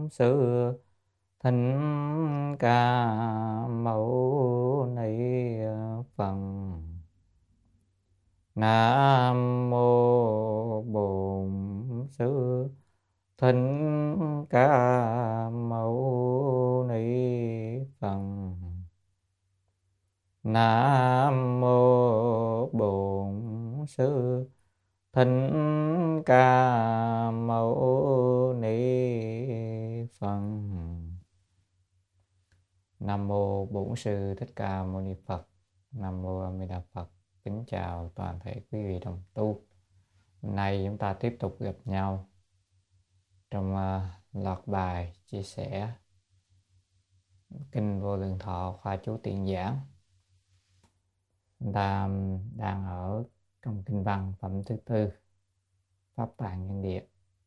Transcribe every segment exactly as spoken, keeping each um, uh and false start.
sư Thích Ca Mâu Ni Phật. Nam mô Bổn Sư Thích Ca Mâu Ni Phật. Nam mô Bổn Sư Thích Ca Mâu Ni Phật. Nam mô Bổn Sư Thích Ca Mâu Ni Phật. Nam mô A Di Đà Phật. Kính chào toàn thể quý vị đồng tu. Hôm nay chúng ta tiếp tục gặp nhau trong uh, loạt bài chia sẻ Kinh Vô Lượng Thọ khoa chú Tiện Giảng. Chúng ta đang ở trong kinh văn phẩm thứ tư, Pháp Tạng Nhân Địa.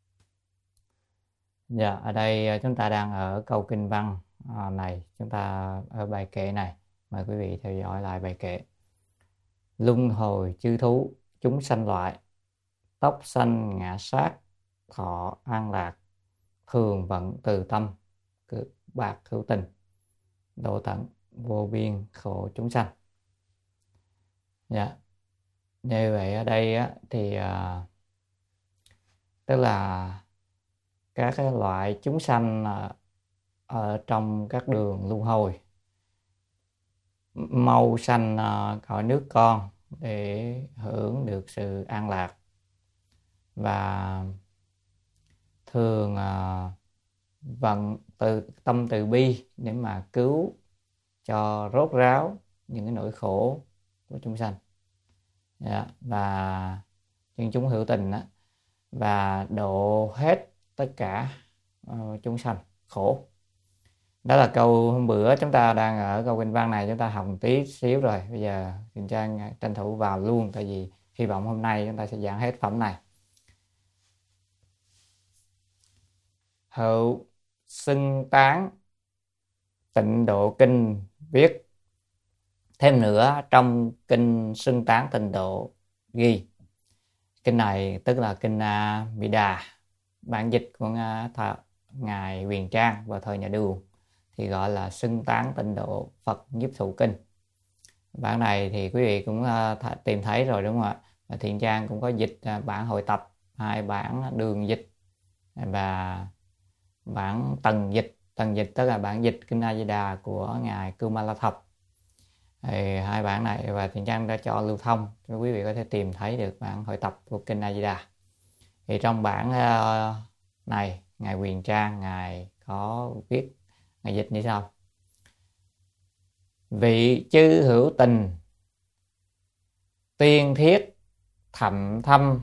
Dạ, ở đây chúng ta đang ở câu kinh văn này, chúng ta ở bài kệ này. Mời quý vị theo dõi lại bài kệ. Luân hồi chư thú, chúng sanh loại, tóc xanh ngã sát, thọ an lạc, thường vận từ tâm, cực bạc hữu tình, độ tận vô biên khổ chúng sanh. Dạ. Như vậy ở đây á, thì à, tức là các cái loại chúng sanh à, ở trong các đường luân hồi mau sanh à, cõi nước con để hưởng được sự an lạc, và thường à, vận từ tâm từ bi để mà cứu cho rốt ráo những cái nỗi khổ của chúng sanh. Dạ, và chân chúng hữu tình đó, và độ hết tất cả uh, chúng sanh khổ. Đó là câu hôm bữa chúng ta đang ở câu kinh văn này, chúng ta học một tí xíu rồi. Bây giờ Thiện Trang tranh thủ vào luôn, tại vì hy vọng hôm nay chúng ta sẽ giảng hết phẩm này. Hữu Xưng Tán Tịnh Độ Kinh viết thêm nữa, trong kinh Xưng Tán Tịnh Độ ghi, kinh này tức là kinh A Di Đà, bản dịch của ngài Huyền Trang vào thời nhà Đường thì gọi là Xưng Tán Tịnh Độ Phật Nhiếp Thụ Kinh. Bản này thì quý vị cũng tìm thấy rồi đúng không ạ? Và Thiện Trang cũng có dịch bản hội tập, hai bản đường dịch và bản tầng dịch. Tầng dịch tức là bản dịch kinh A Di Đà của ngài Kumala Thập. Thì hai bản này và Thiện Trang đã cho lưu thông cho quý vị có thể tìm thấy được bản hội tập của kinh A Di Đà. Thì trong bản uh, này ngài Huyền Trang ngài có viết, ngài dịch như sau: vị chư hữu tình tiên thiết thậm thâm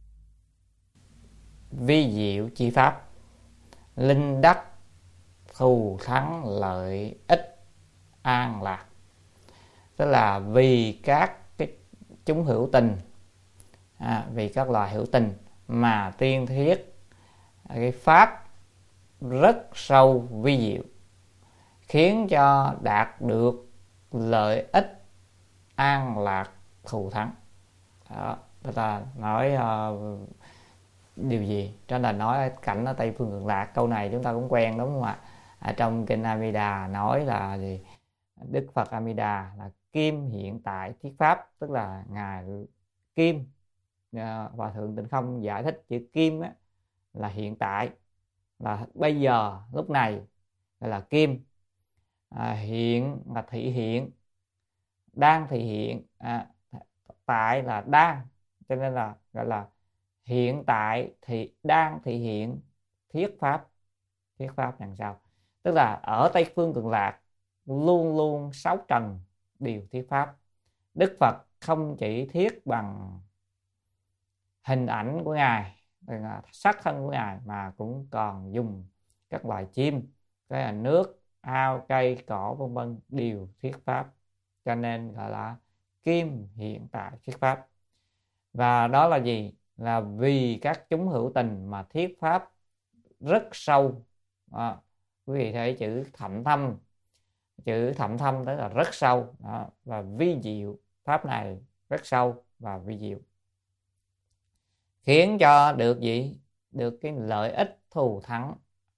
vi diệu chi pháp, linh đắc thù thắng lợi ích an lạc. Tức là vì các cái chúng hữu tình, à, vì các loài hữu tình mà tiên thiết cái pháp rất sâu vi diệu, khiến cho đạt được lợi ích an lạc thù thắng. Đó, tức là nói uh, điều gì? Đó là nói cảnh ở Tây Phương Cực Lạc. Câu này chúng ta cũng quen đúng không ạ? Ở trong kinh A Di Đà nói là gì? Đức Phật A Di Đà là kim hiện tại thiết pháp, tức là ngài kim. Hòa thượng Tịnh Không giải thích chữ kim á, là hiện tại, là bây giờ lúc này là kim, à, hiện là thị hiện, đang thị hiện, à, tại là đang, cho nên là gọi là hiện tại thì đang thị hiện thiết pháp. Thiết pháp đằng sau tức là ở Tây Phương Cực Lạc luôn luôn sáu trần đều thiết pháp. Đức Phật không chỉ thiết bằng hình ảnh của ngài, sắc thân của ngài, mà cũng còn dùng các loài chim, cái là nước, ao, cây, cỏ vân vân đều thiết pháp, cho nên gọi là kim hiện tại thiết pháp. Và đó là gì? Là vì các chúng hữu tình mà thiết pháp rất sâu. À, quý vị thấy chữ thậm thâm, chữ thậm thâm tức là rất sâu. Đó, và vi diệu, pháp này rất sâu và vi diệu, khiến cho được gì? Được cái lợi ích thù thắng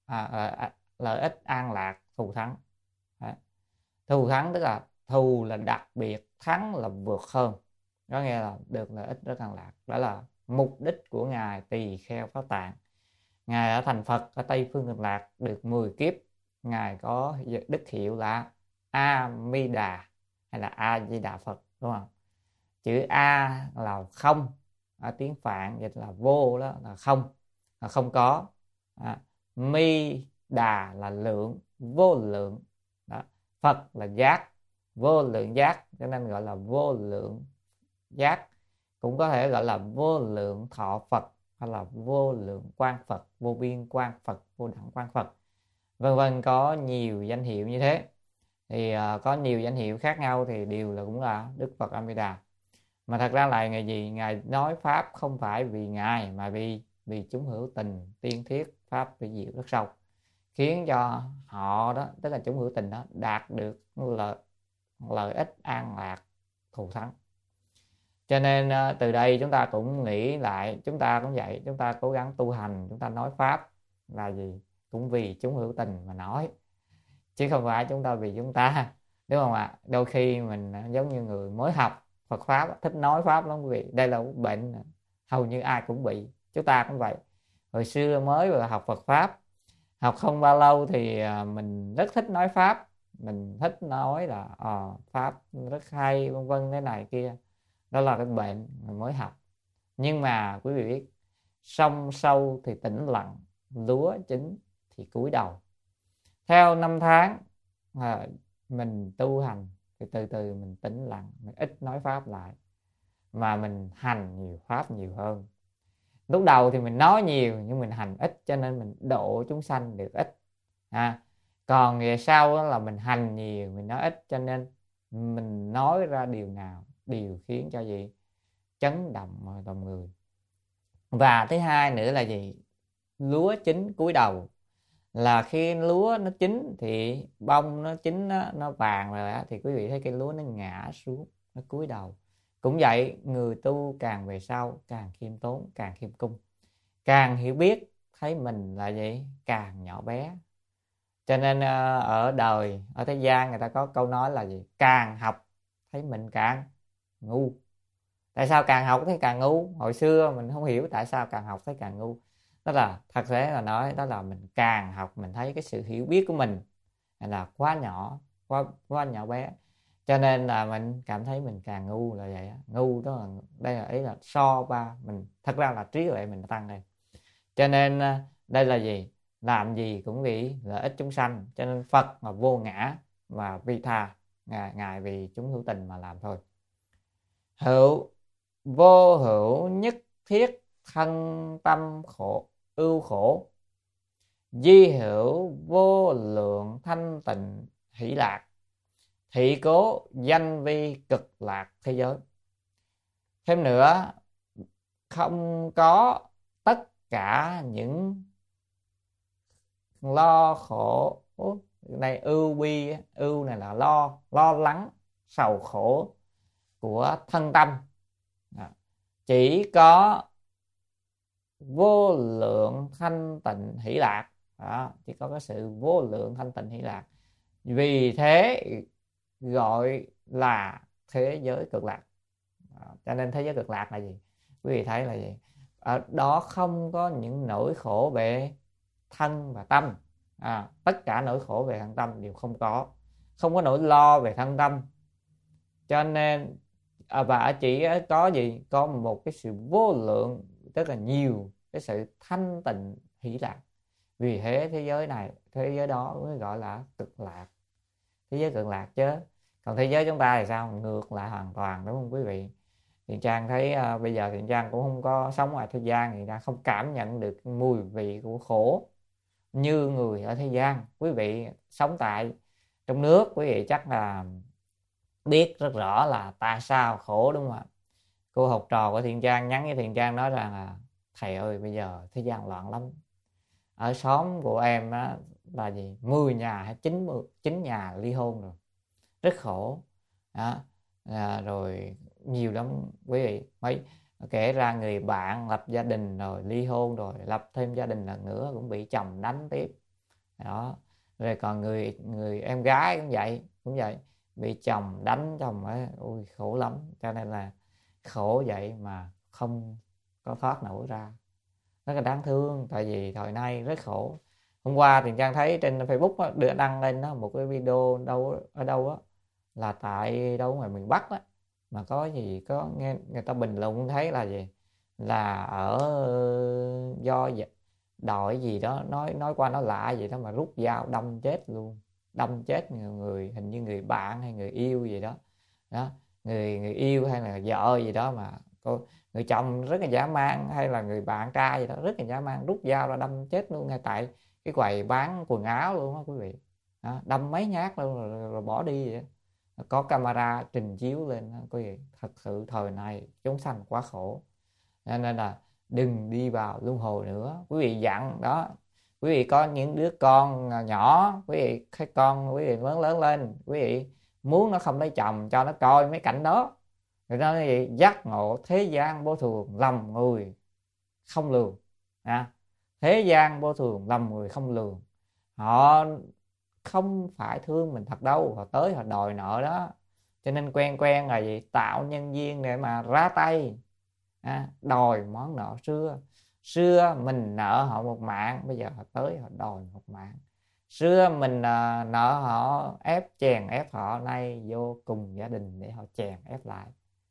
à, à, lợi ích an lạc, thù thắng. Đấy. Thù thắng tức là thù là đặc biệt, thắng là vượt hơn, có nghĩa là được lợi ích rất an lạc. Đó là mục đích của ngài Tỳ Kheo Pháp Tạng. Ngài đã thành Phật ở Tây Phương Cực Lạc được mười kiếp. Ngài có đức hiệu là A Mi Đà hay là A Di Đà Phật, đúng không? Chữ A là không, ở tiếng Phạn dịch là vô, đó là không, là không có. À, Mi Đà là lượng, vô lượng. Đó. Phật là giác, vô lượng giác, cho nên gọi là vô lượng giác. Cũng có thể gọi là vô lượng thọ Phật, hay là vô lượng quang Phật, vô biên quang Phật, vô đẳng quang Phật, vân vân. Có nhiều danh hiệu như thế. Thì uh, có nhiều danh hiệu khác nhau thì đều là cũng là Đức Phật A Di Đà. Mà thật ra là ngày gì ngài nói pháp không phải vì ngài, mà vì vì chúng hữu tình tiên thiết, pháp vi diệu rất sâu, khiến cho họ đó, tức là chúng hữu tình đó, đạt được lợi, lợi ích an lạc, thù thắng. Cho nên uh, từ đây chúng ta cũng nghĩ lại, chúng ta cũng vậy, chúng ta cố gắng tu hành, chúng ta nói pháp là gì cũng vì chúng hữu tình mà nói, chứ không phải chúng ta vì chúng ta, đúng không ạ? Đôi khi mình giống như người mới học Phật pháp, thích nói pháp lắm quý vị. Đây là một bệnh hầu như ai cũng bị, chúng ta cũng vậy. Hồi xưa mới vừa học Phật pháp, học không bao lâu thì mình rất thích nói pháp, mình thích nói là à, pháp rất hay, vân vân, thế này kia. Đó là cái bệnh mình mới học. Nhưng mà quý vị biết, sông sâu thì tĩnh lặng, lúa chín thì cúi đầu. Theo năm tháng à, mình tu hành thì từ từ mình tĩnh lặng, mình ít nói pháp lại, mà mình hành nhiều pháp nhiều hơn. Lúc đầu thì mình nói nhiều nhưng mình hành ít, cho nên mình độ chúng sanh được ít. À, còn về sau là mình hành nhiều, mình nói ít, cho nên mình nói ra điều nào điều khiến cho gì chấn động lòng người. Và thứ hai nữa là gì? Lúa chín cúi đầu, là khi lúa nó chín thì bông nó chín, nó, nó vàng rồi á, thì quý vị thấy cây lúa nó ngã xuống, nó cúi đầu. Cũng vậy, người tu càng về sau càng khiêm tốn, càng khiêm cung, càng hiểu biết thấy mình là gì càng nhỏ bé. Cho nên ở đời, ở thế gian người ta có câu nói là gì? Càng học thấy mình càng ngu. Tại sao càng học thấy càng ngu? Hồi xưa mình không hiểu tại sao càng học thấy càng ngu. Đó là thật thế là nói, đó là mình càng học mình thấy cái sự hiểu biết của mình là quá nhỏ, quá quá nhỏ bé, cho nên là mình cảm thấy mình càng ngu là vậy. Ngu đó là đây là ý là so ba mình, thật ra là trí tuệ mình tăng lên. Cho nên đây là gì? Làm gì cũng vì lợi ích chúng sanh. Cho nên Phật mà vô ngã và vi tha, ngài, ngài vì chúng hữu tình mà làm thôi. Hữu vô hữu nhất thiết thân tâm khổ ưu khổ, di hữu vô lượng thanh tịnh hỷ lạc, thị cố danh vi cực lạc thế giới. Thêm nữa, không có tất cả những lo khổ này, ưu bi, ưu này là lo, lo lắng, sầu khổ của thân tâm. Chỉ có vô lượng thanh tịnh hỷ lạc. Đó, chỉ có cái sự vô lượng thanh tịnh hỷ lạc. Vì thế gọi là thế giới cực lạc. Đó, cho nên thế giới cực lạc là gì? Quý vị thấy là gì? Ở đó không có những nỗi khổ về thân và tâm. À, tất cả nỗi khổ về thân tâm đều không có. Không có nỗi lo về thân tâm. Cho nên à, và chỉ có gì? Có một cái sự vô lượng, tức là nhiều cái sự thanh tịnh hỷ lạc. Vì thế thế giới này, thế giới đó mới gọi là cực lạc, thế giới cực lạc chứ. Còn thế giới chúng ta thì sao? Ngược lại hoàn toàn, đúng không quý vị? Thiện Trang thấy à, bây giờ Thiện Trang cũng không có sống ngoài thế gian, thì ta không cảm nhận được mùi vị của khổ như người ở thế gian. Quý vị sống tại trong nước, quý vị chắc là biết rất rõ là tại sao khổ, đúng không ạ? Cô học trò của Thiện Trang nhắn với Thiện Trang nói rằng là thầy ơi, bây giờ thế gian loạn lắm. Ở xóm của em á, là gì mười nhà hay chín, chín nhà ly hôn rồi, rất khổ đó. À, rồi nhiều lắm quý vị. Mấy kể ra người bạn lập gia đình rồi ly hôn rồi lập thêm gia đình lần nữa cũng bị chồng đánh tiếp. đó. Rồi còn người người em gái cũng vậy, cũng vậy, bị chồng đánh, chồng ấy, ui khổ lắm. Cho nên là khổ vậy mà không có thoát nổi ra, rất là đáng thương. Tại vì thời nay rất khổ. Hôm qua thì Trang thấy trên Facebook á, đưa đăng lên đó một cái video đâu ở đâu á, là tại đâu ngoài miền Bắc á, mà có gì có nghe người ta bình luận thấy là gì, là ở do đội gì đó nói nói qua nói lại gì đó mà rút dao đâm chết luôn, đâm chết người, người hình như người bạn hay người yêu gì đó đó, người người yêu hay là vợ gì đó, mà cô người chồng rất là dã man, hay là người bạn trai gì đó rất là dã man, rút dao ra đâm chết luôn ngay tại cái quầy bán quần áo luôn đó quý vị. Đó, đâm mấy nhát luôn rồi, rồi, rồi bỏ đi vậy đó. Có camera trình chiếu lên đó, quý vị. Thật sự thời này chúng sanh quá khổ, nên là đừng đi vào luân hồi nữa quý vị. Dặn đó, quý vị có những đứa con nhỏ, quý vị cái con quý vị lớn lớn lên, quý vị muốn nó không lấy chồng, cho nó coi mấy cảnh đó, rồi nó gì giác ngộ thế gian vô thường, lầm người không lường. À, thế gian vô thường, lầm người không lường. Họ không phải thương mình thật đâu, họ tới họ đòi nợ đó. Cho nên quen quen là gì, tạo nhân duyên để mà ra tay, à, đòi món nợ xưa. Xưa mình nợ họ một mạng, bây giờ họ tới họ đòi một mạng. Xưa mình uh, nợ họ, ép chèn ép họ, nay vô cùng gia đình để họ chèn ép lại.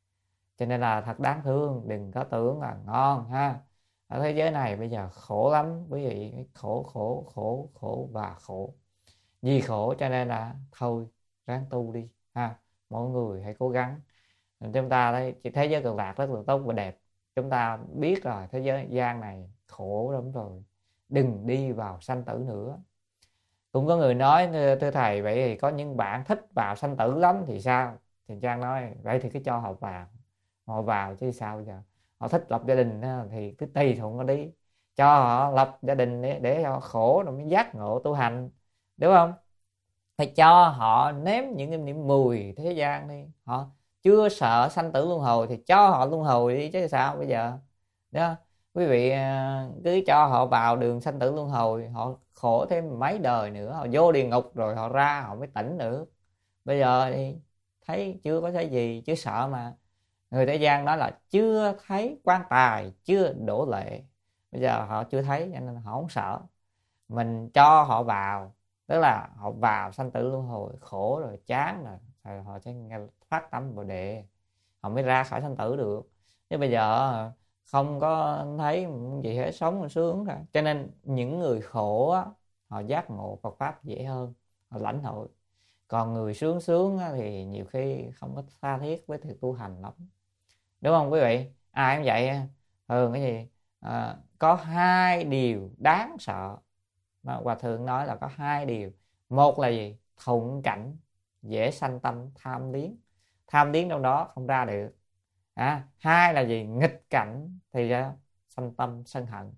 Cho nên là thật đáng thương, đừng có tưởng là ngon ha. Ở thế giới này bây giờ khổ lắm quý vị, khổ khổ khổ khổ và khổ. Vì khổ cho nên là thôi ráng tu đi ha. Mỗi người hãy cố gắng. Chúng ta thấy thế giới cực lạc rất là tốt và đẹp. Chúng ta biết rồi, thế giới gian này khổ lắm rồi, đừng đi vào sanh tử nữa. Cũng có người nói thưa thầy, vậy thì có những bạn thích vào sanh tử lắm thì sao? Thì Trang nói vậy thì cứ cho họ vào, họ vào chứ sao giờ. Họ thích lập gia đình thì cứ tùy thuận nó đi, cho họ lập gia đình để, để họ khổ rồi mới giác ngộ tu hành, đúng không? Phải cho họ nếm những cái niệm mùi thế gian đi. Họ chưa sợ sanh tử luân hồi thì cho họ luân hồi đi chứ sao bây giờ đó. Quý vị cứ cho họ vào đường sanh tử luân hồi, họ khổ thêm mấy đời nữa, họ vô địa ngục rồi họ ra họ mới tỉnh được. Bây giờ thì thấy chưa có thấy gì chứ sợ mà. Người thế gian nói là chưa thấy quan tài chưa đổ lệ. Bây giờ họ chưa thấy cho nên họ không sợ. Mình cho họ vào, tức là họ vào sanh tử luân hồi khổ rồi chán rồi, rồi họ sẽ phát tâm Bồ Đề, họ mới ra khỏi sanh tử được. Chứ bây giờ không có thấy gì hết, sống sướng rồi. Cho nên những người khổ á, họ giác ngộ Phật pháp dễ hơn, họ lãnh hội. Còn người sướng sướng á, thì nhiều khi không có tha thiết với việc tu hành lắm, đúng không quý vị? Ai cũng vậy. Ừ, cái gì à, có hai điều đáng sợ mà Hòa Thượng nói là có hai điều. Một là gì? Thuận cảnh dễ sanh tâm tham liếng, tham liếng trong đó không ra được. À, hai là gì? Nghịch cảnh thì sao? Sanh tâm sân hận.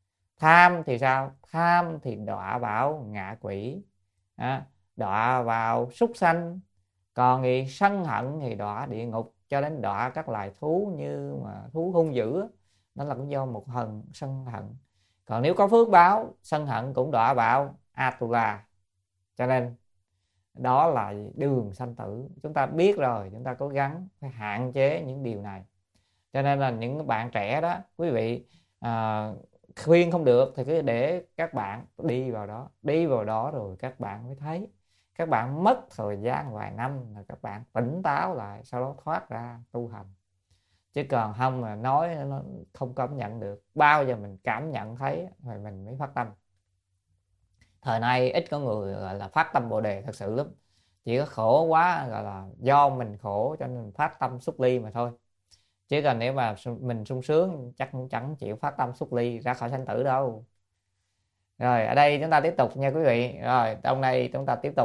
Tham thì sao? Tham thì đọa vào ngạ quỷ, à, đọa vào súc sanh. Còn thì sân hận thì đọa địa ngục, cho đến đọa các loài thú như mà thú hung dữ, nó là cũng do một hận sân hận. Còn nếu có phước báo, sân hận cũng đọa vào Atula. Cho nên đó là đường sanh tử. Chúng ta biết rồi, chúng ta cố gắng phải hạn chế những điều này. Cho nên là những bạn trẻ đó, quý vị à, khuyên không được thì cứ để các bạn đi vào đó. Đi vào đó rồi các bạn mới thấy. Các bạn mất thời gian vài năm là các bạn tỉnh táo lại, sau đó thoát ra tu hành. Chứ còn không mà nói nó không cảm nhận được. Bao giờ mình cảm nhận thấy rồi mình mới phát tâm. Thời nay ít có người gọi là phát tâm Bồ Đề thật sự lắm. Chỉ có khổ quá, gọi là do mình khổ cho nên phát tâm xuất ly mà thôi. Chứ còn nếu mà mình sung sướng chắc cũng chẳng chịu phát tâm xuất ly ra khỏi sanh tử đâu. Rồi ở đây chúng ta tiếp tục nha quý vị. Rồi trong đây chúng ta tiếp tục.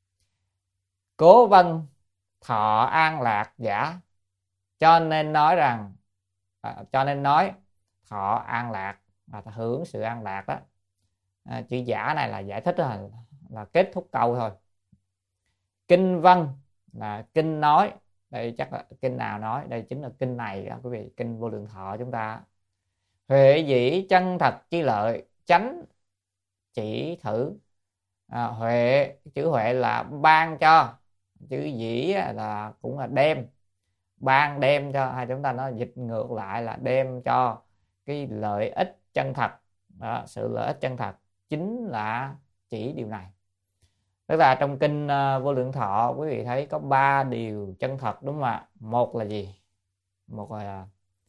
Cố vân thọ an lạc giả, cho nên nói rằng à, cho nên nói thọ an lạc là hưởng sự an lạc đó. À, chữ giả này là giải thích là, là kết thúc câu thôi. Kinh văn là kinh nói, đây chắc là kinh nào nói, đây chính là kinh này đó quý vị, kinh Vô Lượng Thọ chúng ta. Huệ dĩ chân thật chi lợi, chánh chỉ thử, À, huệ, chữ huệ là ban cho, chữ dĩ là cũng là đem, ban đem cho, hay chúng ta nói dịch ngược lại là đem cho cái lợi ích chân thật. Đó, sự lợi ích chân thật chính là chỉ điều này. Tức là trong kinh uh, Vô Lượng Thọ quý vị thấy có ba điều chân thật, đúng không ạ? Một là gì? Một là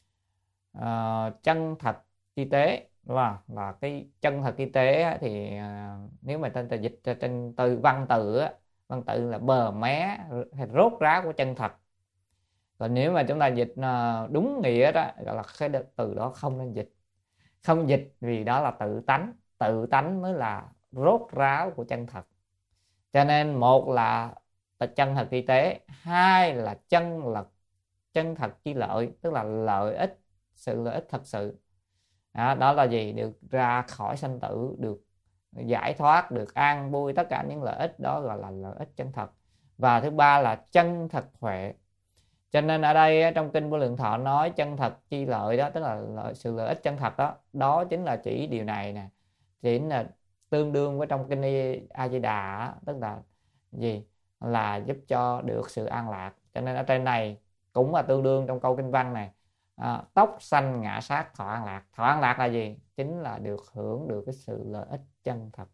uh, chân thật chi tế, đúng không? Là cái chân thật chi tế thì uh, nếu mà tên ta dịch trên từ văn từ á, văn tự là bờ mé hay rốt ráo của chân thật. Còn nếu mà chúng ta dịch uh, đúng nghĩa đó, gọi là cái từ đó không nên dịch. Không dịch vì đó là tự tánh, tự tánh mới là rốt ráo của chân thật. Cho nên một là chân thật chi tế, hai là chân là chân thật chi lợi, tức là lợi ích, sự lợi ích thật sự. Đó, đó là gì? Được ra khỏi sanh tử, được giải thoát, được an vui, tất cả những lợi ích đó gọi là lợi ích chân thật. Và thứ ba là chân thật huệ. Cho nên ở đây trong kinh Vô Lượng Thọ nói chân thật chi lợi đó, tức là lợi, sự lợi ích chân thật đó, đó chính là chỉ điều này nè, chính là tương đương với trong kinh A Di Đà, tức là gì? Là giúp cho được sự an lạc. Cho nên ở trên này cũng là tương đương trong câu kinh văn này, à, tóc xanh ngã sát thọ an lạc. Thọ an lạc là gì? Chính là được hưởng được cái sự lợi ích chân thật.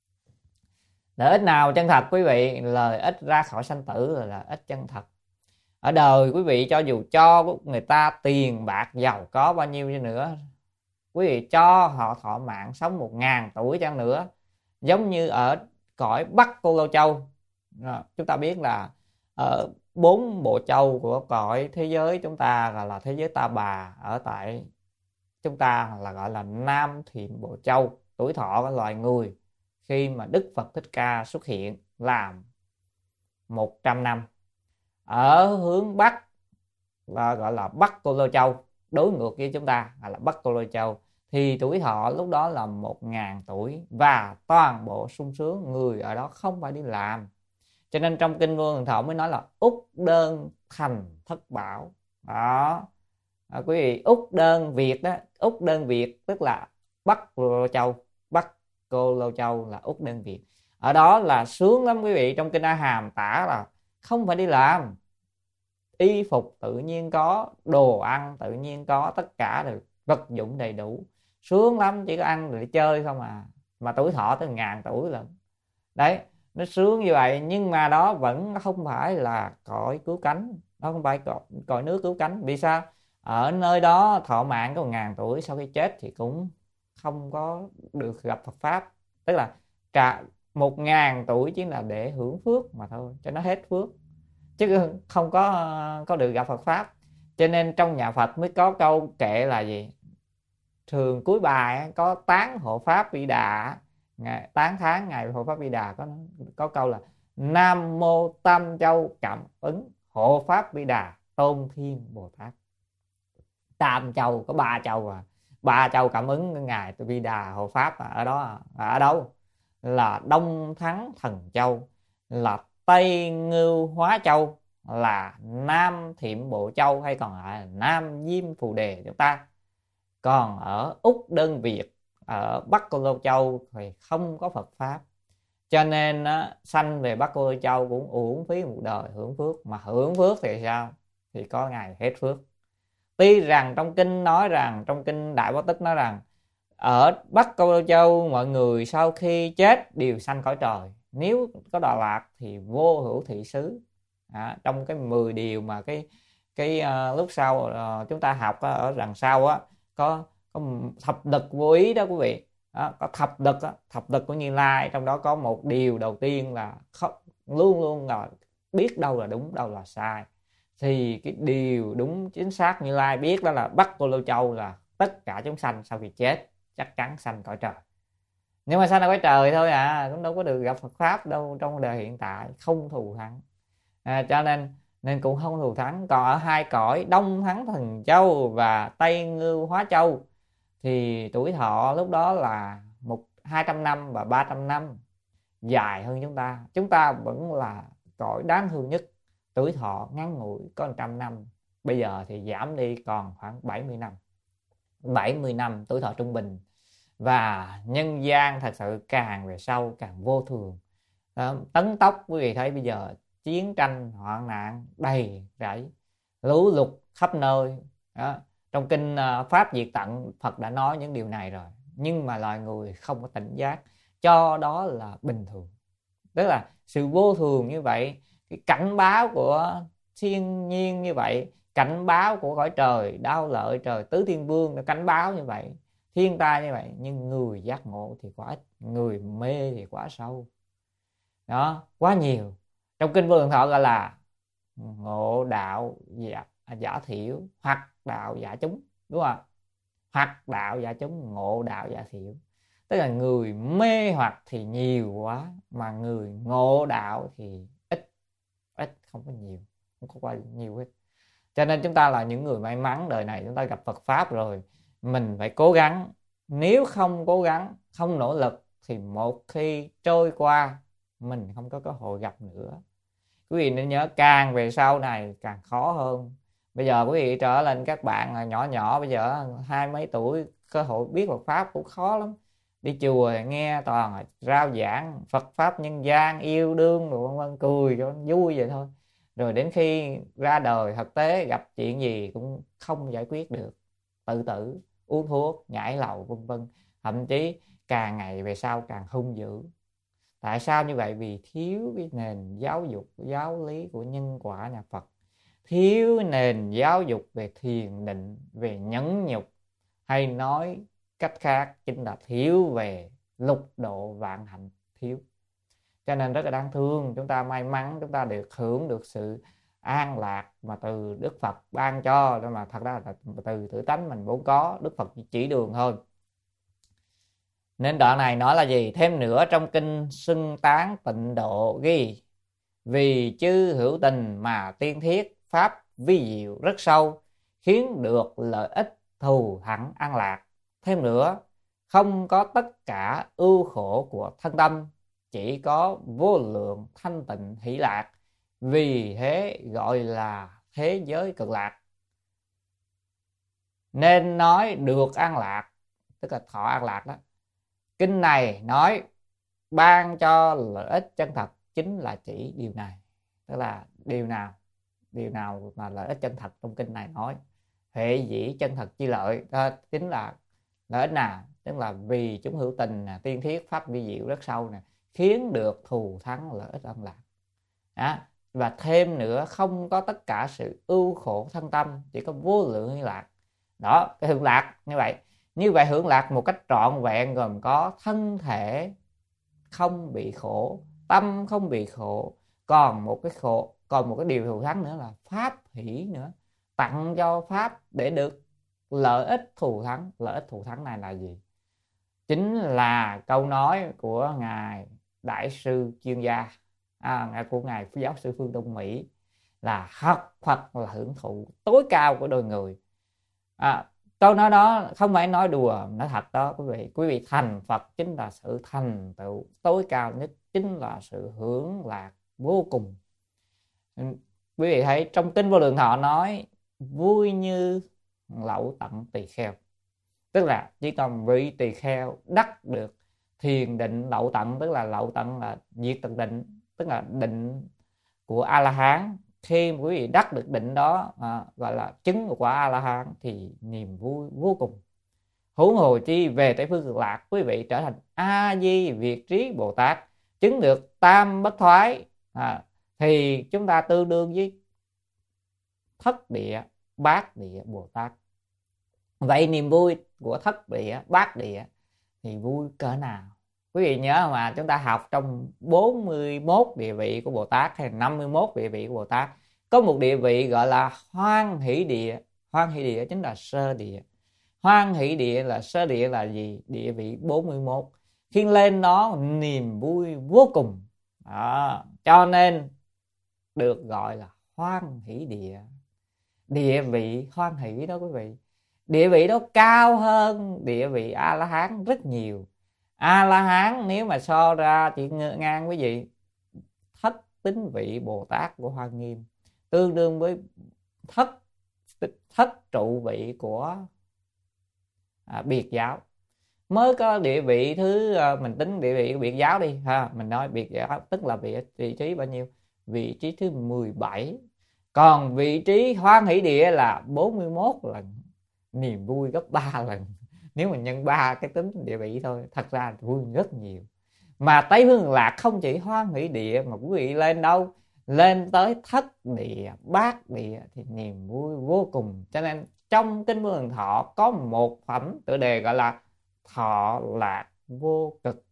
Lợi ích nào chân thật quý vị? Lợi ích ra khỏi sanh tử là lợi ích chân thật. Ở đời quý vị cho dù cho người ta tiền bạc giàu có bao nhiêu đi nữa, quý vị cho họ thọ mạng sống một ngàn tuổi chăng nữa, giống như ở cõi Bắc Cô Lô Châu, chúng ta biết là ở bốn bộ châu của cõi thế giới chúng ta gọi là thế giới Ta Bà, ở tại chúng ta là gọi là Nam Thiệm Bộ Châu. Tuổi thọ của loài người khi mà Đức Phật Thích Ca xuất hiện làm một trăm năm. Ở hướng Bắc là gọi là Bắc Cô Lô Châu, đối ngược với chúng ta là Bắc Cô Lô Châu, thì tuổi thọ lúc đó là một ngàn tuổi và toàn bộ sung sướng, người ở đó không phải đi làm. Cho nên trong kinh Vô Lượng Thọ mới nói là úc đơn thành thất bảo. Đó, à, quý vị, úc đơn Việt đó, úc đơn Việt tức là Bắc Cô Lô Châu, Bắc Cô Lô Châu là úc đơn Việt. Ở đó là sướng lắm quý vị. Trong kinh A Hàm tả là không phải đi làm, y phục tự nhiên có, đồ ăn tự nhiên có, tất cả đều vật dụng đầy đủ, sướng lắm, chỉ có ăn để chơi không à. Mà tuổi thọ tới ngàn tuổi lận. Đấy, nó sướng như vậy, nhưng mà đó vẫn không phải là cõi cứu cánh, đó không phải cõi, cõi nước cứu cánh. Vì sao? Ở nơi đó thọ mạng có một ngàn tuổi, sau khi chết thì cũng không có được gặp Phật Pháp. Tức là cả một ngàn tuổi chỉ là để hưởng phước mà thôi, cho nó hết phước, chứ không có có được gặp Phật Pháp. Cho nên trong nhà Phật mới có câu kệ là gì? Thường cuối bài có tán hộ Pháp Bi Đà, ngày tán thán ngày hộ Pháp Bi Đà, có có câu là Nam Mô Tam Châu Cảm Ứng Hộ Pháp Bi Đà Tôn Thiên Bồ Tát. Tam Châu có ba châu à, ba châu cảm ứng ngài Bi Đà hộ Pháp à. Ở đó à, ở đâu? Là Đông Thắng Thần Châu, là Tây Ngưu Hóa Châu, là Nam Thiệm Bộ Châu, hay còn lại là Nam Diêm Phù Đề chúng ta. Còn ở Úc Đơn Việt, ở Bắc Cô Lô Châu thì không có Phật Pháp. Cho nên á, sanh về Bắc Cô Lô Châu cũng uổng phí một đời hưởng phước. Mà hưởng phước thì sao? Thì có ngày hết phước. Tuy rằng trong kinh nói rằng, trong kinh Đại Bảo Tích nói rằng ở Bắc Cô Lô Châu mọi người sau khi chết đều sanh cõi trời. Nếu có Đọa Lạc thì vô hữu thị xứ. À, trong cái mười điều mà cái cái uh, lúc sau uh, chúng ta học uh, ở đằng sau á, có có thập đực vô ý đó quý vị. Đó, có thập đực đó, thập đực của Như Lai, trong đó có một điều đầu tiên là không, luôn luôn là biết đâu là đúng, đâu là sai. Thì cái điều đúng chính xác Như Lai biết đó là Bắc Cô Lô Châu là tất cả chúng sanh sau khi chết chắc chắn sanh cõi trời. Nhưng mà sanh ở cõi trời thôi à, cũng đâu có được gặp Phật Pháp đâu trong đời hiện tại, không thù thắng. À, cho nên nên cũng không thù thắng. Còn ở hai cõi Đông Thắng Thần Châu và Tây Ngưu Hóa Châu thì tuổi thọ lúc đó là một hai trăm năm và ba trăm năm, dài hơn chúng ta. Chúng ta vẫn là cõi đáng thương nhất, tuổi thọ ngắn ngủi có một trăm năm. Bây giờ thì giảm đi còn khoảng bảy mươi năm. bảy mươi năm tuổi thọ trung bình. Và nhân gian thật sự càng về sau càng vô thường. Đó, tấn tốc, quý vị thấy bây giờ chiến tranh hoạn nạn đầy rẫy, lũ lụt khắp nơi. Đó. Trong kinh uh, Pháp Diệt Tận, Phật đã nói những điều này rồi, nhưng mà loài người không có tỉnh giác, cho đó là bình thường. Tức là sự vô thường như vậy, cái cảnh báo của thiên nhiên như vậy, cảnh báo của cõi trời, đau lợi trời, tứ thiên vương đã cảnh báo như vậy, thiên tai như vậy, nhưng người giác ngộ thì quá ít, người mê thì quá sâu. Đó, quá nhiều. Trong kinh Vô Lượng Thọ gọi là ngộ đạo giả, giả thiểu, hoặc đạo giả chúng, đúng không? Hoặc đạo giả chúng, ngộ đạo giả thiểu. Tức là người mê hoặc thì nhiều quá, mà người ngộ đạo thì ít, ít không có nhiều, không có quá nhiều hết. Cho nên chúng ta là những người may mắn, đời này chúng ta gặp Phật Pháp rồi, mình phải cố gắng. Nếu không cố gắng, không nỗ lực thì một khi trôi qua, mình không có cơ hội gặp nữa. Quý vị nên nhớ, càng về sau này càng khó hơn. Bây giờ quý vị trở lên các bạn nhỏ nhỏ, bây giờ hai mấy tuổi, cơ hội biết Phật Pháp cũng khó lắm. Đi chùa nghe toàn rao giảng Phật Pháp nhân gian, yêu đương rồi vân vân, cười cho vui vậy thôi. Rồi đến khi ra đời thực tế gặp chuyện gì cũng không giải quyết được, tự tử, uống thuốc, nhảy lầu vân vân. Thậm chí càng ngày về sau càng hung dữ. Tại sao như vậy? Vì thiếu cái nền giáo dục, giáo lý của nhân quả nhà Phật, thiếu nền giáo dục về thiền định, về nhẫn nhục, hay nói cách khác chính là thiếu về lục độ vạn hạnh, thiếu. Cho nên rất là đáng thương. Chúng ta may mắn chúng ta được hưởng được sự an lạc mà từ Đức Phật ban cho, nhưng mà thật ra là từ tự tánh mình vốn có, Đức Phật chỉ đường thôi. Nên đoạn này nói là gì? Thêm nữa trong kinh Xưng Tán Tịnh Độ ghi: vì chư hữu tình mà tiên thiết, pháp vi diệu rất sâu, khiến được lợi ích thù thắng an lạc. Thêm nữa, không có tất cả ưu khổ của thân tâm, chỉ có vô lượng thanh tịnh hỷ lạc, vì thế gọi là thế giới cực lạc. Nên nói được an lạc, tức là thọ an lạc đó. Kinh này nói ban cho lợi ích chân thật chính là chỉ điều này. Tức là điều nào? Điều nào mà lợi ích chân thật trong kinh này nói? Hệ dĩ chân thật chi lợi, đó chính là lợi ích nào? Tức là vì chúng hữu tình, tiên thiết, pháp vi diệu rất sâu nè, khiến được thù thắng lợi ích an lạc. Đó. Và thêm nữa, không có tất cả sự ưu khổ thân tâm, chỉ có vô lượng hỷ lạc. Đó, cái hưởng lạc như vậy. Như vậy hưởng lạc một cách trọn vẹn gồm có thân thể không bị khổ, tâm không bị khổ, còn một cái khổ, còn một cái điều thù thắng nữa là pháp hỷ nữa, tặng cho pháp để được lợi ích thù thắng. Lợi ích thù thắng này là gì? Chính là câu nói của ngài đại sư chuyên gia à, của ngài giáo sư Phương Đông Mỹ là học Phật là hưởng thụ tối cao của đời người. À, câu nói đó không phải nói đùa, nói thật đó quý vị. Quý vị thành Phật chính là sự thành tựu tối cao nhất, chính là sự hưởng lạc vô cùng. Quý vị thấy trong kinh Vô Lượng Thọ nói vui như lậu tận tỳ kheo, tức là chỉ cần vị tỳ kheo đắc được thiền định lậu tận, tức là lậu tận là diệt tận định, tức là định của A La Hán. Khi quý vị đắc được định đó à, gọi là chứng của quả A La Hán thì niềm vui vô cùng. Huống hồ chi về Tây Phương Cực Lạc, quý vị trở thành A Di Việt Trí Bồ Tát, chứng được tam bất thoái à, thì chúng ta tương đương với thất địa bát địa Bồ Tát. Vậy niềm vui của thất địa bát địa thì vui cỡ nào? Quý vị nhớ mà chúng ta học trong bốn mươi mốt địa vị của Bồ Tát hay năm mươi mốt địa vị của Bồ Tát, có một địa vị gọi là hoan hỷ địa. Hoan hỷ địa chính là sơ địa. Hoan hỷ địa là sơ địa là gì? Địa vị bốn mươi mốt. Khi lên đó niềm vui vô cùng đó, cho nên được gọi là hoan hỷ địa. Địa vị hoan hỷ đó quý vị, địa vị đó cao hơn địa vị A La Hán rất nhiều. A La Hán nếu mà so ra chỉ ngang với gì thất tín vị Bồ Tát của Hoa Nghiêm, tương đương với thất thất trụ vị của à, Biệt giáo. mới có địa vị thứ, mình tính địa vị của biệt giáo đi ha, mình nói biệt giáo tức là vị, vị trí bao nhiêu, vị trí thứ mười bảy. Còn vị trí hoan hỷ địa là bốn mươi mốt lần, niềm vui gấp ba lần. Nếu mình nhân ba cái tính địa vị thôi, thật ra vui rất nhiều. Mà Tây Phương Lạc không chỉ hoan hỷ địa mà quý vị lên đâu, lên tới thất địa, bát địa thì niềm vui vô cùng. Cho nên trong kinh Vô Lượng Thọ có một phẩm tựa đề gọi là Thọ Lạc Vô Cực,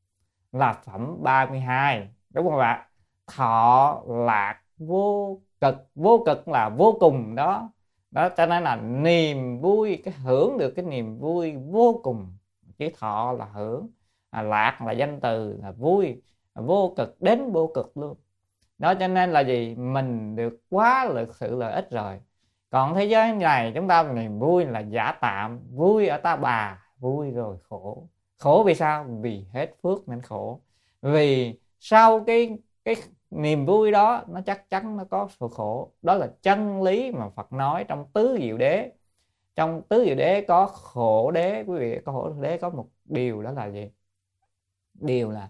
là phẩm ba mươi hai, đúng không ạ? Thọ lạc vô cực, vô cực là vô cùng đó. Đó cho nên là niềm vui, cái hưởng được cái niềm vui vô cùng. Chứ thọ là hưởng, à, lạc là danh từ, là vui, vô cực đến vô cực luôn. Đó cho nên là gì? Mình được quá lực sự lợi ích rồi. Còn thế giới này chúng ta niềm vui là giả tạm, vui ở ta bà, vui rồi khổ. Khổ vì sao? Vì hết phước nên khổ. Vì sau cái cái niềm vui đó nó chắc chắn nó có sự khổ. Đó là chân lý mà Phật nói trong tứ diệu đế. Trong tứ diệu đế có khổ đế, quý vị, có khổ đế có một điều đó là gì? Điều là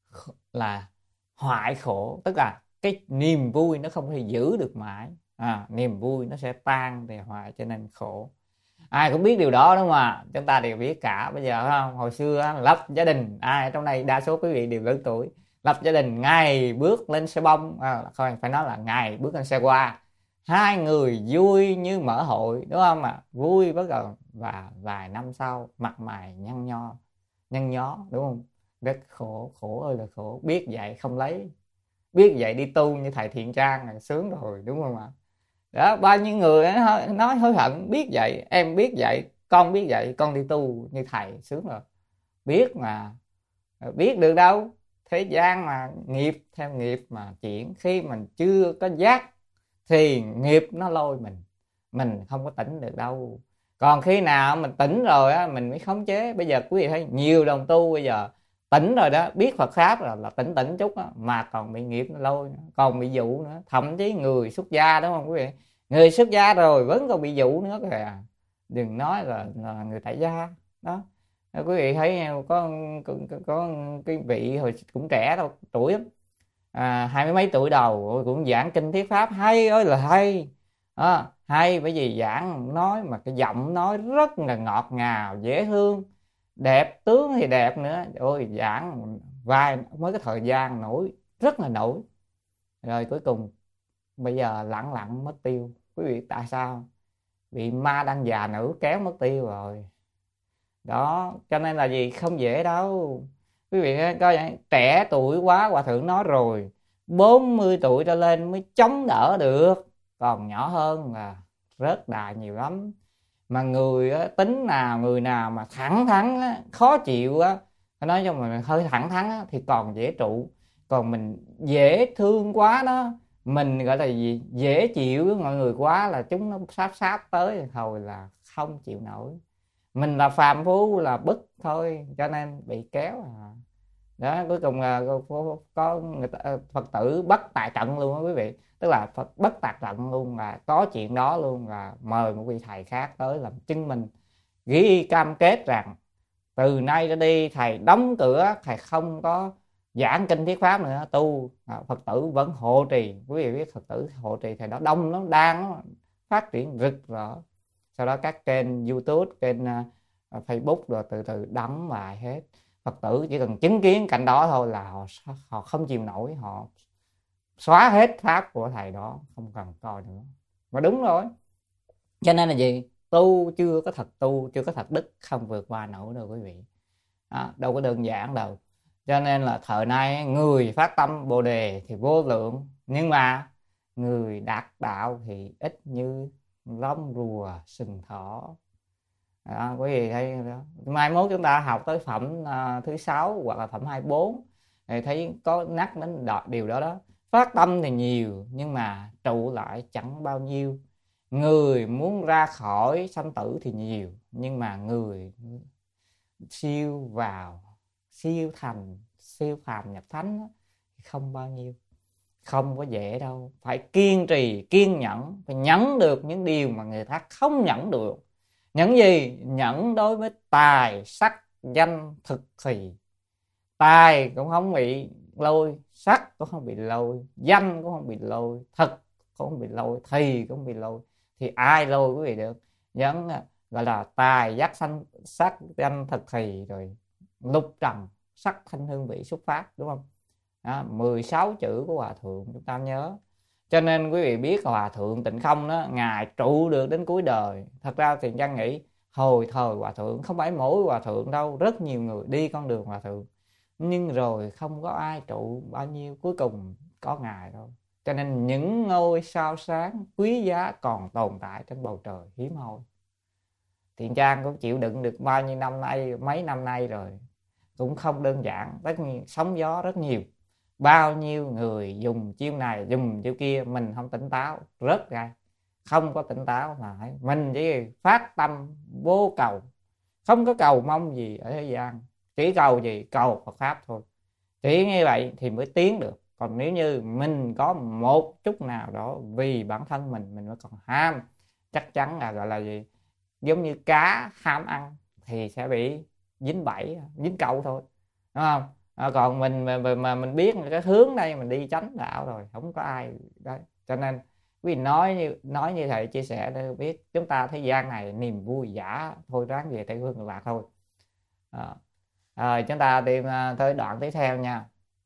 là hoại khổ, tức là cái niềm vui nó không thể giữ được mãi. À, niềm vui nó sẽ tan thì hoại, cho nên khổ. Ai cũng biết điều đó đúng không ạ? Chúng ta đều biết cả. Bây giờ không? Hồi xưa lập gia đình, ai ở trong đây đa số quý vị đều lớn tuổi, lập gia đình ngày bước lên xe bông, à, không phải nói là ngày bước lên xe qua, hai người vui như mở hội, đúng không ạ? Vui bất ngờ, và vài năm sau mặt mày nhăn nho nhăn nhó, đúng không? Rất khổ, khổ ơi là khổ. Biết vậy không lấy, biết vậy đi tu như thầy Thiện Trang là sướng rồi, đúng không ạ? Đó, bao nhiêu người nói hối hận, biết vậy, em biết vậy, con biết vậy, con đi tu như thầy sướng rồi. Biết mà, biết được đâu. Thế gian mà nghiệp theo nghiệp mà chuyển. Khi mình chưa có giác thì nghiệp nó lôi mình, mình không có tỉnh được đâu. Còn khi nào mình tỉnh rồi á, mình mới khống chế. Bây giờ quý vị thấy nhiều đồng tu bây giờ tỉnh rồi đó, biết Phật pháp rồi là tỉnh tỉnh chút đó, mà còn bị nghiệp nó lôi, còn bị dụ nữa. Thậm chí người xuất gia, đúng không quý vị? Người xuất gia rồi vẫn còn bị dụ nữa kìa, đừng nói là, là người tại gia đó. Quý vị thấy có, có, có cái vị hồi cũng trẻ đâu, tuổi lắm, à, hai mươi mấy tuổi đầu cũng giảng kinh thuyết pháp hay ơi là hay. À, hay bởi vì giảng nói mà cái giọng nói rất là ngọt ngào, dễ thương, đẹp, tướng thì đẹp nữa. Ôi giảng vài mới cái thời gian nổi, rất là nổi. Rồi cuối cùng bây giờ lặng lặng mất tiêu. Quý vị tại sao? Bị ma đăng già nữ kéo mất tiêu rồi. Đó, cho nên là gì? Không dễ đâu. Quý vị coi trẻ tuổi quá, Hòa Thượng nói rồi, bốn mươi tuổi trở lên mới chống đỡ được. Còn nhỏ hơn là rớt đà nhiều lắm. Mà người á, tính nào, người nào mà thẳng thắn á, khó chịu á, nói cho mình hơi thẳng thắn á, thì còn dễ trụ. Còn mình dễ thương quá đó, mình gọi là gì, dễ chịu với mọi người quá là chúng nó sáp sáp tới thôi là không chịu nổi. Mình là phàm phu là bức thôi, cho nên bị kéo à. Đó, cuối cùng là có, có người ta, Phật tử bất tại trận luôn đó quý vị. Tức là Phật bất tại trận luôn, là có chuyện đó luôn, là mời một vị thầy khác tới làm chứng minh, ghi cam kết rằng từ nay trở đi thầy đóng cửa, thầy không có giảng kinh thuyết pháp nữa, tu à, Phật tử vẫn hộ trì. Quý vị biết Phật tử hộ trì thầy đó đông lắm, đang nó phát triển rực rỡ. Sau đó các kênh YouTube, kênh uh, Facebook rồi từ từ đóng lại hết. Phật tử chỉ cần chứng kiến cảnh đó thôi là họ, họ không chịu nổi, họ xóa hết pháp của thầy đó, không cần coi nữa. Và đúng rồi. Cho nên là gì? Tu chưa có thật tu, chưa có thật đức, không vượt qua nổi đâu quý vị. Đó, đâu có đơn giản đâu. Cho nên là thời nay người phát tâm Bồ Đề thì vô lượng, nhưng mà người đạt đạo thì ít như lông rùa sừng thỏ. Đó, quý vị thấy đó. Mai mốt chúng ta học tới phẩm uh, thứ sáu hoặc là phẩm hai mươi bốn thì thấy có nhắc đến điều đó đó. Phát tâm thì nhiều nhưng mà trụ lại chẳng bao nhiêu. Người muốn ra khỏi sanh tử thì nhiều, nhưng mà người siêu vào, siêu thành, siêu phàm nhập thánh thì không bao nhiêu. Không có dễ đâu. Phải kiên trì, kiên nhẫn, phải nhẫn được những điều mà người ta không nhẫn được. Nhẫn gì? Nhẫn đối với tài, sắc, danh thực thì. Tài cũng không bị lôi, sắc cũng không bị lôi, danh cũng không bị lôi, thực cũng không bị lôi, thì cũng không bị lôi. Thì ai lôi quý vị được? Nhấn gọi là tài giác sanh sắc danh thực thì, rồi lục trần sắc thanh hương vị xuất phát, đúng không? Đó, mười sáu chữ của Hòa Thượng chúng ta nhớ. Cho nên quý vị biết Hòa Thượng Tịnh Không đó, Ngài trụ được đến cuối đời. Thật ra thì Trang nghĩ hồi thời Hòa Thượng không phải mỗi Hòa Thượng đâu, rất nhiều người đi con đường Hòa Thượng, nhưng rồi không có ai trụ bao nhiêu, cuối cùng có Ngài thôi. Cho nên những ngôi sao sáng quý giá còn tồn tại trên bầu trời hiếm hoi. Thiện Trang cũng chịu đựng được bao nhiêu năm nay, mấy năm nay rồi, cũng không đơn giản, tất nhiên sóng gió rất nhiều. Bao nhiêu người dùng chiêu này dùng chiêu kia, mình không tỉnh táo, rớt ra. Không có tỉnh táo mà mình chỉ phát tâm vô cầu, không có cầu mong gì ở thế gian, chỉ cầu gì? Cầu Phật Pháp thôi. Chỉ như vậy thì mới tiến được. Còn nếu như mình có một chút nào đó vì bản thân mình, mình mới còn ham, chắc chắn là gọi là gì? Giống như cá ham ăn thì sẽ bị dính bẫy, dính câu thôi, đúng không? À, còn mình mà, mà mình biết cái hướng đây mình đi tránh đạo rồi, không có ai đấy. Cho nên quý vị nói như nói như thầy chia sẻ để biết chúng ta thế gian này niềm vui giả thôi, ráng về Tây Phương Cực Lạc thôi. À, à, chúng ta tìm tới đoạn tiếp theo nha.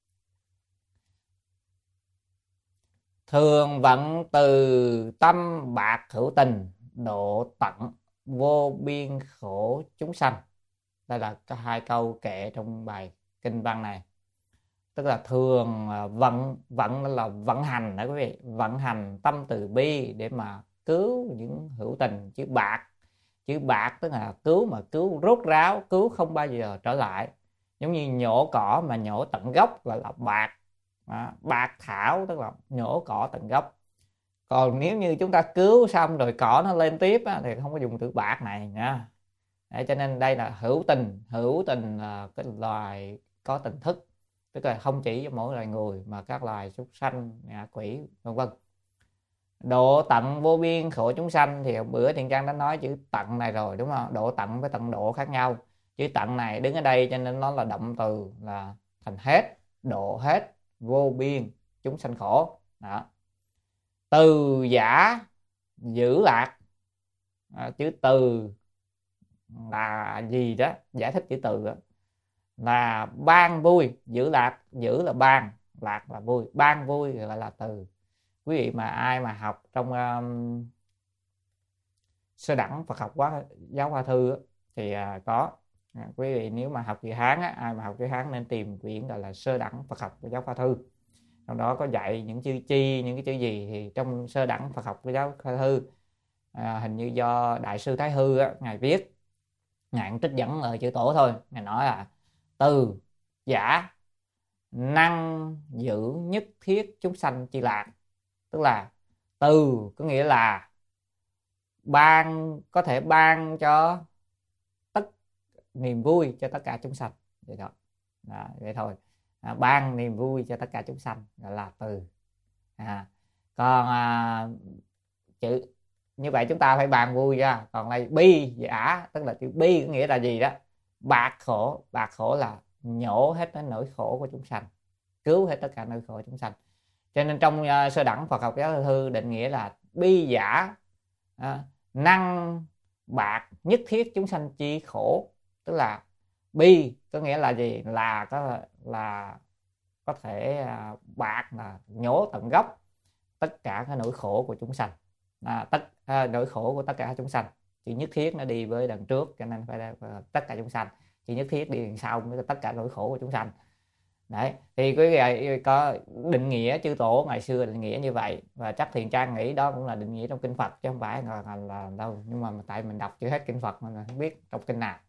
Thường vận từ tâm bạc hữu tình, độ tận vô biên khổ chúng sanh. Đây là hai câu kệ trong bài kinh văn này. Tức là thường vận vận là vận hành đó quý vị, vận hành tâm từ bi để mà cứu những hữu tình. Chữ bạc, chữ bạc tức là cứu mà cứu rốt ráo, cứu không bao giờ trở lại. Giống như nhổ cỏ mà nhổ tận gốc gọi là bạc. À, bạc thảo tức là nhổ cỏ tận gốc. Còn nếu như chúng ta cứu xong rồi cỏ nó lên tiếp á, thì không có dùng từ bạc này nha. Đấy, cho nên đây là hữu tình. Hữu tình là cái loài có tình thức, tức là không chỉ mỗi loài người mà các loài súc sanh, ngạ quỷ vân vân. Độ tận vô biên khổ chúng sanh thì bữa Thiện Trang đã nói chữ tận này rồi, đúng không? Độ tận với tận độ khác nhau. Chữ tận này đứng ở đây cho nên nó là động từ, là thành hết, độ hết, vô biên chúng sanh khổ. Đó. Từ giả giữ lạc. À, chữ từ là gì đó, giải thích chữ từ đó là ban vui, giữ lạc, giữ là ban, lạc là vui, ban vui gọi là từ. Quý vị mà ai mà học trong um, sơ đẳng Phật học quá giáo Hoa Thư thì uh, có à, quý vị nếu mà học chữ Hán á, ai mà học chữ Hán nên tìm quyển gọi là sơ đẳng Phật học của giáo Hoa Thư. Trong đó có dạy những chữ chi, những cái chữ gì, thì trong sơ đẳng Phật học của giáo Hoa Thư à, hình như do Đại sư Thái Hư á, ngài viết, ngài cũng trích dẫn lời chữ Tổ thôi. Ngài nói là từ giả năng giữ nhất thiết chúng sanh chi lạc. Tức là từ có nghĩa là ban, có thể ban cho tất niềm vui cho tất cả chúng sanh, vậy đó. Đó, vậy thôi. À, ban niềm vui cho tất cả chúng sanh gọi là từ. À, còn à, chữ như vậy chúng ta phải bàn vui ra. Còn đây bi giả, tức là chữ bi có nghĩa là gì đó? Bạc khổ. Bạc khổ là nhổ hết cái nỗi khổ của chúng sanh, cứu hết tất cả nỗi khổ của chúng sanh. Cho nên trong uh, sơ đẳng Phật học giáo thư định nghĩa là bi giả uh, năng bạc nhất thiết chúng sanh chi khổ. Tức là bi có nghĩa là gì? Là có là có thể uh, bạc là nhổ tận gốc tất cả cái nỗi khổ của chúng sanh. À, tất à, nỗi khổ của tất cả chúng sanh. Chữ nhất thiết nó đi với đằng trước cho nên phải là tất cả chúng sanh. Chữ nhất thiết đi đằng sau mới tất cả nỗi khổ của chúng sanh. Đấy, thì quý vị có định nghĩa chư Tổ ngày xưa định nghĩa như vậy, và chắc Thiện Trang nghĩ đó cũng là định nghĩa trong kinh Phật chứ không phải là, là, là đâu. Nhưng mà tại mình đọc chưa hết kinh Phật nên không biết trong kinh nào.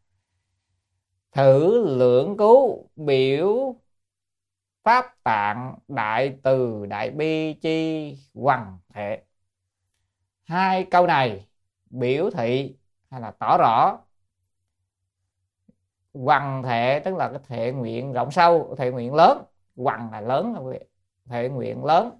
Thử lượng cứu biểu pháp tạng đại từ đại bi chi hoằng thể. Hai câu này biểu thị hay là tỏ rõ hoằng thể, tức là cái thệ nguyện rộng sâu, thệ nguyện lớn. Hoằng là lớn, thệ nguyện lớn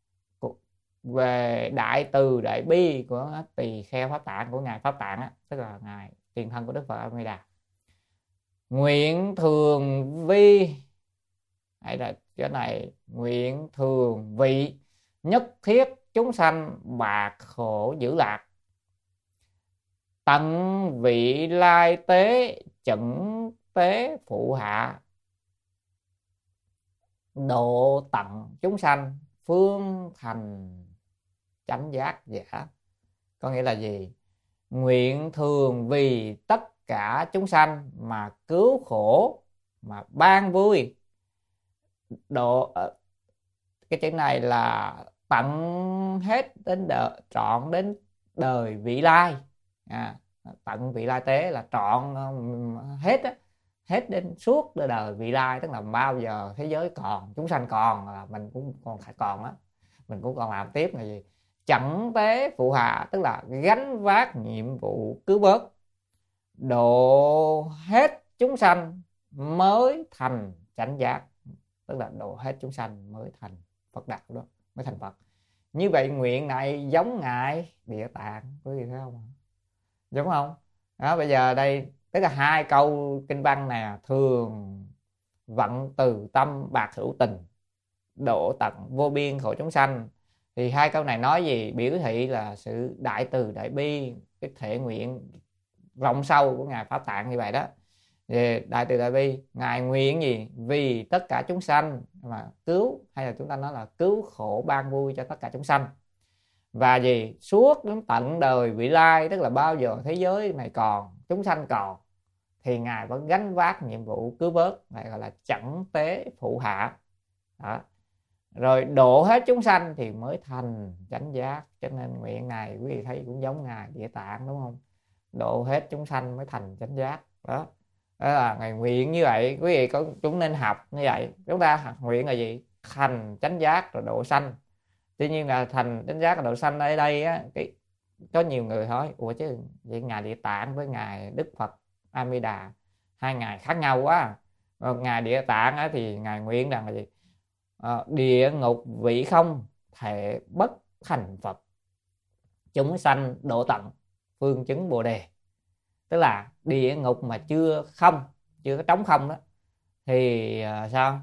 về đại từ đại bi của tỳ kheo Pháp Tạng, của ngài Pháp Tạng á, tức là ngài tiền thân của Đức Phật A Di Đà. nguyện thường vi, hay là cái này, nguyện thường vị nhất thiết chúng sanh bạc khổ dữ lạc, tận vị lai tế chẩn tế phụ hạ, độ tận chúng sanh phương thành chánh giác giả. Có nghĩa là gì? Nguyện thường vì tất cả chúng sanh mà cứu khổ, mà ban vui. Độ cái chữ này là tận hết đến đời, trọn đến đời vị lai. À, tận vị lai tế là trọn hết á, hết đến suốt đời, đời vị lai, tức là bao giờ thế giới còn, chúng sanh còn là mình cũng còn phải còn á, mình cũng còn làm tiếp là gì? Chẩn tế phụ hạ, tức là gánh vác nhiệm vụ cứu vớt. Độ hết chúng sanh mới thành chánh giác, tức là độ hết chúng sanh mới thành Phật đạo đó, mới thành Phật. Như vậy nguyện này giống ngài Địa Tạng, có gì thấy không? Giống không? Đó, bây giờ đây tức là hai câu kinh văn này: thường vận từ tâm bạc hữu tình, độ tận vô biên khổ chúng sanh. Thì hai câu này nói gì? Biểu thị là sự đại từ đại bi, cái thể nguyện rộng sâu của ngài Pháp Tạng như vậy đó. Về đại từ đại bi, ngài nguyện gì? Vì tất cả chúng sanh mà cứu, hay là chúng ta nói là cứu khổ ban vui cho tất cả chúng sanh. Và gì? Suốt đến tận đời vị lai, tức là bao giờ thế giới này còn, chúng sanh còn, thì ngài vẫn gánh vác nhiệm vụ cứu vớt, này gọi là chẩn tế phụ hạ đó. Rồi độ hết chúng sanh thì mới thành chánh giác. Cho nên nguyện này quý vị thấy cũng giống ngài Địa Tạng, đúng không? Độ hết chúng sanh mới thành chánh giác đó. Đó là ngài nguyện như vậy, quý vị có chúng nên học như vậy. Chúng ta nguyện là gì? Thành chánh giác rồi độ sanh. Tuy nhiên là thành chánh giác và độ sanh ở đây á, cái có nhiều người hỏi ủa chứ vậy ngài Địa Tạng với ngài Đức Phật A Di Đà hai ngài khác nhau quá. Ngài Địa Tạng á, thì ngài nguyện rằng là gì? À, địa ngục vị không thể bất thành Phật, chúng sanh độ tận phương chứng Bồ đề. Tức là địa ngục mà chưa không, chưa có trống không đó, thì uh, sao?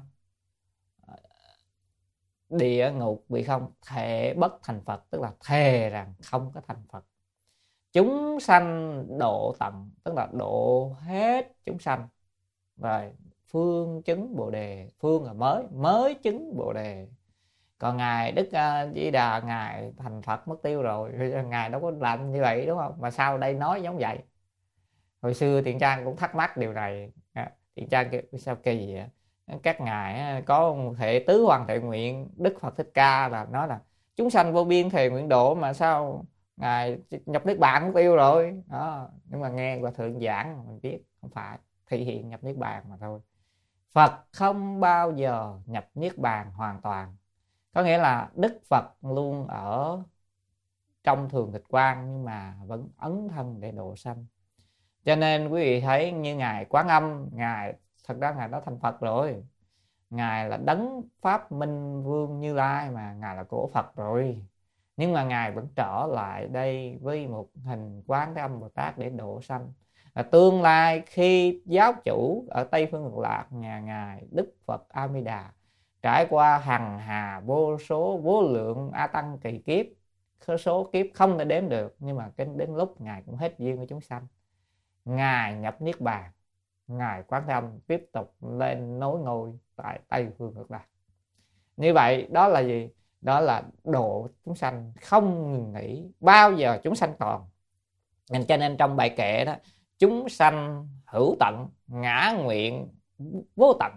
Địa ngục vị không thể bất thành Phật, tức là thề rằng không có thành Phật. Chúng sanh độ tận, tức là độ hết chúng sanh. Rồi phương chứng Bồ đề, phương là mới, mới chứng Bồ đề. Còn ngài Đức uh, Di Đà ngài thành Phật mất tiêu rồi, ngài đâu có làm như vậy, đúng không? Mà sao đây nói giống vậy? Hồi xưa Thiện Trang cũng thắc mắc điều này. Thiện Trang kêu sao kỳ vậy? Các ngài có thể tứ hoàng thệ nguyện Đức Phật Thích Ca là nói là chúng sanh vô biên thề nguyện độ, mà sao ngài nhập niết bàn cũng tiêu rồi đó. Nhưng mà nghe Hòa Thượng giảng mình biết không phải, thể hiện nhập niết bàn mà thôi. Phật không bao giờ nhập niết bàn hoàn toàn, có nghĩa là Đức Phật luôn ở trong thường tịch quan nhưng mà vẫn ấn thân để độ sanh. Cho nên quý vị thấy như ngài Quán Âm, ngài thật ra ngài đã thành Phật rồi, ngài là đấng Pháp Minh Vương Như Lai, mà ngài là cổ Phật rồi, nhưng mà ngài vẫn trở lại đây với một hình Quán Thế Âm Bồ Tát để độ sanh. Và tương lai khi giáo chủ ở Tây Phương Cực Lạc, nhà ngài Đức Phật A Di Đà trải qua hằng hà vô số vô lượng a tăng kỳ kiếp, số kiếp không thể đếm được, nhưng mà đến lúc ngài cũng hết duyên với chúng sanh, ngài nhập niết bàn, ngài Quán Thế Âm tiếp tục lên nối ngôi tại Tây Phương Cực Lạc. Như vậy đó là gì? Đó là độ chúng sanh không ngừng nghỉ, bao giờ chúng sanh còn. Nên cho nên trong bài kệ đó, chúng sanh hữu tận, ngã nguyện vô tận.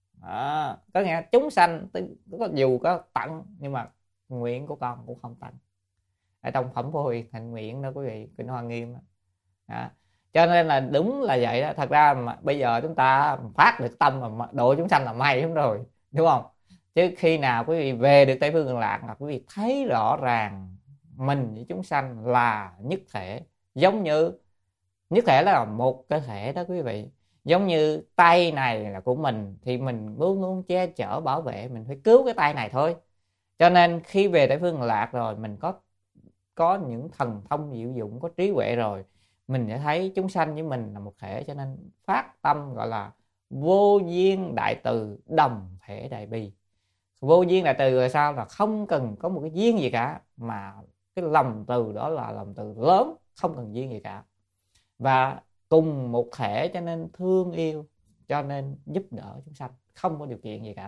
À, có nghĩa chúng sanh có dù có tận nhưng mà nguyện của con cũng không tận. Ở trong phẩm Phổ Hiền Thành Nguyện đó quý vị, Kinh Hoa Nghiêm đó. À, cho nên là đúng là vậy đó. Thật ra mà bây giờ chúng ta phát được tâm mà độ chúng sanh là may lắm rồi, đúng không? Chứ khi nào quý vị về được Tây Phương Cực Lạc là quý vị thấy rõ ràng mình với chúng sanh là nhất thể, giống như nhất thể là một cơ thể đó quý vị. Giống như tay này là của mình thì mình luôn luôn che chở bảo vệ, mình phải cứu cái tay này thôi. Cho nên khi về Tây Phương Cực Lạc rồi mình có có những thần thông diệu dụng, có trí huệ rồi, mình sẽ thấy chúng sanh với mình là một thể, cho nên phát tâm gọi là vô duyên đại từ, đồng thể đại bi. Vô duyên đại từ là sao? Là không cần có một cái duyên gì cả, mà cái lòng từ đó là lòng từ lớn, không cần duyên gì cả, và cùng một thể, cho nên thương yêu, cho nên giúp đỡ chúng sanh, không có điều kiện gì cả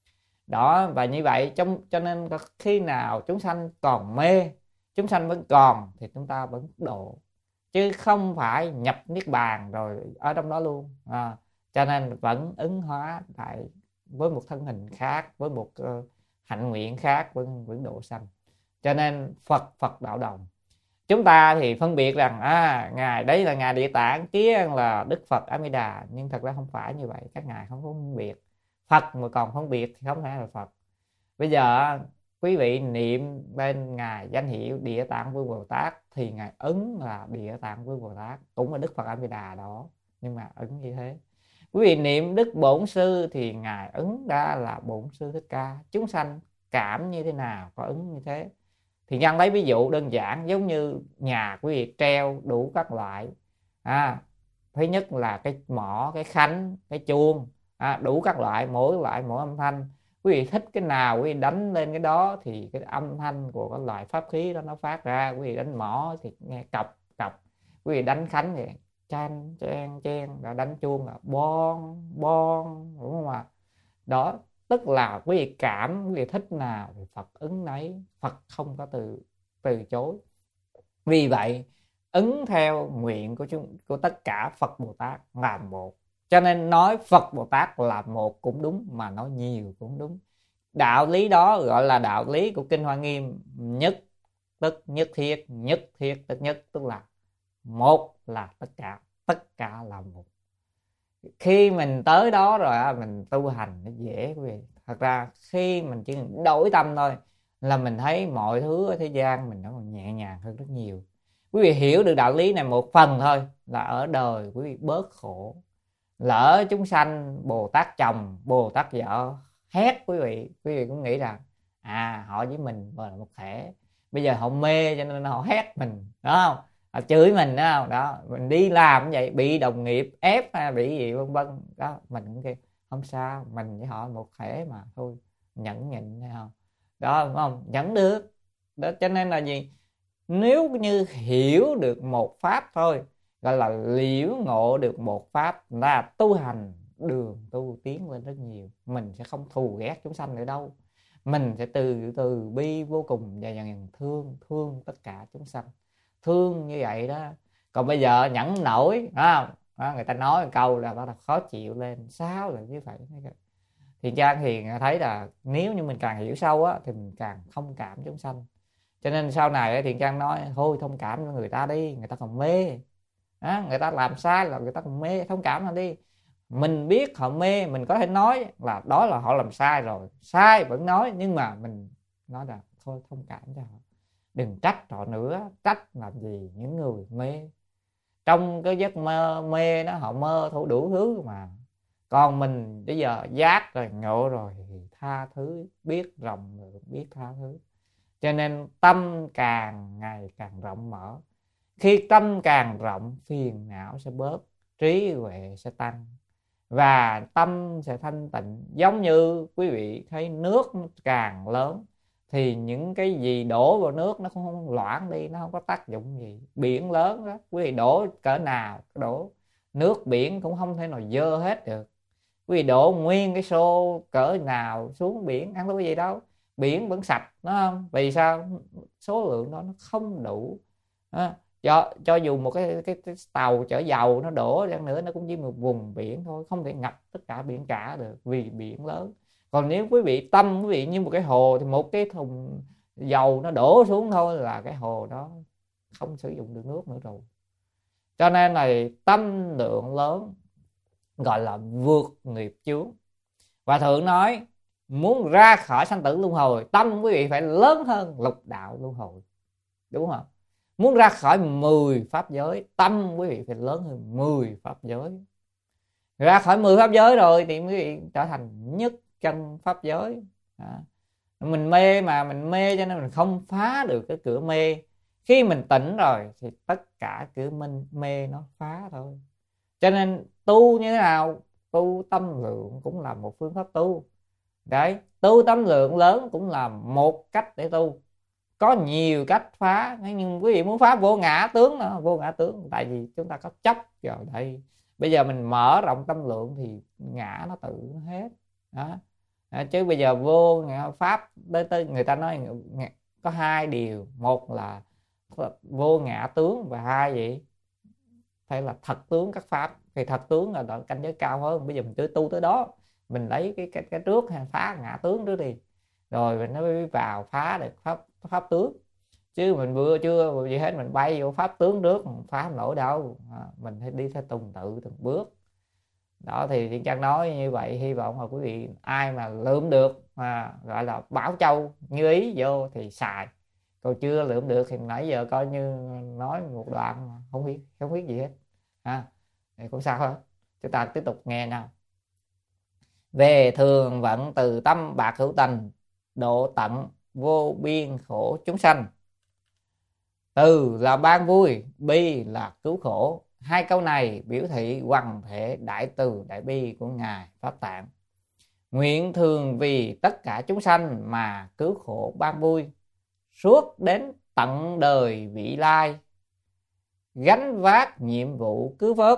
đó. Và như vậy trong cho nên khi nào chúng sanh còn mê, chúng sanh vẫn còn, thì chúng ta vẫn độ, chứ không phải nhập niết bàn rồi ở trong đó luôn. À, cho nên vẫn ứng hóa tại với một thân hình khác, với một uh, hạnh nguyện khác, vẫn vẫn độ sanh. Cho nên Phật Phật đạo đồng. Chúng ta thì phân biệt rằng à, ngài đấy là ngài Địa Tạng, kia là Đức Phật A Di Đà, nhưng thật ra không phải như vậy. Các ngài không có phân biệt. Phật mà còn phân biệt thì không thể là Phật. Bây giờ quý vị niệm bên ngài danh hiệu Địa Tạng Vương Bồ Tát thì ngài ứng là Địa Tạng Vương Bồ Tát, cũng là Đức Phật A Di Đà đó, nhưng mà ứng như thế. Quý vị niệm Đức Bổn Sư thì ngài ứng ra là Bổn Sư Thích Ca. Chúng sanh cảm như thế nào có ứng như thế. Thì nhân lấy ví dụ đơn giản, giống như nhà quý vị treo đủ các loại. À, thứ nhất là cái mõ, cái khánh, cái chuông, à, đủ các loại, mỗi loại mỗi âm thanh. Quý vị thích cái nào quý vị đánh lên cái đó thì cái âm thanh của cái loại pháp khí đó nó phát ra. Quý vị đánh mõ thì nghe cọc cọc, quý vị đánh khánh thì chan chen chen, rồi đánh chuông là bon bon, đúng không ạ? Đó, tức là quý vị cảm, quý vị thích nào thì Phật ứng nấy, Phật không có từ từ chối. Vì vậy ứng theo nguyện của chúng, của tất cả Phật Bồ Tát là một. Cho nên nói Phật Bồ Tát là một cũng đúng, mà nói nhiều cũng đúng. Đạo lý đó gọi là đạo lý của Kinh Hoa Nghiêm. Nhất tức nhất thiết, nhất thiết tức nhất, tức là một là tất cả, tất cả là một. Khi mình tới đó rồi mình tu hành nó dễ quý vị. Thật ra khi mình chỉ đổi tâm thôi là mình thấy mọi thứ ở thế gian mình nó còn nhẹ nhàng hơn rất nhiều. Quý vị hiểu được đạo lý này một phần thôi là ở đời quý vị bớt khổ. Lỡ chúng sanh Bồ Tát chồng, Bồ Tát vợ hét quý vị, quý vị cũng nghĩ rằng à, họ với mình là một thể. Bây giờ họ mê cho nên họ hét mình, đúng không? Họ chửi mình, đúng không? Đó, mình đi làm như vậy bị đồng nghiệp ép hay bị gì vân vân đó, mình cũng kêu không sao, mình với họ một thể mà thôi, nhẫn nhịn hay không? Đó, đúng không? Nhẫn được. Đó, cho nên là gì? Nếu như hiểu được một pháp thôi, gọi là liễu ngộ được một pháp, là tu hành đường tu tiến lên rất nhiều. Mình sẽ không thù ghét chúng sanh nữa đâu, mình sẽ từ từ bi vô cùng và dần dần thương thương tất cả chúng sanh, thương như vậy đó. Còn bây giờ nhẫn nổi đó, đó người ta nói một câu là bắt đầu khó chịu lên, sao là như vậy. Thì Trang thì thấy là nếu như mình càng hiểu sâu á thì mình càng thông cảm chúng sanh. Cho nên sau này thì Trang nói thôi thông cảm cho người ta đi, người ta còn mê đó, người ta làm sai là người ta còn mê, thông cảm là đi. Mình biết họ mê, mình có thể nói là đó là họ làm sai rồi, sai vẫn nói, nhưng mà mình nói là thôi thông cảm cho họ, đừng trách họ nữa. Trách làm gì những người mê, trong cái giấc mơ mê đó họ mơ thủ đủ thứ mà. Còn mình bây giờ giác rồi, ngộ rồi thì tha thứ, biết rộng rồi biết tha thứ. Cho nên tâm càng ngày càng rộng mở. Khi tâm càng rộng, phiền não sẽ bớt, trí huệ sẽ tăng, và tâm sẽ thanh tịnh. Giống như quý vị thấy nước càng lớn thì những cái gì đổ vào nước nó cũng không loãng đi, nó không có tác dụng gì. Biển lớn đó, quý vị đổ cỡ nào đổ, nước biển cũng không thể nào dơ hết được. Quý vị đổ nguyên cái xô cỡ nào xuống biển, ăn cái gì đâu, biển vẫn sạch, đúng không? Vì sao? Số lượng đó nó không đủ. À, cho cho dù một cái, cái, cái tàu chở dầu nó đổ ra nữa, nó cũng chỉ một vùng biển thôi, không thể ngập tất cả biển cả được, vì biển lớn. Còn nếu quý vị tâm quý vị như một cái hồ thì một cái thùng dầu nó đổ xuống thôi là cái hồ đó không sử dụng được nước nữa rồi. Cho nên là tâm lượng lớn gọi là vượt nghiệp chướng. Và Thượng nói muốn ra khỏi sanh tử luân hồi, tâm quý vị phải lớn hơn lục đạo luân hồi, đúng không? Muốn ra khỏi mười pháp giới, tâm quý vị phải lớn hơn mười pháp giới. Ra khỏi mười pháp giới rồi thì quý vị trở thành nhất chân pháp giới. À, mình mê mà mình mê cho nên mình không phá được cái cửa mê. Khi mình tỉnh rồi thì tất cả cứ minh mê nó phá thôi. Cho nên tu như thế nào? Tu tâm lượng cũng là một phương pháp tu. Đấy, tu tâm lượng lớn cũng là một cách để tu. Có nhiều cách phá, nhưng quý vị muốn phá vô ngã tướng nữa, vô ngã tướng, tại vì chúng ta có chấp vào đây. Bây giờ mình mở rộng tâm lượng thì ngã nó tự nó hết đó. À, chứ bây giờ vô ngã pháp tới tới người ta nói có hai điều, một là vô ngã tướng, và hai gì phải là thật tướng các pháp. Thì thật tướng là đoạn cảnh giới cao hơn. Bây giờ mình chưa tu tới đó, mình lấy cái cái, cái trước phá ngã tướng trước đi, rồi mình mới vào phá được pháp pháp tướng. Chứ mình vừa chưa gì hết mình bay vô pháp tướng trước phá không nổi đâu. À, mình phải đi theo tuần tự từng bước đó. Thì Thiên Trang nói như vậy, hy vọng là quý vị ai mà lượm được mà gọi là bảo châu như ý vô thì xài, còn chưa lượm được thì nãy giờ coi như nói một đoạn không biết không biết gì hết à, thì cũng sao hết. Chúng ta tiếp tục nghe nào. Về thường vận từ tâm bạc hữu tình, độ tận vô biên khổ chúng sanh. Từ là ban vui, bi là cứu khổ. Hai câu này biểu thị hoằng thể đại từ đại bi của Ngài Pháp Tạng. Nguyện thường vì tất cả chúng sanh mà cứu khổ ban vui, suốt đến tận đời vị lai, gánh vác nhiệm vụ cứu vớt,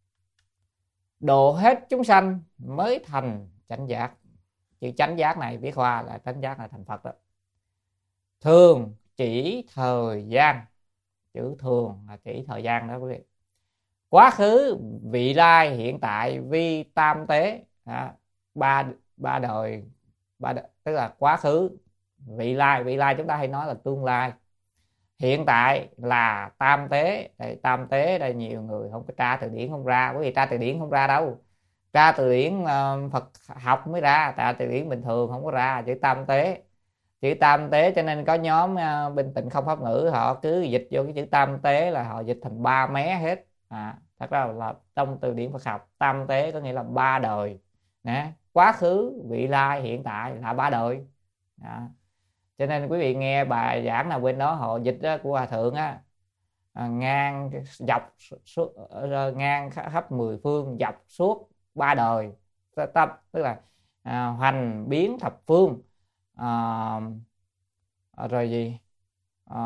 độ hết chúng sanh mới thành chánh giác. Chữ chánh giác này viết hoa là chánh giác là thành Phật đó. Thường chỉ thời gian, chữ thường là chỉ thời gian đó quý vị. Quá khứ, vị lai, hiện tại, vi tam tế, à, ba ba đời, ba đời, tức là quá khứ, vị lai, vị lai chúng ta hay nói là tương lai, hiện tại là tam tế. Đây, tam tế đây nhiều người không có tra từ điển không ra, bởi vì tra từ điển không ra đâu, tra từ điển uh, Phật học mới ra, tra từ điển bình thường không có ra chữ tam tế. Chữ tam tế cho nên có nhóm uh, bên Tịnh Không Pháp Ngữ họ cứ dịch vô cái chữ tam tế là họ dịch thành ba mé hết. À, thật ra là trong từ điển Phật học tam tế có nghĩa là ba đời nè, quá khứ, vị lai, hiện tại là ba đời. Đó. Cho nên quý vị nghe bài giảng nào bên đó họ dịch đó, của Hòa Thượng á, à, ngang dọc suốt, ngang khắp mười phương, dọc suốt ba đời tâm, tức là à, hoành biến thập phương, à, rồi gì à,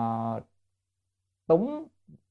túng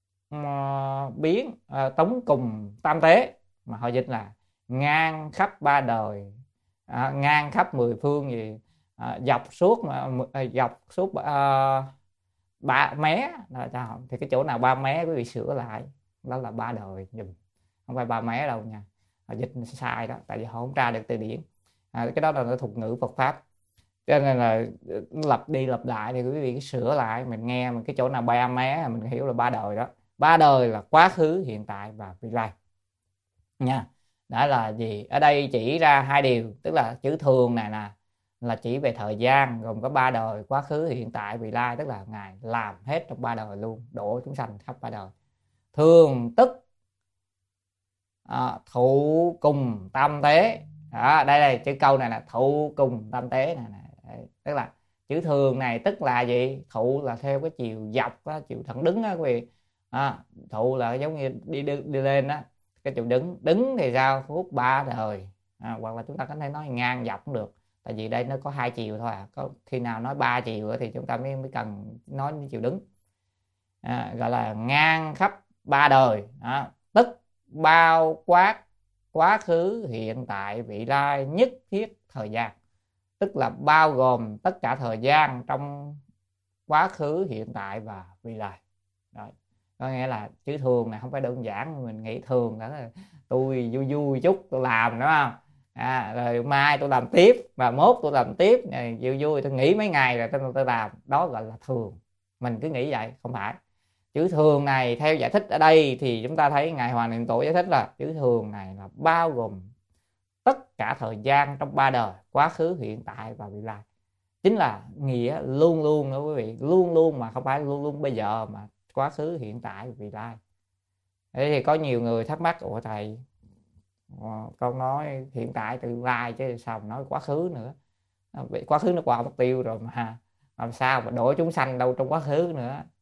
à, biến à, tống cùng tam tế, mà họ dịch là ngang khắp ba đời, à, ngang khắp mười phương gì, à, dọc suốt mà à, dọc suốt à, ba mé. Thì cái chỗ nào ba mé quý vị sửa lại, đó là ba đời dùm, không phải ba mé đâu nha, họ dịch sai đó, tại vì họ không tra được từ điển. À, cái đó là thuật ngữ Phật pháp, cho nên là lặp đi lặp lại thì quý vị cứ sửa lại, mình nghe mình cái chỗ nào ba mé mình hiểu là ba đời đó. Ba đời là quá khứ, hiện tại và vị lai nha. Đó là gì? Ở đây chỉ ra hai điều, tức là chữ thường này nè là chỉ về thời gian, gồm có ba đời, quá khứ, hiện tại, vị lai, tức là Ngài làm hết trong ba đời luôn, độ chúng sanh khắp ba đời. Thường tức à, thụ cùng tam tế. Đó, đây đây chữ câu này là thụ cùng tam tế này, này. Đấy, tức là chữ thường này tức là gì? Thụ là theo cái chiều dọc đó, chiều thẳng đứng đó quý vị. À, thụ là giống như đi đi, đi lên đó, cái chiều đứng. Đứng thì sao? Phút ba đời, à, hoặc là chúng ta có thể nói ngang dọc cũng được, tại vì đây nó có hai chiều thôi à. Có khi nào nói ba chiều thì chúng ta mới, mới cần nói chiều đứng, à, gọi là ngang khắp ba đời. Đó, tức bao quát quá khứ, hiện tại, vị lai, nhất thiết thời gian, tức là bao gồm tất cả thời gian trong quá khứ, hiện tại và vị lai. Đó, có nghĩa là chữ thường này không phải đơn giản mình nghĩ thường đó là tôi vui vui chút tôi làm, đúng không? À, rồi mai tôi làm tiếp, và mốt tôi làm tiếp, vui vui tôi nghỉ mấy ngày rồi tôi, tôi làm, đó gọi là thường. Mình cứ nghĩ vậy, không phải. Chữ thường này theo giải thích ở đây thì chúng ta thấy Ngài Hoàng Niệm Tổ giải thích là chữ thường này là bao gồm tất cả thời gian trong ba đời, quá khứ, hiện tại và vị lai, chính là nghĩa luôn luôn đó quý vị, luôn luôn, mà không phải luôn luôn bây giờ, mà quá khứ, hiện tại, vị lai. Thế thì có nhiều người thắc mắc, ủa thầy con nói hiện tại tương lai chứ sao mà nói quá khứ nữa, quá khứ nó qua mất tiêu rồi mà làm sao mà đổi chúng sanh đâu trong quá khứ nữa.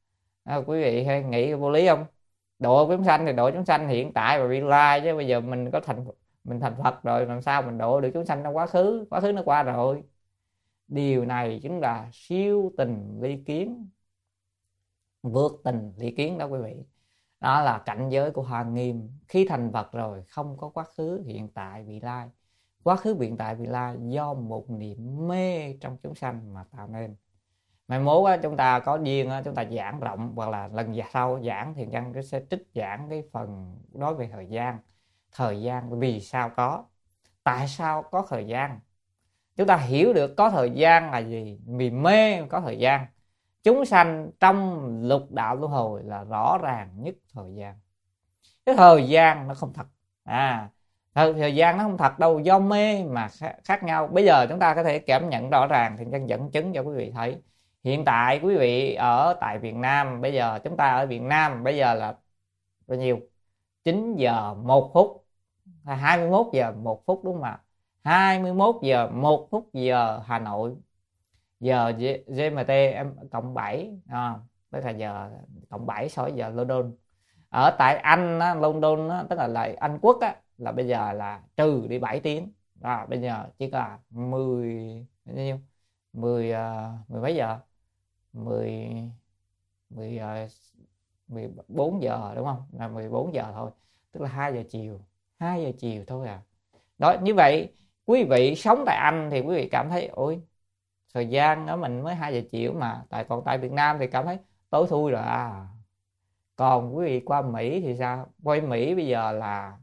À, quý vị hay nghĩ vô lý không? Độ chúng sanh thì độ chúng sanh hiện tại và vị lai, chứ bây giờ mình có thành mình thành Phật rồi, làm sao mình độ được chúng sanh trong quá khứ? Quá khứ nó qua rồi. Điều này chính là siêu tình ly kiến, vượt tình ly kiến đó quý vị. Đó là cảnh giới của Hoa Nghiêm. Khi thành Phật rồi không có quá khứ, hiện tại, vị lai. Quá khứ, hiện tại, vị lai do một niệm mê trong chúng sanh mà tạo nên. Mai mốt á, chúng ta có duyên á, chúng ta giảng rộng, hoặc là lần sau giảng thì Nhân sẽ trích giảng cái phần nói về thời gian. Thời gian vì sao có, tại sao có thời gian. Chúng ta hiểu được có thời gian là gì, vì mê có thời gian. Chúng sanh trong lục đạo luân hồi là rõ ràng nhất thời gian. Cái thời gian nó không thật. À, thời, thời gian nó không thật đâu, do mê mà khác, khác nhau. Bây giờ chúng ta có thể cảm nhận rõ ràng thì Nhân dẫn chứng cho quý vị thấy. Hiện tại quý vị ở tại Việt Nam, bây giờ chúng ta ở Việt Nam bây giờ là bao nhiêu? chín giờ một phút, hai mươi mốt giờ một phút đúng không ạ? hai mươi mốt giờ một phút giờ Hà Nội. Giờ giê em tê em cộng bảy, à, tức là giờ cộng bảy so với giờ London. Ở tại Anh á, London á, tức là lại Anh Quốc á, là bây giờ là trừ đi bảy tiếng. À, bây giờ chỉ là mười nhiêu? mười uh, mười mấy giờ? mười mười uh, mười bốn giờ đúng không? Là mười bốn giờ thôi, tức là hai giờ chiều. hai giờ chiều thôi à. Đó, như vậy quý vị sống tại Anh thì quý vị cảm thấy ôi thời gian ở mình mới hai giờ chiều mà, tại còn tại Việt Nam thì cảm thấy tối thui rồi à. Còn quý vị qua Mỹ thì sao? Qua Mỹ bây giờ là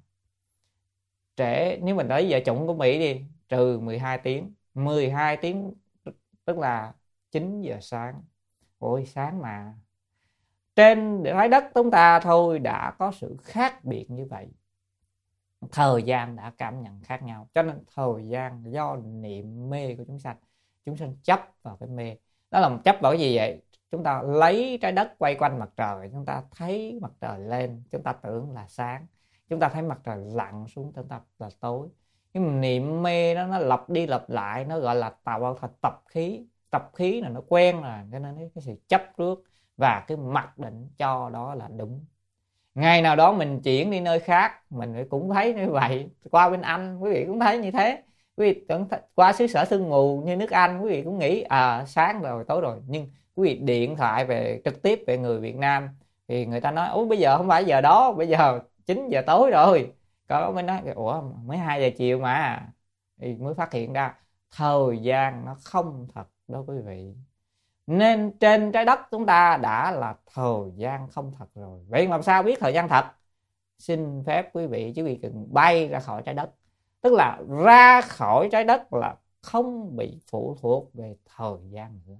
trễ, nếu mình lấy giờ chuẩn của Mỹ đi, trừ mười hai tiếng. mười hai tiếng tức là chín giờ sáng. Ôi sáng mà. Trên trái đất chúng ta thôi đã có sự khác biệt như vậy. Thời gian đã cảm nhận khác nhau. Cho nên thời gian do niệm mê của chúng sanh. Chúng sanh chấp vào cái mê. Đó là chấp vào cái gì vậy? Chúng ta lấy trái đất quay quanh mặt trời, chúng ta thấy mặt trời lên, chúng ta tưởng là sáng. Chúng ta thấy mặt trời lặn xuống, chúng ta là tối. Nhưng niệm mê đó nó lặp đi lặp lại, nó gọi là tạo thành tập khí. Tập khí là nó quen rồi, cho nên cái sự chấp trước và cái mặc định cho đó là đúng. Ngày nào đó mình chuyển đi nơi khác, mình cũng thấy như vậy. Qua bên Anh quý vị cũng thấy như thế. Quý vị tưởng qua xứ sở sương mù như nước Anh, quý vị cũng nghĩ à sáng rồi tối rồi. Nhưng quý vị điện thoại về trực tiếp về người Việt Nam thì người ta nói ủa bây giờ không phải giờ đó, bây giờ chín giờ tối rồi. Có mới nói ủa mới hai giờ chiều mà. Thì mới phát hiện ra thời gian nó không thật đó quý vị. Nên trên trái đất chúng ta đã là thời gian không thật rồi. Vậy làm sao biết thời gian thật? Xin phép quý vị chứ quý vị cần bay ra khỏi trái đất. Tức là ra khỏi trái đất là không bị phụ thuộc về thời gian nữa.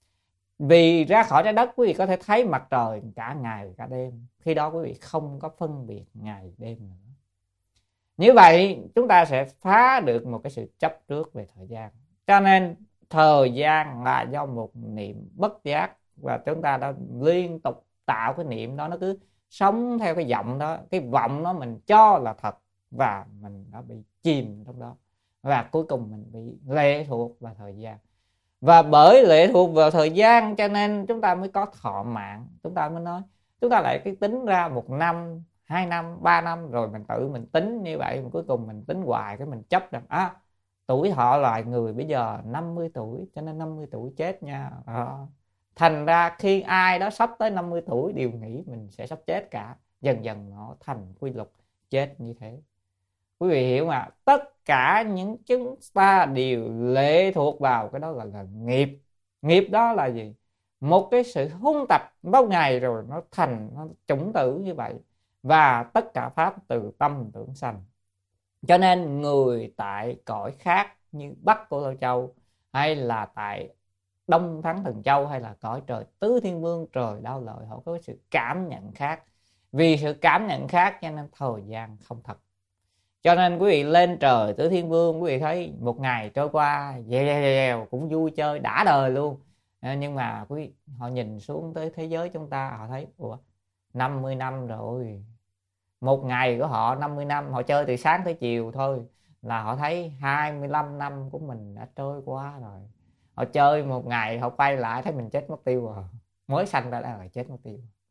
Vì ra khỏi trái đất quý vị có thể thấy mặt trời cả ngày cả đêm. Khi đó quý vị không có phân biệt ngày đêm nữa. Như vậy chúng ta sẽ phá được một cái sự chấp trước về thời gian. Cho nên thời gian là do một niệm bất giác, và chúng ta đã liên tục tạo cái niệm đó, nó cứ sống theo cái vọng đó. Cái vọng đó mình cho là thật và mình đã bị chìm trong đó. Và cuối cùng mình bị lệ thuộc vào thời gian. Và bởi lệ thuộc vào thời gian cho nên chúng ta mới có thọ mạng. Chúng ta mới nói, chúng ta lại cái tính ra một năm, hai năm, ba năm, rồi mình tự mình tính như vậy. Cuối cùng mình tính hoài, cái mình chấp rằng à, tuổi thọ loài người bây giờ năm mươi tuổi, cho nên năm mươi tuổi chết nha. À, thành ra khi ai đó sắp tới năm mươi tuổi đều nghĩ mình sẽ sắp chết cả. Dần dần nó thành quy luật chết như thế. Quý vị hiểu mà, tất cả những chúng ta đều lệ thuộc vào cái đó gọi là nghiệp. Nghiệp đó là gì? Một cái sự huân tập lâu ngày rồi nó thành, nó chủng tử như vậy. Và tất cả pháp từ tâm tưởng sanh. Cho nên người tại cõi khác như Bắc Cổ Lô Châu, hay là tại Đông Thắng Thần Châu, hay là cõi trời Tứ Thiên Vương, trời Đao Lợi, họ có sự cảm nhận khác. Vì sự cảm nhận khác cho nên thời gian không thật. Cho nên quý vị lên trời Tứ Thiên Vương, quý vị thấy một ngày trôi qua dèo dèo dèo cũng vui chơi đã đời luôn. Nhưng mà quý vị, họ nhìn xuống tới thế giới chúng ta, họ thấy ủa năm mươi năm rồi. Một ngày của họ năm mươi năm, họ chơi từ sáng tới chiều thôi là họ thấy hai mươi lăm năm của mình đã trôi qua rồi. Họ chơi một ngày, họ quay lại thấy mình chết mất tiêu rồi. Mới sanh ra là chết mất tiêu.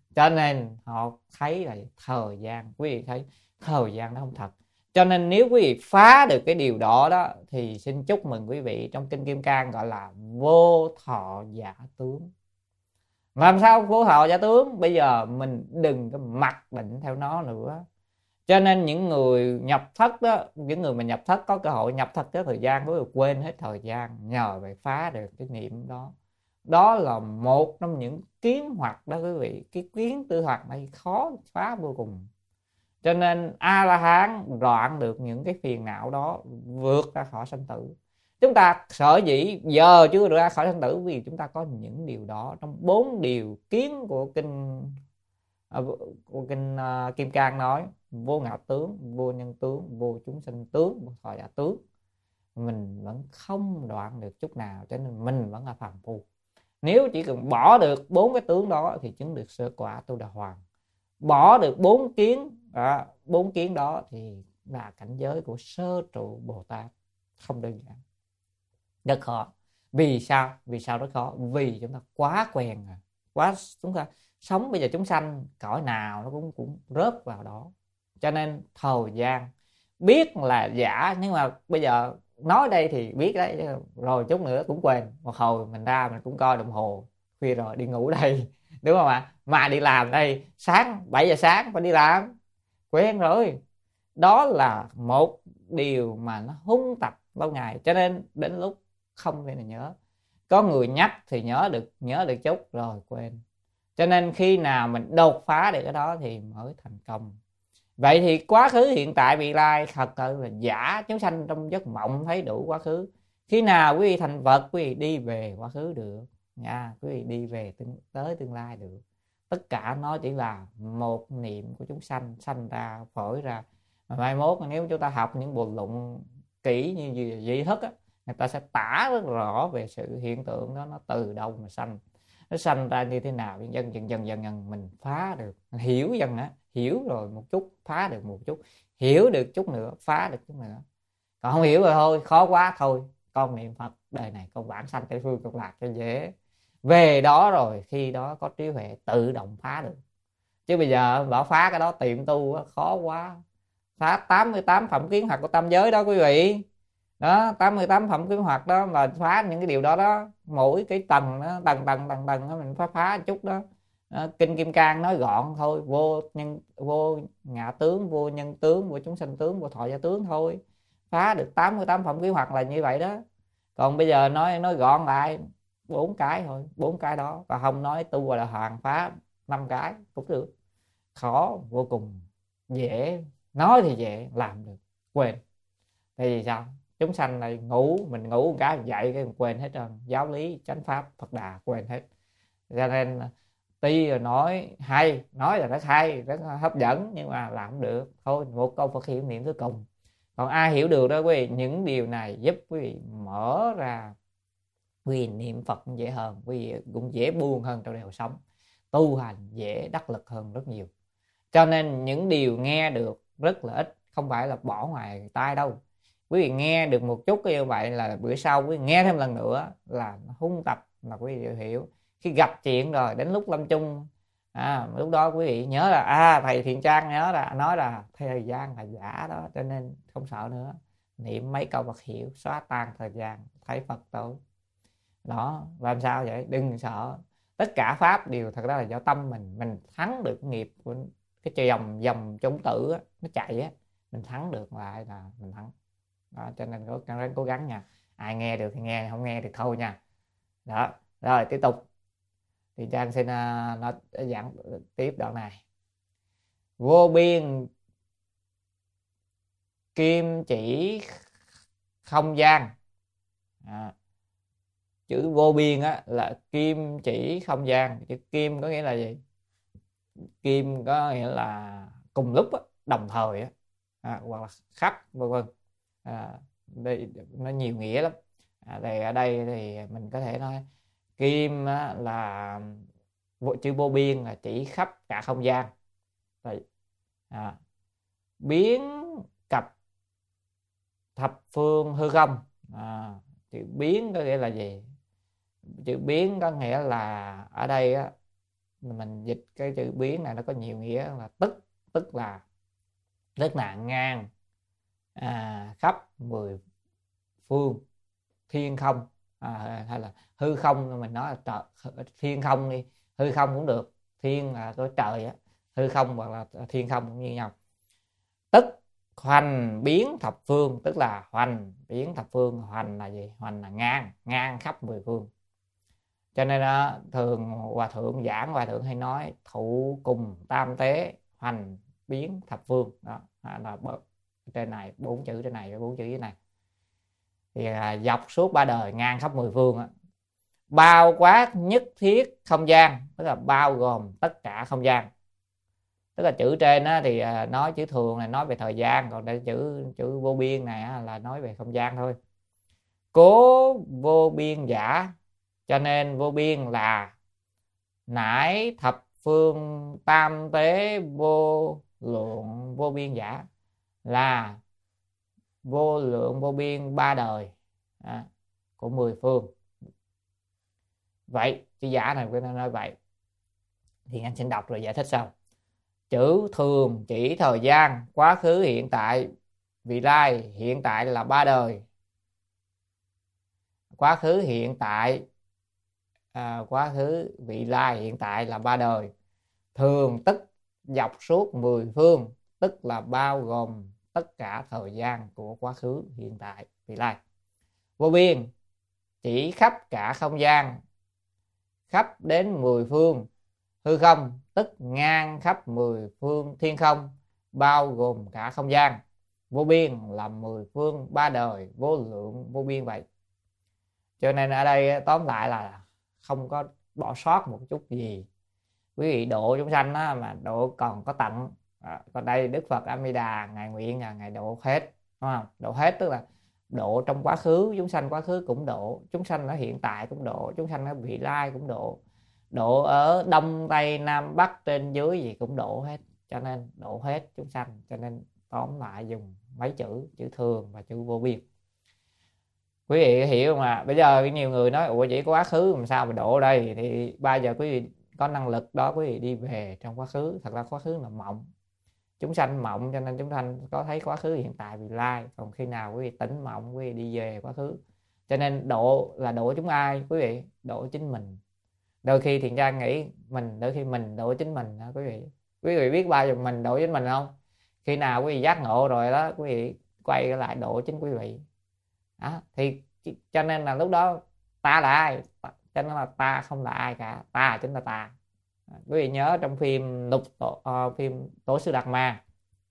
Cho nên họ thấy là thời gian, quý vị thấy thời gian nó không thật. Cho nên nếu quý vị phá được cái điều đó đó thì xin chúc mừng quý vị. Trong kinh Kim Cang gọi là vô thọ giả tướng. Làm sao vô thọ giả tướng? Bây giờ mình đừng có mặc định theo nó nữa. Cho nên những người nhập thất đó, những người mà nhập thất có cơ hội nhập thất tới thời gian, quý vị quên hết thời gian, nhờ vậy phá được cái niệm đó. Đó là một trong những kiến hoặc đó quý vị. Cái kiến tư hoặc này khó phá vô cùng. Cho nên A-la-hán đoạn được những cái phiền não đó, vượt ra khỏi sanh tử. Chúng ta sở dĩ giờ chưa được ra khỏi sanh tử vì chúng ta có những điều đó trong bốn điều kiến của kinh của kinh uh, Kim Cang nói: vô ngã tướng, vô nhân tướng, vô chúng sinh tướng, vô thọ giả tướng. Mình vẫn không đoạn được chút nào, cho nên mình vẫn là phàm phu. Nếu chỉ cần bỏ được bốn cái tướng đó thì chứng được sơ quả Tu Đà Hoàng. Bỏ được bốn kiến đó, bốn kiến đó thì là cảnh giới của sơ trụ Bồ Tát. Không đơn giản, rất khó. Vì sao? Vì sao rất khó? Vì chúng ta quá quen rồi, quá chúng ta sống bây giờ chúng sanh cõi nào nó cũng cũng rớt vào đó. Cho nên thời gian biết là giả, nhưng mà bây giờ nói đây thì biết đấy, rồi chút nữa cũng quên. Một hồi mình ra mình cũng coi đồng hồ, khuya rồi đi ngủ đây, đúng không ạ? Mà đi làm đây sáng bảy giờ sáng phải đi làm, quen rồi. Đó là một điều mà nó hung tập lâu ngày, cho nên đến lúc không thể nào nhớ. Có người nhắc thì nhớ được, nhớ được chút rồi quên. Cho nên khi nào mình đột phá được cái đó thì mới thành công. Vậy thì quá khứ, hiện tại, vị lai thật sự là giả. Chúng sanh trong giấc mộng thấy đủ quá khứ. Khi nào quý vị thành Phật, quý vị đi về quá khứ được nha, quý vị đi về tương, tới tương lai được. Tất cả nó chỉ là một niệm của chúng sanh, sanh ra phổi ra. Mà mai mốt nếu chúng ta học những bộ luận kỹ như gì dị thức á, người ta sẽ tả rất rõ về sự hiện tượng đó, nó từ đâu mà sanh, nó sanh ra như thế nào. Dần dần dần dần dần mình phá được, hiểu dần á, hiểu rồi một chút phá được một chút, hiểu được chút nữa phá được chút nữa. Còn không hiểu rồi thôi, khó quá thôi, con niệm Phật đời này con vãng sanh Tây Phương Cực Lạc cho dễ. Về đó rồi khi đó có trí huệ tự động phá được. Chứ bây giờ bảo phá cái đó tiệm tu đó, khó quá. Phá tám mươi tám phẩm kiến hoặc của tam giới đó quý vị. Đó, tám mươi tám phẩm kiến hoặc đó là phá những cái điều đó đó. Mỗi cái tầng đó, tầng tầng tầng tầng đó mình phá phá một chút đó. Đó, kinh Kim Cang nói gọn thôi, vô nhân vô ngã tướng, vô nhân tướng, vô chúng sanh tướng, vô thọ giả tướng thôi. Phá được tám mươi tám phẩm kiến hoặc là như vậy đó. Còn bây giờ nói nói gọn lại bốn cái thôi, bốn cái đó. Và không nói tu gọi là hoàng phá năm cái cũng được. Khó vô cùng. Dễ, nói thì dễ, làm được quên. Tại vì sao? Chúng sanh này ngủ, mình ngủ một cái dậy cái mình quên hết trơn. Giáo lý, chánh pháp, Phật Đà quên hết. Cho nên tuy là nói hay, nói là rất hay, rất hấp dẫn, nhưng mà làm không được. Thôi một câu Phật hiệu niệm cuối cùng. Còn ai hiểu được đó quý vị, những điều này giúp quý vị mở ra, quý vị niệm Phật cũng dễ hơn, quý vị cũng dễ buông hơn trong đời sống, tu hành dễ đắc lực hơn rất nhiều. Cho nên những điều nghe được rất là ít, không phải là bỏ ngoài tai đâu. Quý vị nghe được một chút như vậy là bữa sau quý vị nghe thêm lần nữa là hung tập mà quý vị hiểu. Khi gặp chuyện rồi đến lúc lâm chung, à, lúc đó quý vị nhớ là à thầy Thiện Trang nhớ là nói là thời gian là giả đó, cho nên không sợ nữa. Niệm mấy câu Phật hiệu xóa tan thời gian, thấy Phật tối. Đó, làm sao vậy? Đừng sợ. Tất cả pháp đều thật ra là do tâm mình. Mình thắng được nghiệp của cái dòng dòng chống tử á, nó chạy á, mình thắng được lại là mình thắng. Đó, cho nên cố gắng cố gắng nha. Ai nghe được thì nghe, không nghe thì thôi nha. Đó, rồi tiếp tục. Thì Trang xin uh, nói giảng tiếp đoạn này. Vô biên kim chỉ không gian. À, chữ vô biên á là kim chỉ không gian. Chữ kim có nghĩa là gì? Kim có nghĩa là cùng lúc á, đồng thời á, à, hoặc là khắp vân vân. À, đây nó nhiều nghĩa lắm. À, thì ở đây thì mình có thể nói kim á, là chữ vô biên là chỉ khắp cả không gian. Rồi, à, biến cập thập phương hư không. À, chữ biến có nghĩa là gì? Chữ biến có nghĩa là ở đây á, mình dịch cái chữ biến này nó có nhiều nghĩa là tức, tức là rất là ngang à, khắp mười phương thiên không, à, hay là hư không, mình nói là trời, thiên không đi, hư không cũng được, thiên là cái trời á, hư không hoặc là thiên không cũng như nhau. Tức hoành biến thập phương, tức là hoành biến thập phương. Hoành là gì? Hoành là ngang, ngang khắp mười phương. Cho nên đó, thường hòa thượng giảng, hòa thượng hay nói thụ cùng tam tế hoành biến thập phương. Đó là trên này bốn chữ trên này, bốn chữ dưới này thì à, dọc suốt ba đời, ngang khắp mười phương á. Bao quát nhất thiết không gian, tức là bao gồm tất cả không gian. Tức là chữ trên á, thì à, nói chữ thường là nói về thời gian, còn đây chữ chữ vô biên này á, là nói về không gian thôi. Cố vô biên giả, cho nên vô biên là nải thập phương tam tế vô lượng vô biên giả, là vô lượng vô biên ba đời à, của mười phương. Vậy chữ giả này tôi nói vậy thì anh xin đọc rồi giải thích sau. Chữ thường chỉ thời gian quá khứ, hiện tại, vị lai. Hiện tại là ba đời, quá khứ, hiện tại, à, quá khứ, vị lai, hiện tại là ba đời. Thường tức dọc suốt mười phương, tức là bao gồm tất cả thời gian của quá khứ, hiện tại, vị lai. Vô biên chỉ khắp cả không gian, khắp đến mười phương. Hư không tức ngang khắp mười phương thiên không, bao gồm cả không gian. Vô biên là mười phương ba đời, vô lượng vô biên vậy. Cho nên ở đây tóm lại là không có bỏ sót một chút gì. Quý vị độ chúng sanh đó, mà độ còn có tận à, còn đây Đức Phật A Di Đà ngài nguyện là ngài độ hết, đúng không? Độ hết tức là độ trong quá khứ, chúng sanh quá khứ cũng độ, chúng sanh ở hiện tại cũng độ, chúng sanh ở vị lai cũng độ, độ ở đông tây nam bắc trên dưới gì cũng độ hết. Cho nên độ hết chúng sanh. Cho nên tóm lại dùng mấy chữ, chữ thường và chữ vô biên. Quý vị hiểu không ạ? À? Bây giờ nhiều người nói ủa chỉ có quá khứ làm sao mà độ đây, thì bây giờ quý vị có năng lực đó, quý vị đi về trong quá khứ. Thật ra quá khứ là mộng, chúng sanh mộng, cho nên chúng sanh có thấy quá khứ, hiện tại, vị lai. Còn khi nào quý vị tỉnh mộng, quý vị đi về quá khứ. Cho nên độ là độ chúng ai? Quý vị độ chính mình. Đôi khi Thiện Trang nghĩ mình, đôi khi mình độ chính mình đó, quý vị. Quý vị biết bao giờ mình độ chính mình không? Khi nào quý vị giác ngộ rồi đó, quý vị quay lại độ chính quý vị. Đó, thì cho nên là lúc đó ta là ai? Cho nên là ta không là ai cả, ta chính là ta. Quý vị nhớ trong phim lục tổ, uh, phim Tổ sư Đạt Ma,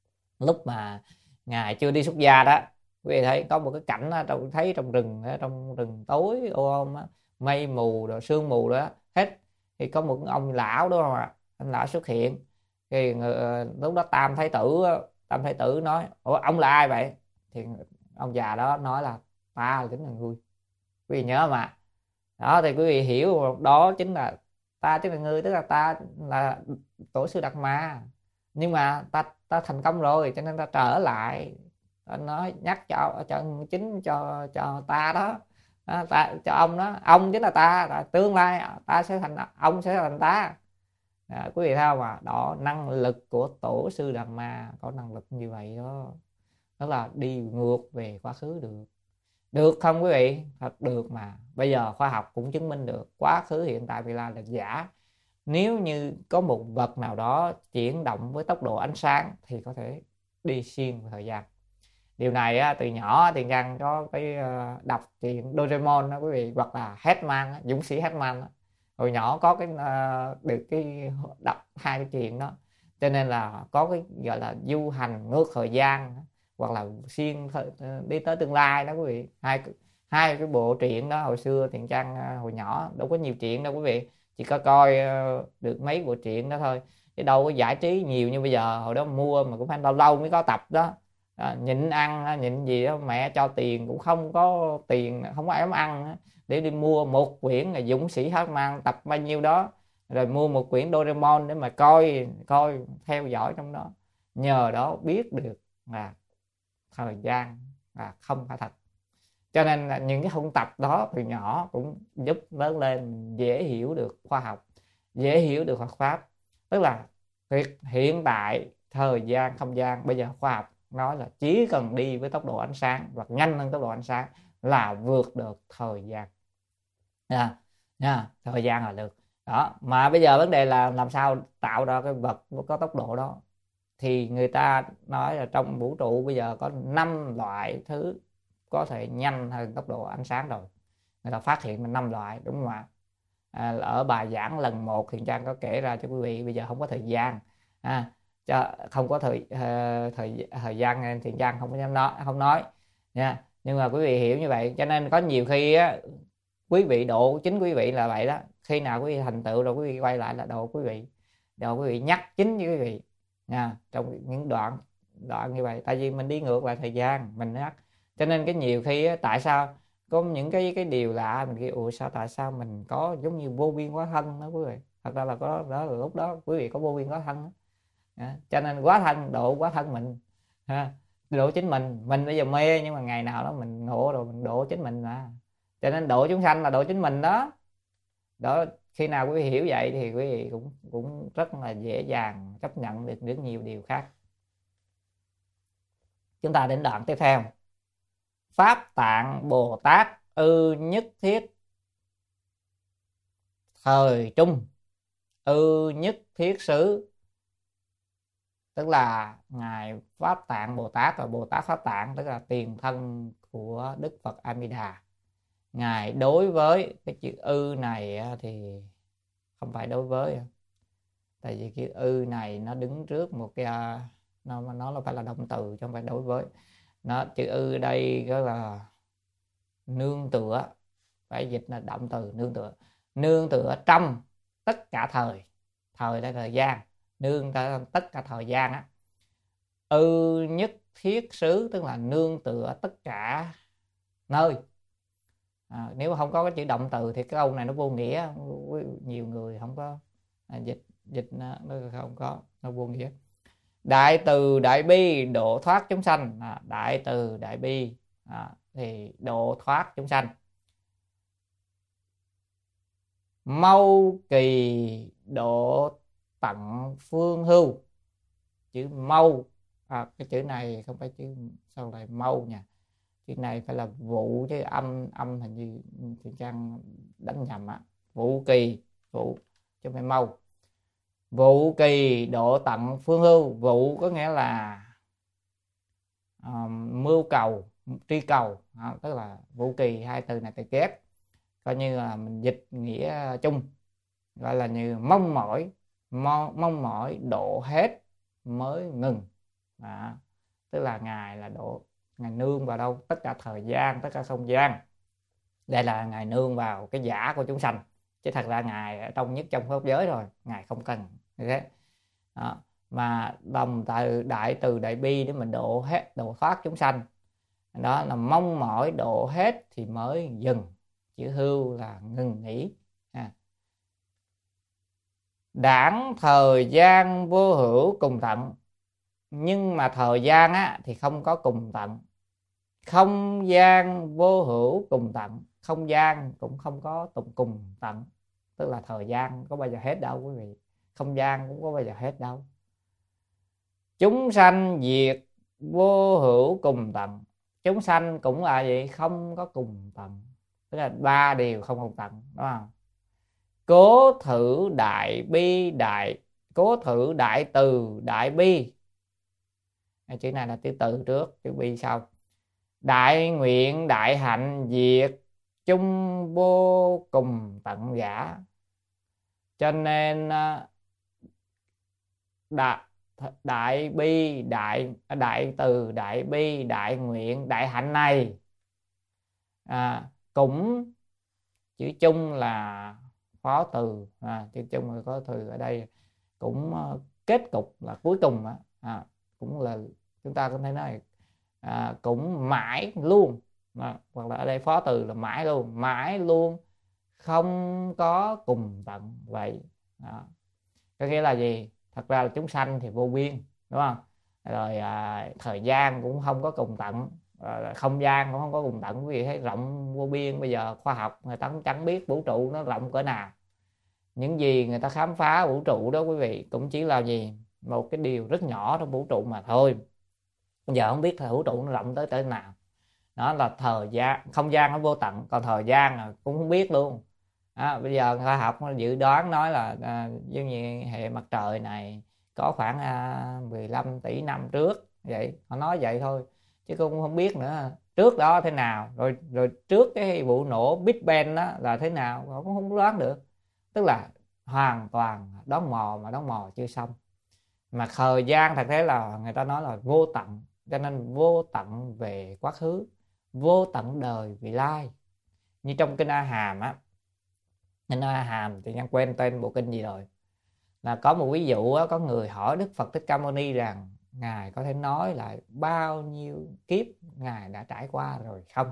lúc mà ngài chưa đi xuất gia đó, quý vị thấy có một cái cảnh đó, trong thấy trong rừng, trong rừng tối ôm, mây mù rồi sương mù đó hết, thì có một ông lão đó mà anh lão xuất hiện. Thì lúc đó Tam Thái Tử Tam Thái Tử nói ủa ông là ai vậy? Thì ông già đó nói là ta là chính là ngươi. Quý vị nhớ mà. Đó thì quý vị hiểu đó chính là ta chính là ngươi, tức là ta là Tổ sư Đạt Ma. Nhưng mà ta ta thành công rồi, cho nên ta trở lại, ta nói nhắc cho cho chính cho cho ta đó. Đó, ta, cho ông đó, ông chính là ta, là tương lai ta sẽ thành ông, sẽ thành ta. Đó, quý vị thấy không mà đó, năng lực của Tổ sư Đạt Ma có năng lực như vậy đó, đó là đi ngược về quá khứ được. Được không quý vị? Thật được mà. Bây giờ khoa học cũng chứng minh được quá khứ, hiện tại, vị lai là giả. Nếu như có một vật nào đó chuyển động với tốc độ ánh sáng thì có thể đi xuyên thời gian. Điều này á, từ nhỏ thì Ngân có cái uh, đọc chuyện Doraemon đó quý vị, hoặc là Hitman, dũng sĩ Hitman đó. Hồi nhỏ có cái uh, được cái đọc hai cái chuyện đó, cho nên là có cái gọi là du hành ngược thời gian hoặc là xuyên thời, đi tới tương lai đó quý vị. Hai hai cái bộ truyện đó hồi xưa Thiện Trang hồi nhỏ đâu có nhiều chuyện đâu quý vị, chỉ có coi uh, được mấy bộ truyện đó thôi, chứ đâu có giải trí nhiều như bây giờ. Hồi đó mua mà cũng phải lâu lâu mới có tập đó. À, nhịn ăn nhịn gì đó, mẹ cho tiền cũng không có tiền, không có ém ăn để đi mua một quyển là dũng sĩ Hitman tập bao nhiêu đó, rồi mua một quyển Doraemon để mà coi coi theo dõi trong đó. Nhờ đó biết được là thời gian là không phải thật. Cho nên là những cái thông tập đó từ nhỏ cũng giúp lớn lên dễ hiểu được khoa học, dễ hiểu được Phật pháp. Tức là việc hiện tại thời gian không gian, bây giờ khoa học nói là chỉ cần đi với tốc độ ánh sáng hoặc nhanh hơn tốc độ ánh sáng là vượt được thời gian nha, nha, thời gian là được đó. Mà bây giờ vấn đề là làm sao tạo ra cái vật có tốc độ đó. Thì người ta nói là trong vũ trụ bây giờ có năm loại thứ có thể nhanh hơn tốc độ ánh sáng rồi. Người ta phát hiện là năm loại, đúng không ạ? À, ở bài giảng lần một Thiện Trang có kể ra cho quý vị. Bây giờ không có thời gian, à, cho không có thời uh, thời thời gian nên Thiện Trang không có dám nói, không nói nha. Nhưng mà quý vị hiểu như vậy, cho nên có nhiều khi á, quý vị độ chính quý vị là vậy đó. Khi nào quý vị thành tựu rồi quý vị quay lại là độ quý vị, độ quý vị nhắc chính với quý vị nha, trong những đoạn đoạn như vậy. Tại vì mình đi ngược lại thời gian mình nhắc, cho nên cái nhiều khi á, tại sao có những cái cái điều lạ mình kêu ủa sao tại sao mình có giống như vô biên quá thân đó quý vị. Thật ra là có đó là lúc đó quý vị có vô biên quá thân đó. À, cho nên quá thân độ quá thân mình ha, độ chính mình. Mình bây giờ mê nhưng mà ngày nào đó mình ngộ rồi mình độ chính mình mà. Cho nên độ chúng sanh là độ chính mình đó. Đó, khi nào quý vị hiểu vậy thì quý vị cũng cũng rất là dễ dàng chấp nhận được rất nhiều điều khác. Chúng ta đến đoạn tiếp theo. Pháp Tạng Bồ Tát ư nhất thiết thời trung ư nhất thiết xứ. Tức là ngài Pháp Tạng Bồ Tát và Bồ Tát Pháp Tạng, tức là tiền thân của Đức Phật A Di Đà. Ngài đối với cái chữ ư này thì không phải đối với, tại vì chữ ư này nó đứng trước một cái nó nó là phải là động từ chứ không phải đối với. Nó chữ ư đây đó là nương tựa, phải dịch là động từ nương tựa. Nương tựa trong tất cả thời, thời là thời gian, nương tựa tất cả thời gian á. Ư nhất thiết xứ tức là nương tựa tất cả nơi. À, nếu không có cái chữ động từ thì cái câu này nó vô nghĩa. Nhiều người không có à, dịch dịch nó, nó không có, nó vô nghĩa. Đại từ đại bi độ thoát chúng sanh. À, đại từ đại bi à, thì độ thoát chúng sanh. Mâu kỳ độ tận phương hưu. Chữ mâu à, cái chữ này không phải chữ sau lại mâu nha, chữ này phải là vụ chứ âm âm hình như Thiện Trang đánh nhầm á. Vụ kỳ, vụ chứ không phải mâu. Vụ kỳ độ tận phương hưu. Vụ có nghĩa là uh, mưu cầu, tri cầu à, tức là vụ kỳ. Hai từ này từ kép, coi như là mình dịch nghĩa chung, gọi là như mong mỏi, mong, mong mỏi độ hết mới ngừng à, tức là ngài là độ, ngài nương vào đâu? Tất cả thời gian, tất cả không gian. Đây là ngài nương vào cái giả của chúng sanh, chứ thật ra ngài ở trong nhất trong pháp giới rồi, ngài không cần như thế đó. Mà đồng từ đại từ đại bi để mình độ hết, độ thoát chúng sanh, đó là mong mỏi độ hết thì mới dừng. Chữ hưu là ngừng nghỉ à. Đảng thời gian vô hữu cùng tận. Nhưng mà thời gian á, thì không có cùng tận. Không gian vô hữu cùng tận. Không gian cũng không có cùng tận. Tức là thời gian có bao giờ hết đâu quý vị, không gian cũng có bao giờ hết đâu. Chúng sanh diệt vô hữu cùng tận. Chúng sanh cũng là gì? Không có cùng tận. Tức là ba điều không cùng tận, đúng không? Cố thử đại bi đại, cố thử đại từ đại bi. Chữ này là chữ từ trước, chữ bi sau. Đại nguyện đại hạnh diệt chung vô cùng tận giả. Cho nên đại, đại bi đại, đại từ đại bi đại nguyện đại hạnh này à, cũng chữ chung là phó từ à, chữ chung là có từ ở đây cũng uh, kết cục là cuối cùng à, cũng là chúng ta có thể nói à, cũng mãi luôn à, hoặc là ở đây phó từ là mãi luôn, mãi luôn không có cùng tận vậy đó. Có nghĩa là gì? Thật ra là chúng sanh thì vô biên, đúng không? Rồi à, thời gian cũng không có cùng tận, à, không gian cũng không có cùng tận. Quý vị thấy rộng vô biên, bây giờ khoa học người ta cũng chẳng biết vũ trụ nó rộng cỡ nào, những gì người ta khám phá vũ trụ đó quý vị cũng chỉ là gì, một cái điều rất nhỏ trong vũ trụ mà thôi. Bây giờ không biết là vũ trụ nó rộng tới tới nào, đó là thời gian, không gian nó vô tận, còn thời gian là cũng không biết luôn. À, bây giờ khoa học dự đoán nói là à, giống như hệ mặt trời này có khoảng à, mười lăm tỷ năm trước, vậy họ nói vậy thôi chứ cũng không biết nữa trước đó thế nào, rồi rồi trước cái vụ nổ Big Bang đó là thế nào họ cũng không đoán được. Tức là hoàn toàn đón mò mà đón mò chưa xong. Mà thời gian thật thế là người ta nói là vô tận, cho nên vô tận về quá khứ, vô tận đời vị lai. Như trong kinh A Hàm á, kinh A Hàm thì nhân quên tên bộ kinh gì rồi, là có một ví dụ á, có người hỏi Đức Phật Thích Ca Mâu Ni rằng ngài có thể nói lại bao nhiêu kiếp ngài đã trải qua rồi không?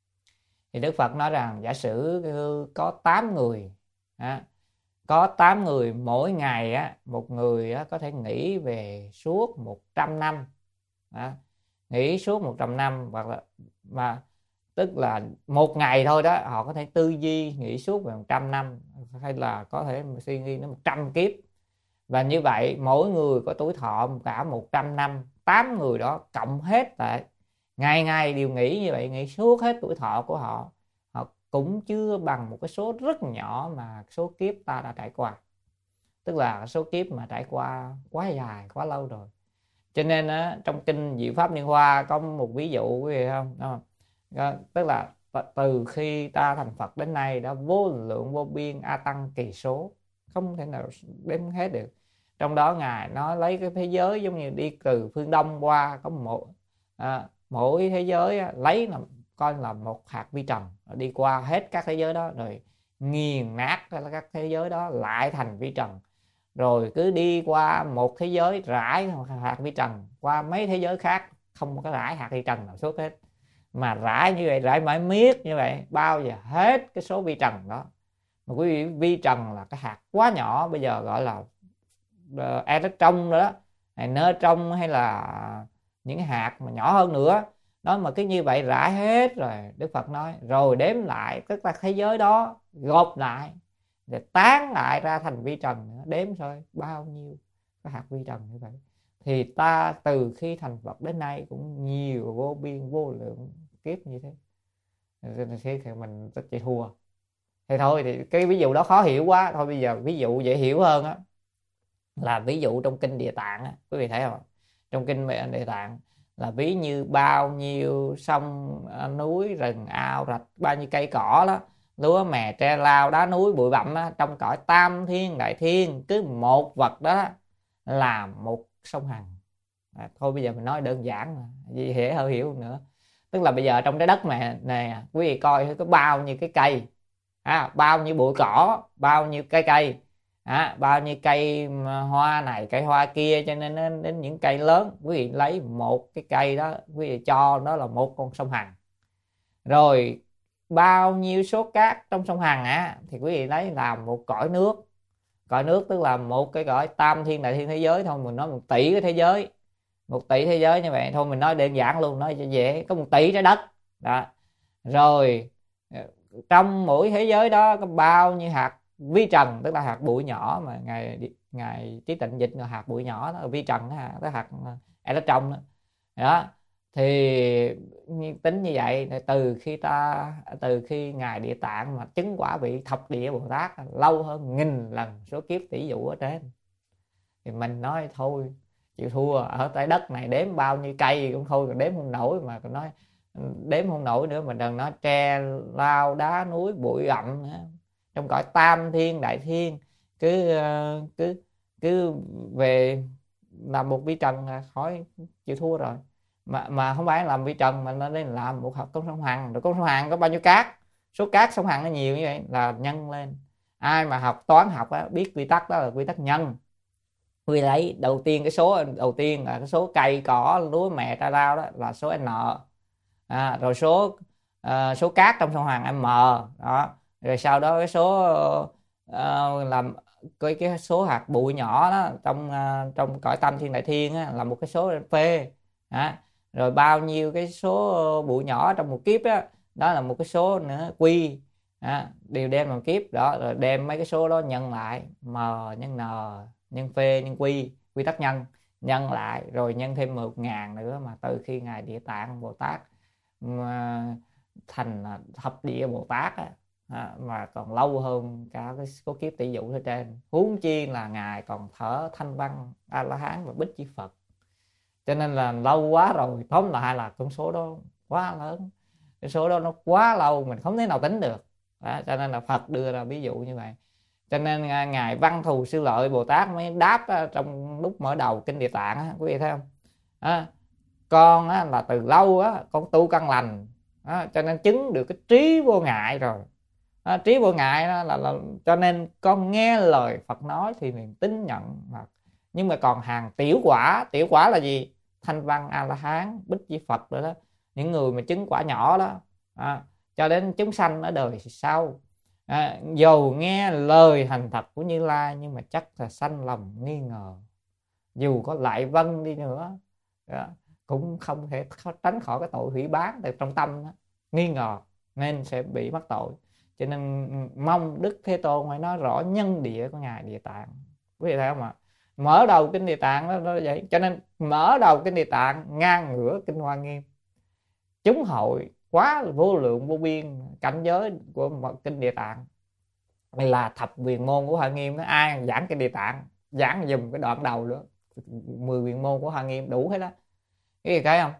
Thì Đức Phật nói rằng giả sử có tám người á, có tám người mỗi ngày á, một người á, có thể nghĩ về suốt một trăm năm á, nghĩ suốt một trăm năm, hoặc là mà tức là một ngày thôi đó họ có thể tư duy nghĩ suốt về một trăm năm, hay là có thể suy nghĩ nó một trăm kiếp. Và như vậy mỗi người có tuổi thọ cả một trăm năm, tám người đó cộng hết lại ngày ngày đều nghĩ như vậy, nghĩ suốt hết tuổi thọ của họ, họ cũng chưa bằng một cái số rất nhỏ mà số kiếp ta đã trải qua. Tức là số kiếp mà trải qua quá dài, quá lâu rồi. Cho nên á, trong kinh Diệu Pháp Liên Hoa có một ví dụ quý vị không? Đó. Đó, tức là từ khi ta thành Phật đến nay đã vô lượng vô biên a tăng kỳ số, không thể nào đếm hết được. Trong đó ngài nói lấy cái thế giới giống như đi từ phương Đông qua, có một à, mỗi thế giới á, lấy là coi là một hạt vi trần, đi qua hết các thế giới đó rồi nghiền nát các thế giới đó lại thành vi trần, rồi cứ đi qua một thế giới rải hạt vi trần qua mấy thế giới khác, không có rải hạt vi trần nào suốt hết, mà rải như vậy, rải mãi miết như vậy bao giờ hết cái số vi trần đó. Mà quý vị, vi trần là cái hạt quá nhỏ, bây giờ gọi là uh, electron đó, hay neutron, hay là những hạt mà nhỏ hơn nữa đó, mà cứ như vậy rải hết rồi. Đức Phật nói rồi đếm lại, tức là thế giới đó gộp lại để tán lại ra thành vi trần nữa, đếm thôi bao nhiêu cái hạt vi trần như vậy. Thì ta từ khi thành Phật đến nay cũng nhiều vô biên vô lượng kiếp như thế, thì mình rất chịu thua. Thì thôi thì cái ví dụ đó khó hiểu quá, thôi bây giờ ví dụ dễ hiểu hơn á, là ví dụ trong kinh Địa Tạng á, quý vị thấy không? Trong kinh Địa Tạng là ví như bao nhiêu sông núi rừng ao rạch, bao nhiêu cây cỏ đó, lúa mè tre lao đá núi bụi bặm á, trong cõi tam thiên đại thiên, cứ một vật đó là một sông Hằng. À, thôi bây giờ mình nói đơn giản mà gì dễ hơn hiểu nữa. Tức là bây giờ trong trái đất này nè, quý vị coi có bao nhiêu cái cây, à, bao nhiêu bụi cỏ, bao nhiêu cây cây, à, bao nhiêu cây hoa này cây hoa kia, cho nên đến, đến những cây lớn quý vị lấy một cái cây đó quý vị cho nó là một con sông Hằng. Rồi bao nhiêu số cát trong sông Hằng á thì quý vị lấy làm một cõi nước. Cõi nước tức là một cái cõi tam thiên đại thiên thế giới thôi, mình nói một tỷ cái thế giới, một tỷ thế giới như vậy thôi, mình nói đơn giản luôn, nói cho dễ, có một tỷ trái đất đó. Rồi trong mỗi thế giới đó có bao nhiêu hạt vi trần, tức là hạt bụi nhỏ mà ngài ngài Trí Tịnh dịch là hạt bụi nhỏ đó, vi trần đó, cái hạt electron đó. Đó thì tính như vậy, từ khi ta từ khi ngài Địa Tạng mà chứng quả vị thập địa Bồ Tát lâu hơn nghìn lần số kiếp tỷ dụ ở trên, thì mình nói thôi chịu thua. Ở trái đất này đếm bao nhiêu cây cũng thôi, còn đếm không nổi, mà còn nói đếm không nổi nữa, mình đừng nói tre lao đá núi bụi ặm nữa. Trong cõi tam thiên đại thiên cứ cứ cứ về làm một vi trần là khỏi chịu thua rồi. Mà mà không phải làm vi trần mà nó nên làm một hạt con sông Hằng. Rồi con sông Hằng có bao nhiêu cát, số cát sông Hằng nó nhiều như vậy là nhân lên. Ai mà học toán học á, biết quy tắc đó là quy tắc nhân. Quy lấy đầu tiên cái số đầu tiên là cái số cây cỏ lúa mè tra rau đó là số n, à, rồi số uh, số cát trong sông Hằng m đó, rồi sau đó cái số uh, làm cái cái số hạt bụi nhỏ đó trong uh, trong cõi tam thiên đại thiên á, là một cái số phê đó. Rồi bao nhiêu cái số bụi nhỏ trong một kiếp đó, đó là một cái số nữa quy, À, đều đem làm kiếp đó, rồi đem mấy cái số đó nhân lại, m nhân n nhân phê nhân quy, quy tắc nhân, nhân lại rồi nhân thêm một ngàn nữa, mà từ khi ngài Địa Tạng Bồ Tát mà thành thập địa Bồ Tát á, à, mà còn lâu hơn cả cái số kiếp tỷ dụ ở trên, huống chi là ngài còn thở thanh văn A La Hán và Bích Chi Phật, cho nên là lâu quá rồi. Tóm lại là con số đó quá lớn, cái số đó nó quá lâu, mình không thể nào tính được đó, cho nên là Phật đưa ra ví dụ như vậy. Cho nên ngài Văn Thù Sư Lợi Bồ Tát mới đáp trong lúc mở đầu kinh Địa Tạng á, quý vị thấy không? À, con á, là từ lâu á, con tu căn lành á, cho nên chứng được cái trí vô ngại rồi. À, trí vô ngại đó là, là cho nên con nghe lời Phật nói thì mình tin nhận mà. Nhưng mà còn hàng tiểu quả, tiểu quả là gì? Thanh văn A La Hán, Bích Chi Phật rồi đó, những người mà chứng quả nhỏ đó, à, cho đến chúng sanh ở đời sau, à, dù nghe lời thành thật của Như Lai nhưng mà chắc là sanh lòng nghi ngờ, dù có lại vâng đi nữa đó, cũng không thể tránh khỏi cái tội hủy bán từ trong tâm đó, nghi ngờ nên sẽ bị mắc tội. Cho nên mong Đức Thế Tôn phải nói rõ nhân địa của ngài Địa Tạng, quý vị thấy không ạ? Mở đầu kinh Địa Tạng đó, đó vậy. Cho nên mở đầu kinh Địa Tạng ngang ngửa kinh Hoa Nghiêm, chúng hội quá vô lượng vô biên cảnh giới của một kinh Địa Tạng là thập quyền môn của Hoa Nghiêm đó. Ai giảng kinh Địa Tạng giảng dùm cái đoạn đầu nữa, mười quyền môn của Hoa Nghiêm đủ hết đó, cái gì thấy không?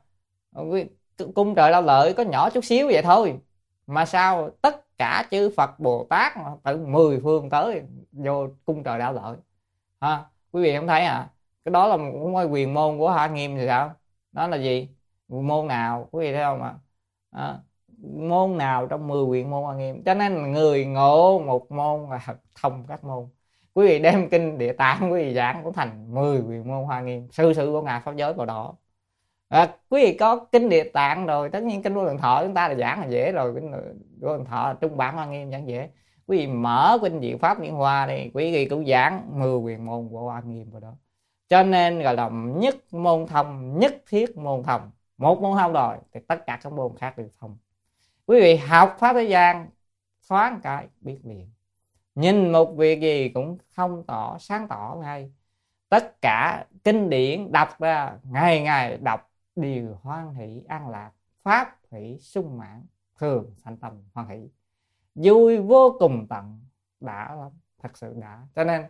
Cung trời Đau Lợi có nhỏ chút xíu vậy thôi, mà sao tất cả chư Phật Bồ Tát mà từ mười phương tới vô cung trời Đau Lợi ha? Quý vị không thấy à? Cái đó là một quyền môn của Hoa Nghiêm thì sao? Đó là gì? Môn nào quý vị thấy không ạ? À, môn nào trong mười quyền môn Hoa Nghiêm. Cho nên người ngộ một môn là thông các môn. Quý vị đem kinh Địa Tạng quý vị giảng cũng thành mười quyền môn Hoa Nghiêm, sư sự của ngài pháp giới vào đó. À, quý vị có kinh Địa Tạng rồi, tất nhiên kinh Vô Lượng Thọ chúng ta là giảng là dễ rồi, kinh Vô Lượng Thọ trung bản Hoa Nghiêm giảng dễ. Quý vị mở kinh Diệu Pháp Điển Hoa đi, quý vị cũng giảng mười quyền môn của Hoa Nghiêm vào đó. Cho nên gọi là nhất môn thông, nhất thiết môn thông. Một môn thông rồi thì tất cả các môn khác đều thông. Quý vị học Pháp thế gian thoáng cái biết liền, nhìn một việc gì cũng không tỏ sáng tỏ ngay. Tất cả kinh điển đọc ra, ngày ngày đọc đều hoan hỷ an lạc, pháp hỷ sung mãn, thường sanh tâm hoan hỷ, vui vô cùng tận, đã lắm, thật sự đã. Cho nên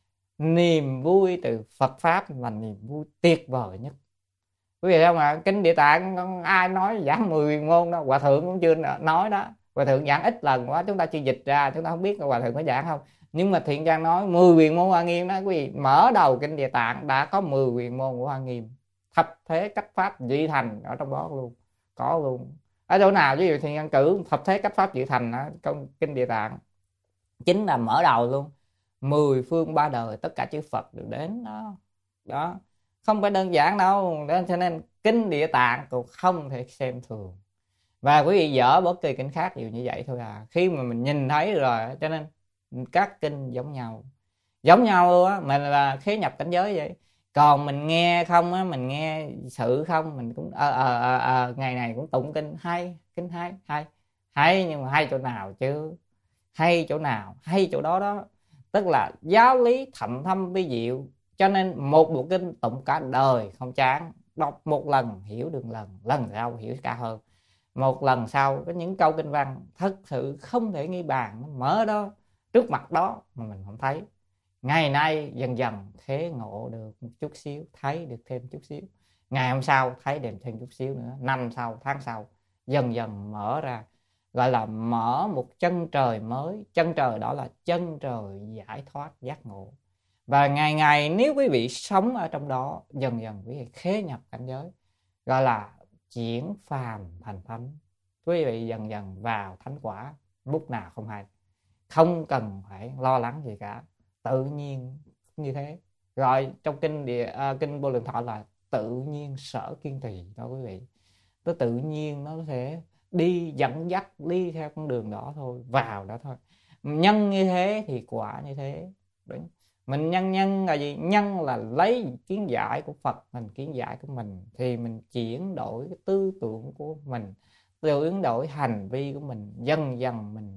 niềm vui từ Phật Pháp là niềm vui tuyệt vời nhất. Quý vị thấy không ạ? Kinh Địa Tạng ai nói giảng mười quyền môn đâu, Hòa Thượng cũng chưa nói đó. Hòa Thượng giảng ít lần quá, chúng ta chưa dịch ra, chúng ta không biết Hòa Thượng có giảng không. Nhưng mà Thiện Trang nói mười quyền môn Hoa Nghiêm đó, quý vị mở đầu kinh Địa Tạng đã có mười quyền môn của Hoa Nghiêm, thập thế cách pháp dị thành ở trong đó luôn, có luôn. Ở chỗ nào ví dụ Thiện Trang cử thập thế cách pháp dị thành ở trong kinh Địa Tạng, chính là mở đầu luôn. Mười phương ba đời tất cả chư Phật đều đến đó. Đó, không phải đơn giản đâu. Đó, cho nên kinh Địa Tạng cũng không thể xem thường. Và quý vị dở bất kỳ kinh khác đều như vậy thôi à. Khi mà mình nhìn thấy rồi, cho nên các kinh giống nhau, giống nhau luôn á, mình là khế nhập cảnh giới vậy. Còn mình nghe không á, mình nghe sự không, mình cũng ờ ờ ờ ờ ngày này cũng tụng kinh hay, kinh hay hay hay, nhưng mà hay chỗ nào chứ? Hay chỗ nào? Hay chỗ đó đó. Tức là giáo lý thậm thâm vi diệu. Cho nên một bộ kinh tụng cả đời không chán. Đọc một lần hiểu được lần, lần sau hiểu cao hơn. Một lần sau có những câu kinh văn thật sự không thể nghi bàn, mở đó trước mặt đó mà mình không thấy. Ngày nay dần dần thế ngộ được một chút xíu, thấy được thêm chút xíu. Ngày hôm sau thấy thêm thêm chút xíu nữa, năm sau, tháng sau, dần dần mở ra. Gọi là mở một chân trời mới. Chân trời đó là chân trời giải thoát giác ngộ. Và ngày ngày nếu quý vị sống ở trong đó, dần dần quý vị khế nhập cảnh giới, gọi là chuyển phàm thành thánh. Quý vị dần dần vào thánh quả lúc nào không hay, không cần phải lo lắng gì cả, tự nhiên như thế. Rồi trong kinh địa uh, kinh Vô Lượng Thọ là tự nhiên sở kiên trì đó quý vị. Nó tự nhiên nó sẽ đi dẫn dắt, đi theo con đường đó thôi, vào đó thôi. Nhân như thế thì quả như thế. Đúng. Mình nhân nhân là gì? Nhân là lấy kiến giải của Phật, mình kiến giải của mình thì mình chuyển đổi cái tư tưởng của mình, chuyển đổi hành vi của mình, dần dần mình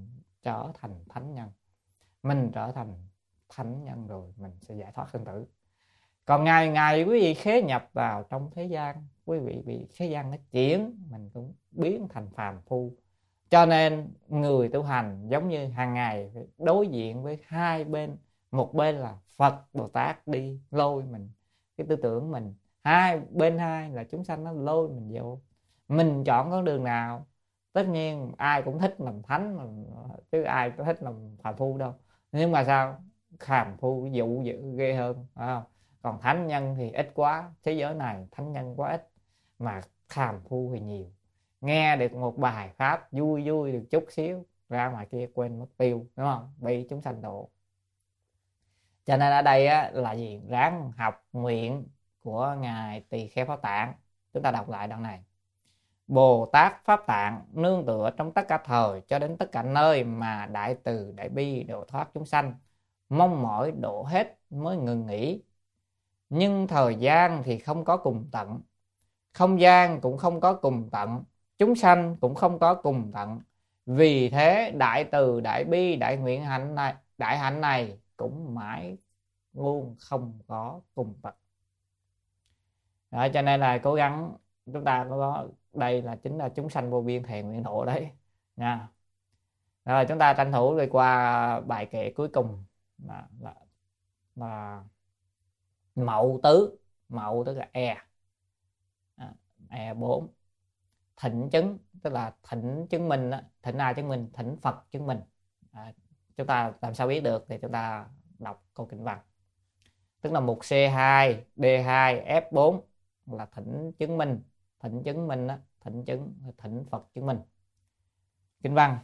trở thành thánh nhân. Mình trở thành thánh nhân rồi mình sẽ giải thoát sinh tử. Còn ngày ngày quý vị khế nhập vào trong thế gian, quý vị bị thế gian nó chuyển, mình cũng biến thành phàm phu. Cho nên người tu hành giống như hàng ngày phải đối diện với hai bên. Một bên là Phật Bồ Tát đi lôi mình, cái tư tưởng mình. Hai bên hai là chúng sanh nó lôi mình vô. Mình chọn con đường nào? Tất nhiên ai cũng thích làm thánh mà, chứ ai có thích làm phàm phu đâu. Nhưng mà sao? Phàm phu dụ dữ ghê hơn, phải không? Còn thánh nhân thì ít quá. Thế giới này thánh nhân quá ít, mà phàm phu thì nhiều. Nghe được một bài pháp vui vui được chút xíu, ra ngoài kia quên mất tiêu, đúng không? Bị chúng sanh độ. Cho nên ở đây á, là gì? Ráng học nguyện của Ngài Tỳ Kheo Pháp Tạng. Chúng ta đọc lại đoạn này. Bồ Tát Pháp Tạng nương tựa trong tất cả thời cho đến tất cả nơi mà đại từ đại bi độ thoát chúng sanh, mong mỏi độ hết mới ngừng nghỉ. Nhưng thời gian thì không có cùng tận, không gian cũng không có cùng tận, chúng sanh cũng không có cùng tận. Vì thế đại từ đại bi đại nguyện hạnh này, đại hạnh này cũng mãi luôn không có cùng tận. Đó, cho nên là cố gắng chúng ta có, đây là chính là chúng sanh vô biên thệ nguyện độ đấy nha. Rồi chúng ta tranh thủ đi qua bài kệ cuối cùng là, là, là Mậu tứ. Mậu tức là e à, e bốn. Thỉnh chứng tức là thỉnh chứng minh, thỉnh ai chứng minh? Thỉnh Phật chứng minh. À, chúng ta làm sao biết được? Thì chúng ta đọc câu kinh văn. Tức là mục C hai, D hai, F bốn là thỉnh chứng minh. Thỉnh chứng minh đó, thỉnh chứng, thỉnh Phật chứng minh. Kinh văn: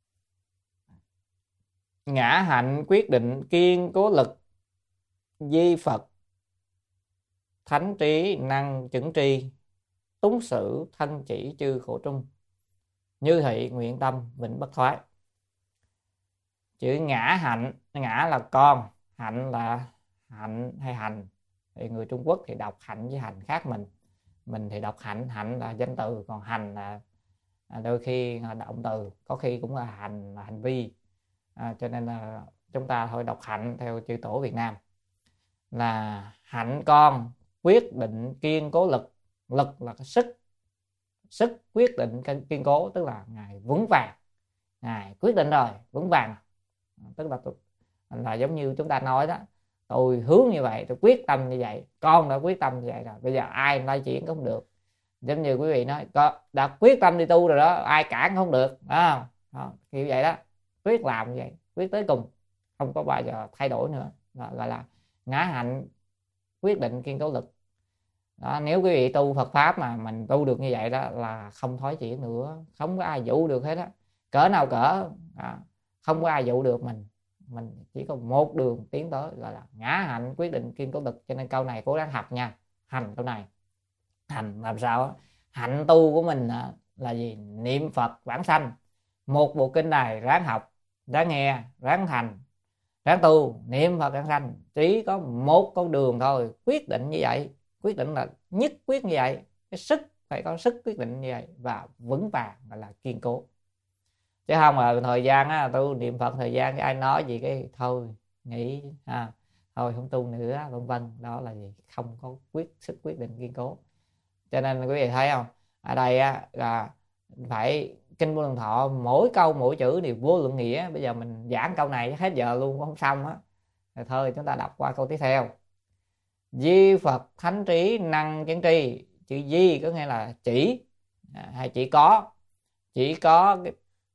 ngã hạnh quyết định kiên cố lực, di Phật thánh trí năng chứng tri, túng sử thân chỉ chư khổ trung, như thị nguyện tâm vĩnh bất thoái. Chữ ngã hạnh, ngã là con, hạnh là hạnh hay hành. Thì người Trung Quốc thì đọc hạnh với hành khác mình. Mình thì đọc hạnh, hạnh là danh từ, còn hành là đôi khi là động từ, có khi cũng là hành là hành vi. À, cho nên là chúng ta thôi đọc hạnh theo chữ tổ Việt Nam. Là hạnh con quyết định kiên cố lực. Lực là cái sức, sức quyết định kiên cố, tức là Ngài vững vàng, Ngài quyết định rồi, vững vàng. Tức là là giống như chúng ta nói đó, tôi hướng như vậy, tôi quyết tâm như vậy, con đã quyết tâm như vậy rồi, bây giờ ai nói chuyện cũng không được. Giống như quý vị nói, đã quyết tâm đi tu rồi đó, ai cản không được, đó, đó kiểu vậy đó, quyết làm như vậy, quyết tới cùng, không có bao giờ thay đổi nữa. Đó, gọi là ngã hạnh quyết định kiên cố lực. Đó, nếu quý vị tu Phật pháp mà mình tu được như vậy đó là không thói chuyển nữa, không có ai dụ được hết á, cỡ nào cỡ, đó, không có ai dụ được mình, mình chỉ có một đường tiến tới, gọi là ngã hạnh quyết định kiên cố lực. Cho nên câu này cố gắng học nha, hành câu này. Hành làm sao? Hạnh tu của mình là gì? Niệm Phật vãng sanh. Một bộ kinh này ráng học, ráng nghe, ráng hành, ráng tu, niệm Phật vãng sanh. Chỉ có một con đường thôi, quyết định như vậy, quyết định là nhất quyết như vậy, cái sức phải có sức quyết định như vậy và vững vàng, gọi là kiên cố. Chứ không mà thời gian á, tu niệm Phật thời gian cái ai nói gì cái thôi nghĩ à, thôi không tu nữa, vân vân. Đó là gì? Không có quyết sức quyết định kiên cố. Cho nên quý vị thấy không, ở đây á, là phải kinh Vô Lượng Thọ mỗi câu mỗi chữ đều vô lượng nghĩa. Bây giờ mình giảng câu này hết giờ luôn cũng không xong á. Rồi thôi chúng ta đọc qua câu tiếp theo. Di Phật thánh trí năng chứng tri. Chữ di có nghĩa là chỉ à, hay chỉ có, chỉ có cái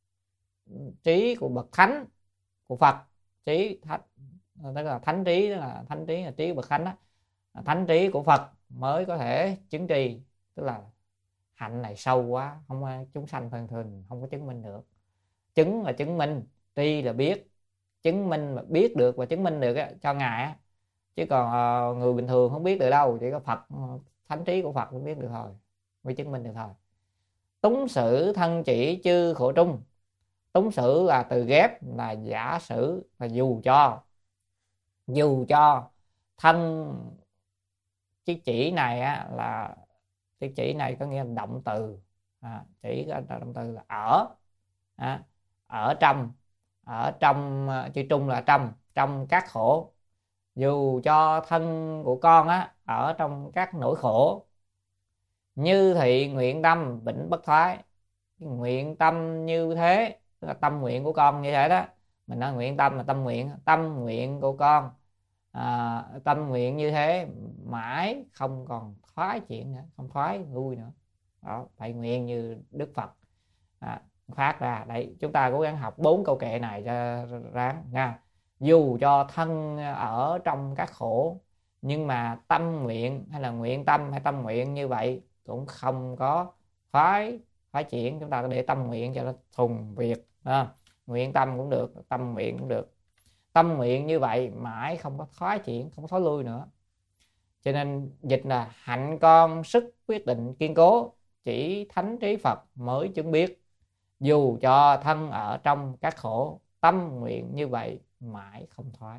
trí của bậc thánh của Phật, trí thánh, tức là thánh trí, tức là thánh trí là trí của bậc thánh đó. Thánh trí của Phật mới có thể chứng trì, tức là hạnh này sâu quá, không chúng sanh thường thường không có chứng minh được. Chứng là chứng minh, tri là biết, chứng minh mà biết được và chứng minh được á, cho Ngài á. Chứ còn uh, người bình thường không biết được đâu, chỉ có Phật, thánh trí của Phật mới biết được thôi, mới chứng minh được thôi. Túng sử thân chỉ chư khổ trung. Túng sử là từ ghép, là giả sử, là dù cho. Dù cho thân cái chỉ này á, là cái chỉ này có nghĩa là động từ à, chỉ là động từ là ở à, ở trong ở trong, chữ trung là trong, trong các khổ, dù cho thân của con á ở trong các nỗi khổ. Như thị nguyện tâm vĩnh bất thoái. Nguyện tâm như thế, tức là tâm nguyện của con như thế đó. Mình nói nguyện tâm là tâm nguyện, tâm nguyện của con à, tâm nguyện như thế mãi không còn thoái chuyển nữa, không thoái lui nữa. Đó, phải nguyện như Đức Phật à, phát ra. Đấy, chúng ta cố gắng học bốn câu kệ này cho ráng nha. Dù cho thân ở trong các khổ, nhưng mà tâm nguyện hay là nguyện tâm hay tâm nguyện như vậy cũng không có phái phái chuyển. Chúng ta để tâm nguyện cho nó thuần việt à, nguyện tâm cũng được, tâm nguyện cũng được. Tâm nguyện như vậy mãi không có thoái chuyển, không có thối lui nữa. Cho nên dịch là hạnh con sức quyết định kiên cố, chỉ thánh trí Phật mới chứng biết. Dù cho thân ở trong các khổ, tâm nguyện như vậy mãi không thoái.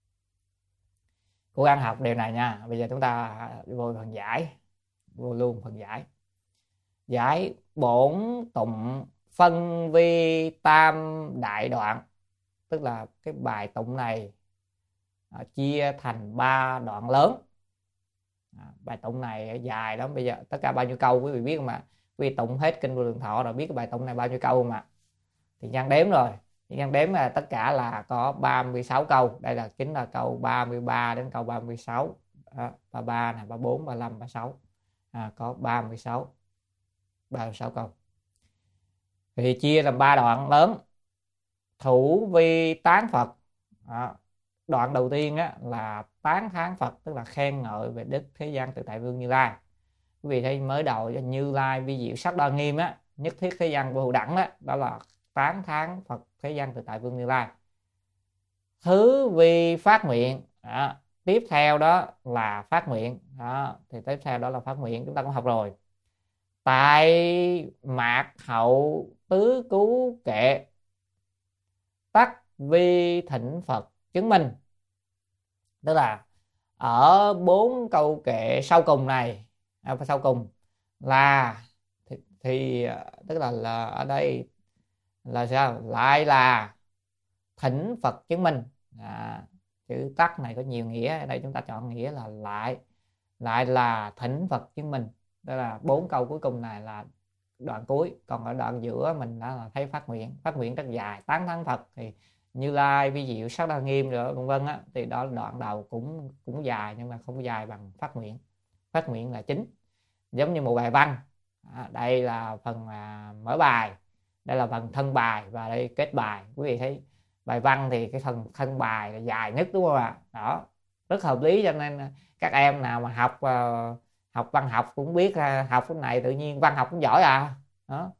Cố gắng học điều này nha. Bây giờ chúng ta vô phần giải, vô luôn phần giải. Giải bổn tụng phân vi tam đại đoạn, tức là cái bài tụng này à, chia thành ba đoạn lớn. À, bài tụng này dài lắm. Bây giờ tất cả bao nhiêu câu quý vị biết không ạ? Quý vị tụng hết kinh Vô Lượng Thọ rồi, biết cái bài tụng này bao nhiêu câu mà. Thì Nhân đếm rồi. Thì Nhân đếm là tất cả là có ba mươi sáu câu. Đây là chính là câu ba mươi ba đến câu ba mươi sáu. À, ba mươi ba này, ba mươi bốn, ba mươi lăm, ba mươi sáu. À, có ba mươi sáu. ba mươi sáu câu. Thì chia làm ba đoạn lớn. Thủ vi tán Phật. À, đoạn đầu tiên á, là tán thán Phật, tức là khen ngợi về đức thế gian tự tại vương Như Lai. Quý vị thấy mới đầu cho Như Lai vi diệu sắc đa nghiêm á, nhất thiết thế gian vô đẳng đó, đó là tán thán Phật thế gian tự tại vương Như Lai. Thứ vi phát nguyện, đó. Tiếp theo đó là phát nguyện, đó. Thì tiếp theo đó là phát nguyện, chúng ta cũng học rồi. Tại mạc hậu tứ cứu kệ, tắc vi thịnh Phật chứng minh. Tức là ở bốn câu kệ sau cùng này, à, sau cùng là thì, thì tức là, là ở đây là sao? Lại là thỉnh Phật chứng minh. À, chữ tắc này có nhiều nghĩa, ở đây chúng ta chọn nghĩa là lại, lại là thỉnh Phật chứng minh. Đó là bốn câu cuối cùng này là đoạn cuối, còn ở đoạn giữa mình đã là thấy phát nguyện. Phát nguyện rất dài, tán thán Phật thì Như Lai vi diệu sắc đa nghiêm rồi vân vân á, thì đó đoạn đầu cũng cũng dài, nhưng mà không dài bằng phát nguyện. Phát nguyện là chính, giống như một bài văn. À, đây là phần à, mở bài, đây là phần thân bài, và đây kết bài. Quý vị thấy bài văn thì cái phần thân bài là dài nhất, đúng không ạ? Đó, rất hợp lý. Cho nên các em nào mà học uh, học văn học cũng biết uh, học cái này tự nhiên văn học cũng giỏi à. Đó.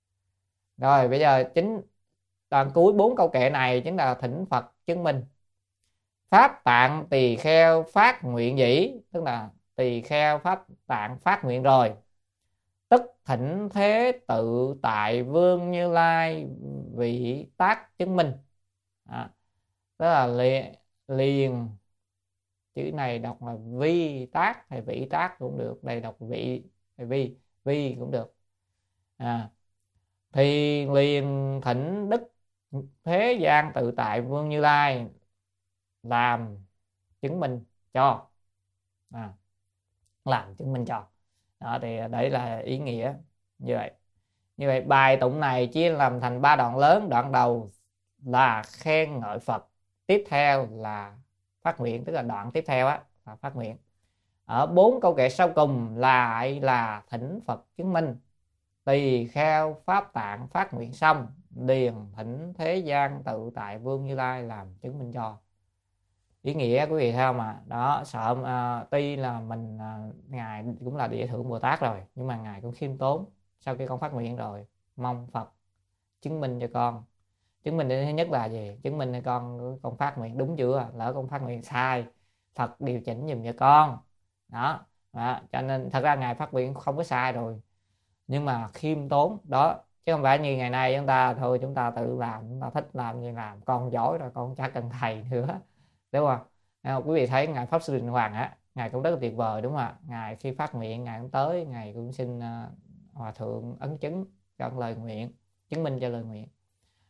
Rồi bây giờ chính đoạn cuối bốn câu kệ này chính là thỉnh Phật chứng minh. Pháp tạng tỳ kheo phát nguyện dĩ, tức là tỳ kheo pháp tạng phát nguyện rồi, tức thỉnh thế tự tại vương Như Lai vị tác chứng minh. À, tức là liền, liền chữ này đọc là vi tác hay vị tác cũng được, đây đọc vị hay vi, vi cũng được. À, thì liền thỉnh đức thế gian tự tại vương Như Lai làm chứng minh cho. À, làm chứng minh cho. Đó, thì đấy là ý nghĩa như vậy. Như vậy bài tụng này chia làm thành ba đoạn lớn. Đoạn đầu là khen ngợi Phật, tiếp theo là phát nguyện, tức là đoạn tiếp theo á là phát nguyện. Ở bốn câu kệ sau cùng lại là thỉnh Phật chứng minh. Tỳ kheo pháp tạng phát nguyện xong, liền thỉnh thế gian tự tại vương Như Lai làm chứng minh cho. Ý nghĩa quý vị theo mà đó, sợ uh, tuy là mình uh, ngài cũng là Địa Thượng Bồ Tát rồi, nhưng mà ngài cũng khiêm tốn. Sau khi con phát nguyện rồi, mong Phật chứng minh cho con. Chứng minh thứ nhất là gì? Chứng minh cho con con phát nguyện đúng chưa? Lỡ con phát nguyện sai, Phật điều chỉnh giùm cho con. Đó. Đó, cho nên thật ra ngài phát nguyện không có sai rồi, nhưng mà khiêm tốn đó, chứ không phải như ngày nay chúng ta thôi chúng ta tự làm, chúng ta thích làm gì làm, con giỏi rồi con chả cần thầy nữa, đúng không? À, quý vị thấy ngài Pháp Sư Đình Hoàng á, ngài cũng rất là tuyệt vời, đúng không ạ? Ngài khi phát nguyện ngài cũng tới, ngài cũng xin uh, hòa thượng ấn chứng cho lời nguyện, chứng minh cho lời nguyện.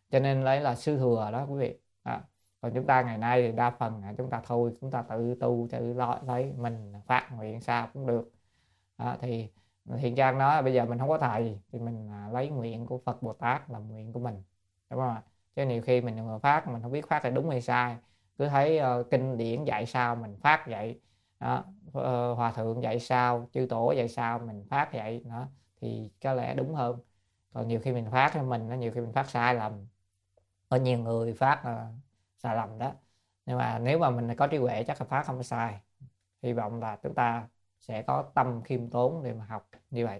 cho nên lấy là sư thừa đó quý vị. À, còn chúng ta ngày nay thì đa phần là chúng ta thôi chúng ta tự tu tự lo lấy mình phát nguyện sao cũng được. À, thì Thiện Trang nói là bây giờ mình không có thầy thì mình lấy nguyện của Phật Bồ Tát làm nguyện của mình, đúng không ạ? Chứ nhiều khi mình phát mình không biết phát là đúng hay sai, cứ thấy uh, kinh điển dạy sao mình phát vậy đó, uh, hòa thượng dạy sao, chư tổ dạy sao mình phát vậy đó, thì có lẽ đúng hơn. Còn nhiều khi mình phát cho mình, nhiều khi mình phát sai lầm, có nhiều người phát uh, sai lầm đó. Nhưng mà nếu mà mình có trí huệ chắc là phát không có sai. Hy vọng là chúng ta sẽ có tâm khiêm tốn để mà học như vậy.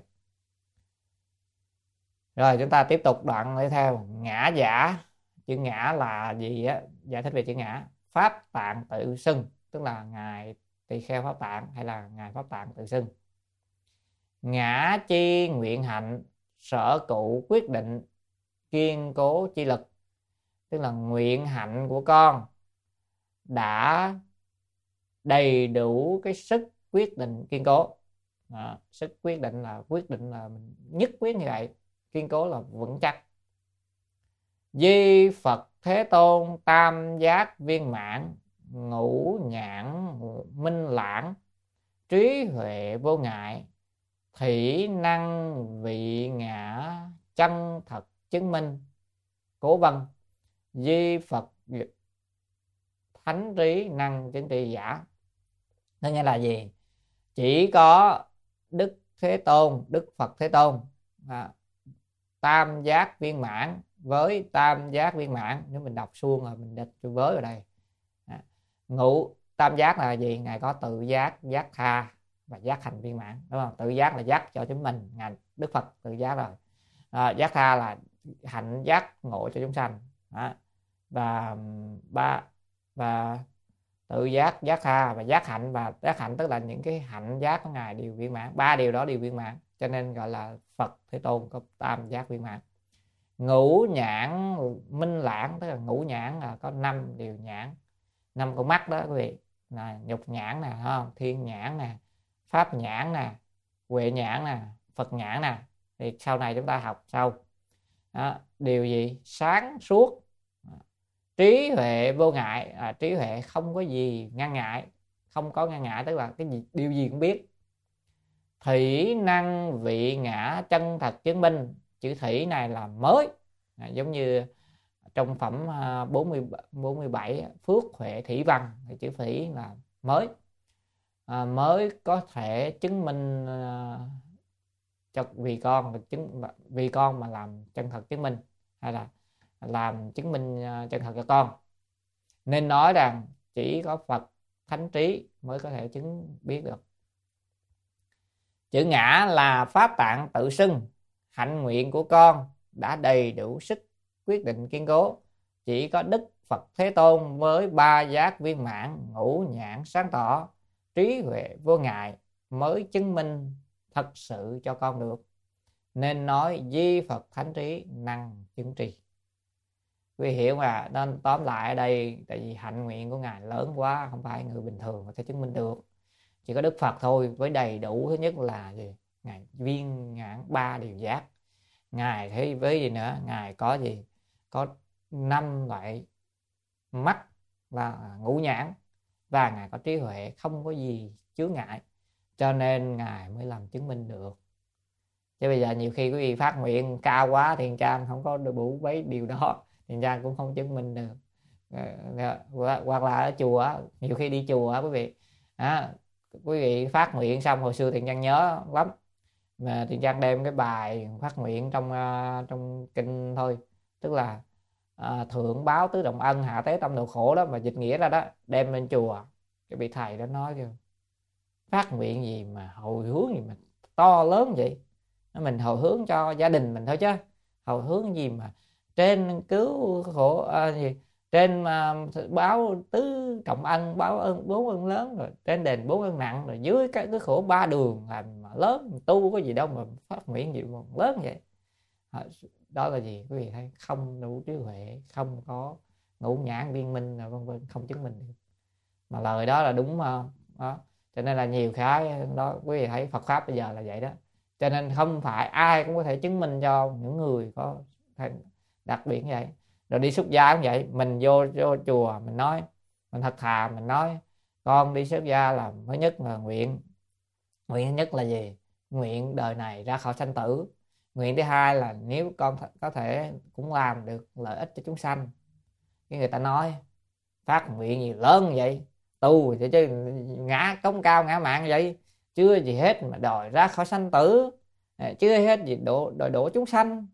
Rồi chúng ta tiếp tục đoạn tiếp theo. Ngã giả. Chữ ngã là gì á? Giải thích về chữ ngã. Pháp tạng tự xưng, tức là ngài tỳ kheo Pháp Tạng hay là ngài Pháp Tạng tự xưng. Ngã chi nguyện hạnh, sở cụ quyết định, kiên cố chi lực, tức là nguyện hạnh của con đã đầy đủ cái sức quyết định kiên cố. À, sức quyết định là quyết định là mình nhất quyết như vậy, kiên cố là vững chắc. Di Phật Thế Tôn tam giác viên mãn, ngũ nhãn minh lãng, trí huệ vô ngại, thủy năng vị ngã chân thật chứng minh, cố vân. Di Phật thánh trí năng chứng tri giả. Nó nghĩa là gì? Chỉ có Đức Thế Tôn, Đức Phật Thế Tôn à, tam giác viên mãn với tam giác viên mãn, nếu mình đọc suông rồi mình đặt chữ với vào đây. À, ngũ tam giác là gì? Ngài có tự giác, giác tha và giác hành viên mãn, đúng không? Tự giác là giác cho chúng mình, ngài Đức Phật tự giác rồi. À, giác tha là hạnh giác ngộ cho chúng sanh. À, và ba và tự giác, giác tha và giác hạnh, và giác hạnh tức là những cái hạnh giác của ngài đều viên mãn, ba điều đó đều viên mãn, cho nên gọi là Phật Thế Tôn có tam giác viên mãn. Ngũ nhãn minh lãng, tức là ngũ nhãn là có năm điều nhãn, năm con mắt đó quý vị, là nhục nhãn nè, không? Thiên nhãn nè, pháp nhãn nè, huệ nhãn nè, Phật nhãn nè, thì sau này chúng ta học sau. Đó, điều gì? Sáng suốt, trí huệ vô ngại, à, trí huệ không có gì ngăn ngại, không có ngăn ngại tức là cái gì điều gì cũng biết. Thủy năng vị ngã chân thật chứng minh, chữ thủy này là mới, à, giống như trong phẩm bốn mươi bảy Phước Huệ Thủy Văn thì chữ thủy là mới, à, mới có thể chứng minh à, cho vì con chứng vì con mà làm chân thật chứng minh, hay là làm chứng minh chân thật cho con. Nên nói rằng chỉ có Phật thánh trí mới có thể chứng biết được. Chữ ngã là pháp tạng tự xưng, hạnh nguyện của con đã đầy đủ sức quyết định kiên cố. Chỉ có Đức Phật Thế Tôn với ba giác viên mãn, ngũ nhãn sáng tỏ, trí huệ vô ngại mới chứng minh thật sự cho con được. Nên nói Di Phật thánh trí năng chứng tri. Quý hiểu mà, nên tóm lại ở đây, tại vì hạnh nguyện của ngài lớn quá, không phải người bình thường có thể chứng minh được. Chỉ có Đức Phật thôi, với đầy đủ. Thứ nhất là gì? Ngài viên nhãn ba điều giác. Ngài thấy với gì nữa? Ngài có gì? Có năm loại mắt là ngũ nhãn, và ngài có trí huệ không có gì chướng ngại, cho nên ngài mới làm chứng minh được. Chứ bây giờ nhiều khi quý vị phát nguyện cao quá, Thiện Trang không có đủ mấy điều đó, Thiện Trang cũng không chứng minh được. Hoặc là ở chùa, nhiều khi đi chùa quý vị à, quý vị phát nguyện xong, hồi xưa Thiện Trang nhớ lắm, mà Thiện Trang đem cái bài phát nguyện trong uh, trong kinh thôi, tức là uh, thượng báo tứ trọng ân, hạ tế tâm độ khổ đó, mà dịch nghĩa ra đó, đem lên chùa. Cái vị thầy đó nói kêu phát nguyện gì mà hồi hướng gì mà to lớn vậy, mình hồi hướng cho gia đình mình thôi, chứ hồi hướng gì mà trên cứu khổ à, gì trên mà báo tứ trọng ân, báo ơn bốn ơn lớn, rồi trên đền bốn ơn nặng, rồi dưới cái cái khổ ba đường làm mà lớn, tu có gì đâu mà phát nguyện gì mà lớn vậy. À, đó là gì quý vị thấy không? Đủ trí huệ, không có ngũ nhãn viên minh, vân vân, không chứng minh được. Mà lời đó là đúng mà đó. Cho nên là nhiều cái đó quý vị thấy Phật pháp bây giờ là vậy đó. Cho nên không phải ai cũng có thể chứng minh cho những người có đặc biệt như vậy. Rồi đi xuất gia cũng vậy, mình vô, vô chùa mình nói, mình thật thà mình nói con đi xuất gia là thứ nhất là nguyện nguyện thứ nhất là gì? Nguyện đời này ra khỏi sanh tử. Nguyện thứ hai là nếu con th- có thể cũng làm được lợi ích cho chúng sanh. Cái người ta nói phát nguyện gì lớn vậy, tu chứ, chứ ngã cống cao ngã mạng vậy, chưa gì hết mà đòi ra khỏi sanh tử, chưa hết gì độ đòi đổ chúng sanh,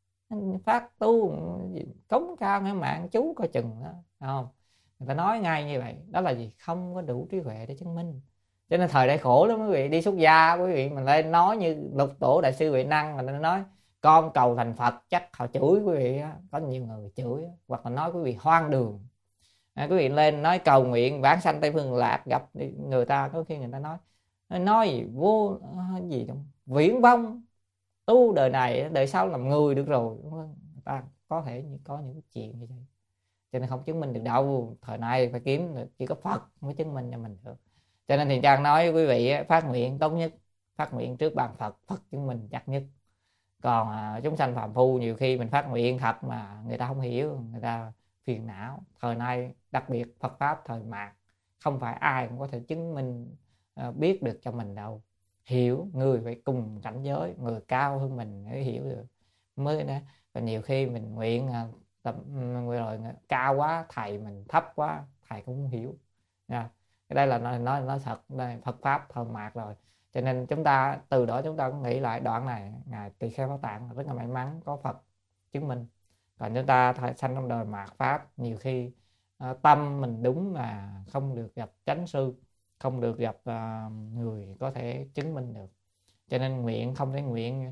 phát tu cống cao ngã mạng chú coi chừng đó, không? Người ta nói ngay như vậy, đó là gì? Không có đủ trí huệ để chứng minh. Cho nên thời đại khổ lắm quý vị, đi xuất gia quý vị mình lên nói như Lục Tổ Đại Sư Huệ Năng, mà nó nói con cầu thành Phật, chắc họ chửi quý vị á. Có nhiều người chửi, hoặc là nói quý vị hoang đường. À, quý vị lên nói cầu nguyện vãng sanh Tây Phương Lạc, gặp người ta có khi người ta nói nói gì vô gì đâu, viễn vông, tu đời này đời sau làm người được rồi. Người ta có thể có những chuyện như vậy, cho nên không chứng minh được đâu. Thời nay phải kiếm, chỉ có Phật mới chứng minh cho mình được. Cho nên thì Trang nói với quý vị phát nguyện tốt nhất, phát nguyện trước bàn Phật, Phật chứng minh chắc nhất. Còn à, chúng sanh phàm phu nhiều khi mình phát nguyện thật mà người ta không hiểu, người ta phiền não. Thời nay đặc biệt Phật pháp thời mạt, không phải ai cũng có thể chứng minh à, biết được cho mình đâu. Hiểu người phải cùng cảnh giới, người cao hơn mình mới hiểu được mới đó. Và nhiều khi mình nguyện à, tập rồi cao quá, thầy mình thấp quá, thầy cũng không hiểu nha. Cái đây là nói nói, nói thật, đây Phật pháp thời mạt rồi. Cho nên chúng ta từ đó chúng ta cũng nghĩ lại đoạn này, ngài Tỳ Kheo Bảo Tạng rất là may mắn có Phật chứng minh. Còn chúng ta sanh trong đời mạt pháp, nhiều khi uh, tâm mình đúng mà không được gặp chánh sư, không được gặp uh, người có thể chứng minh được. Cho nên nguyện không thể nguyện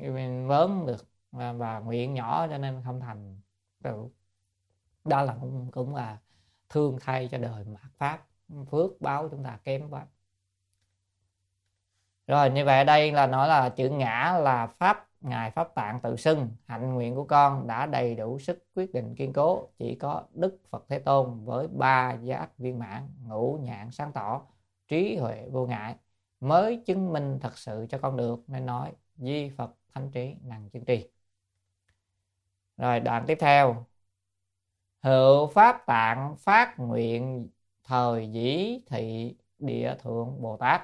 lớn được, và, và nguyện nhỏ cho nên không thành tựu. Đó là cũng, cũng là thương thay cho đời mạt pháp, phước báo chúng ta kém quá. Rồi như vậy ở đây là nói là chữ ngã là pháp ngài Pháp Tạng tự xưng, hạnh nguyện của con đã đầy đủ sức quyết định kiên cố, chỉ có Đức Phật Thế Tôn với ba giác viên mãn, ngũ nhãn sáng tỏ, trí huệ vô ngại mới chứng minh thật sự cho con được, nên nói Di Phật thánh trí năng chứng tri. Rồi đoạn tiếp theo, hữu Pháp Tạng phát nguyện thời dĩ thị địa thượng Bồ Tát.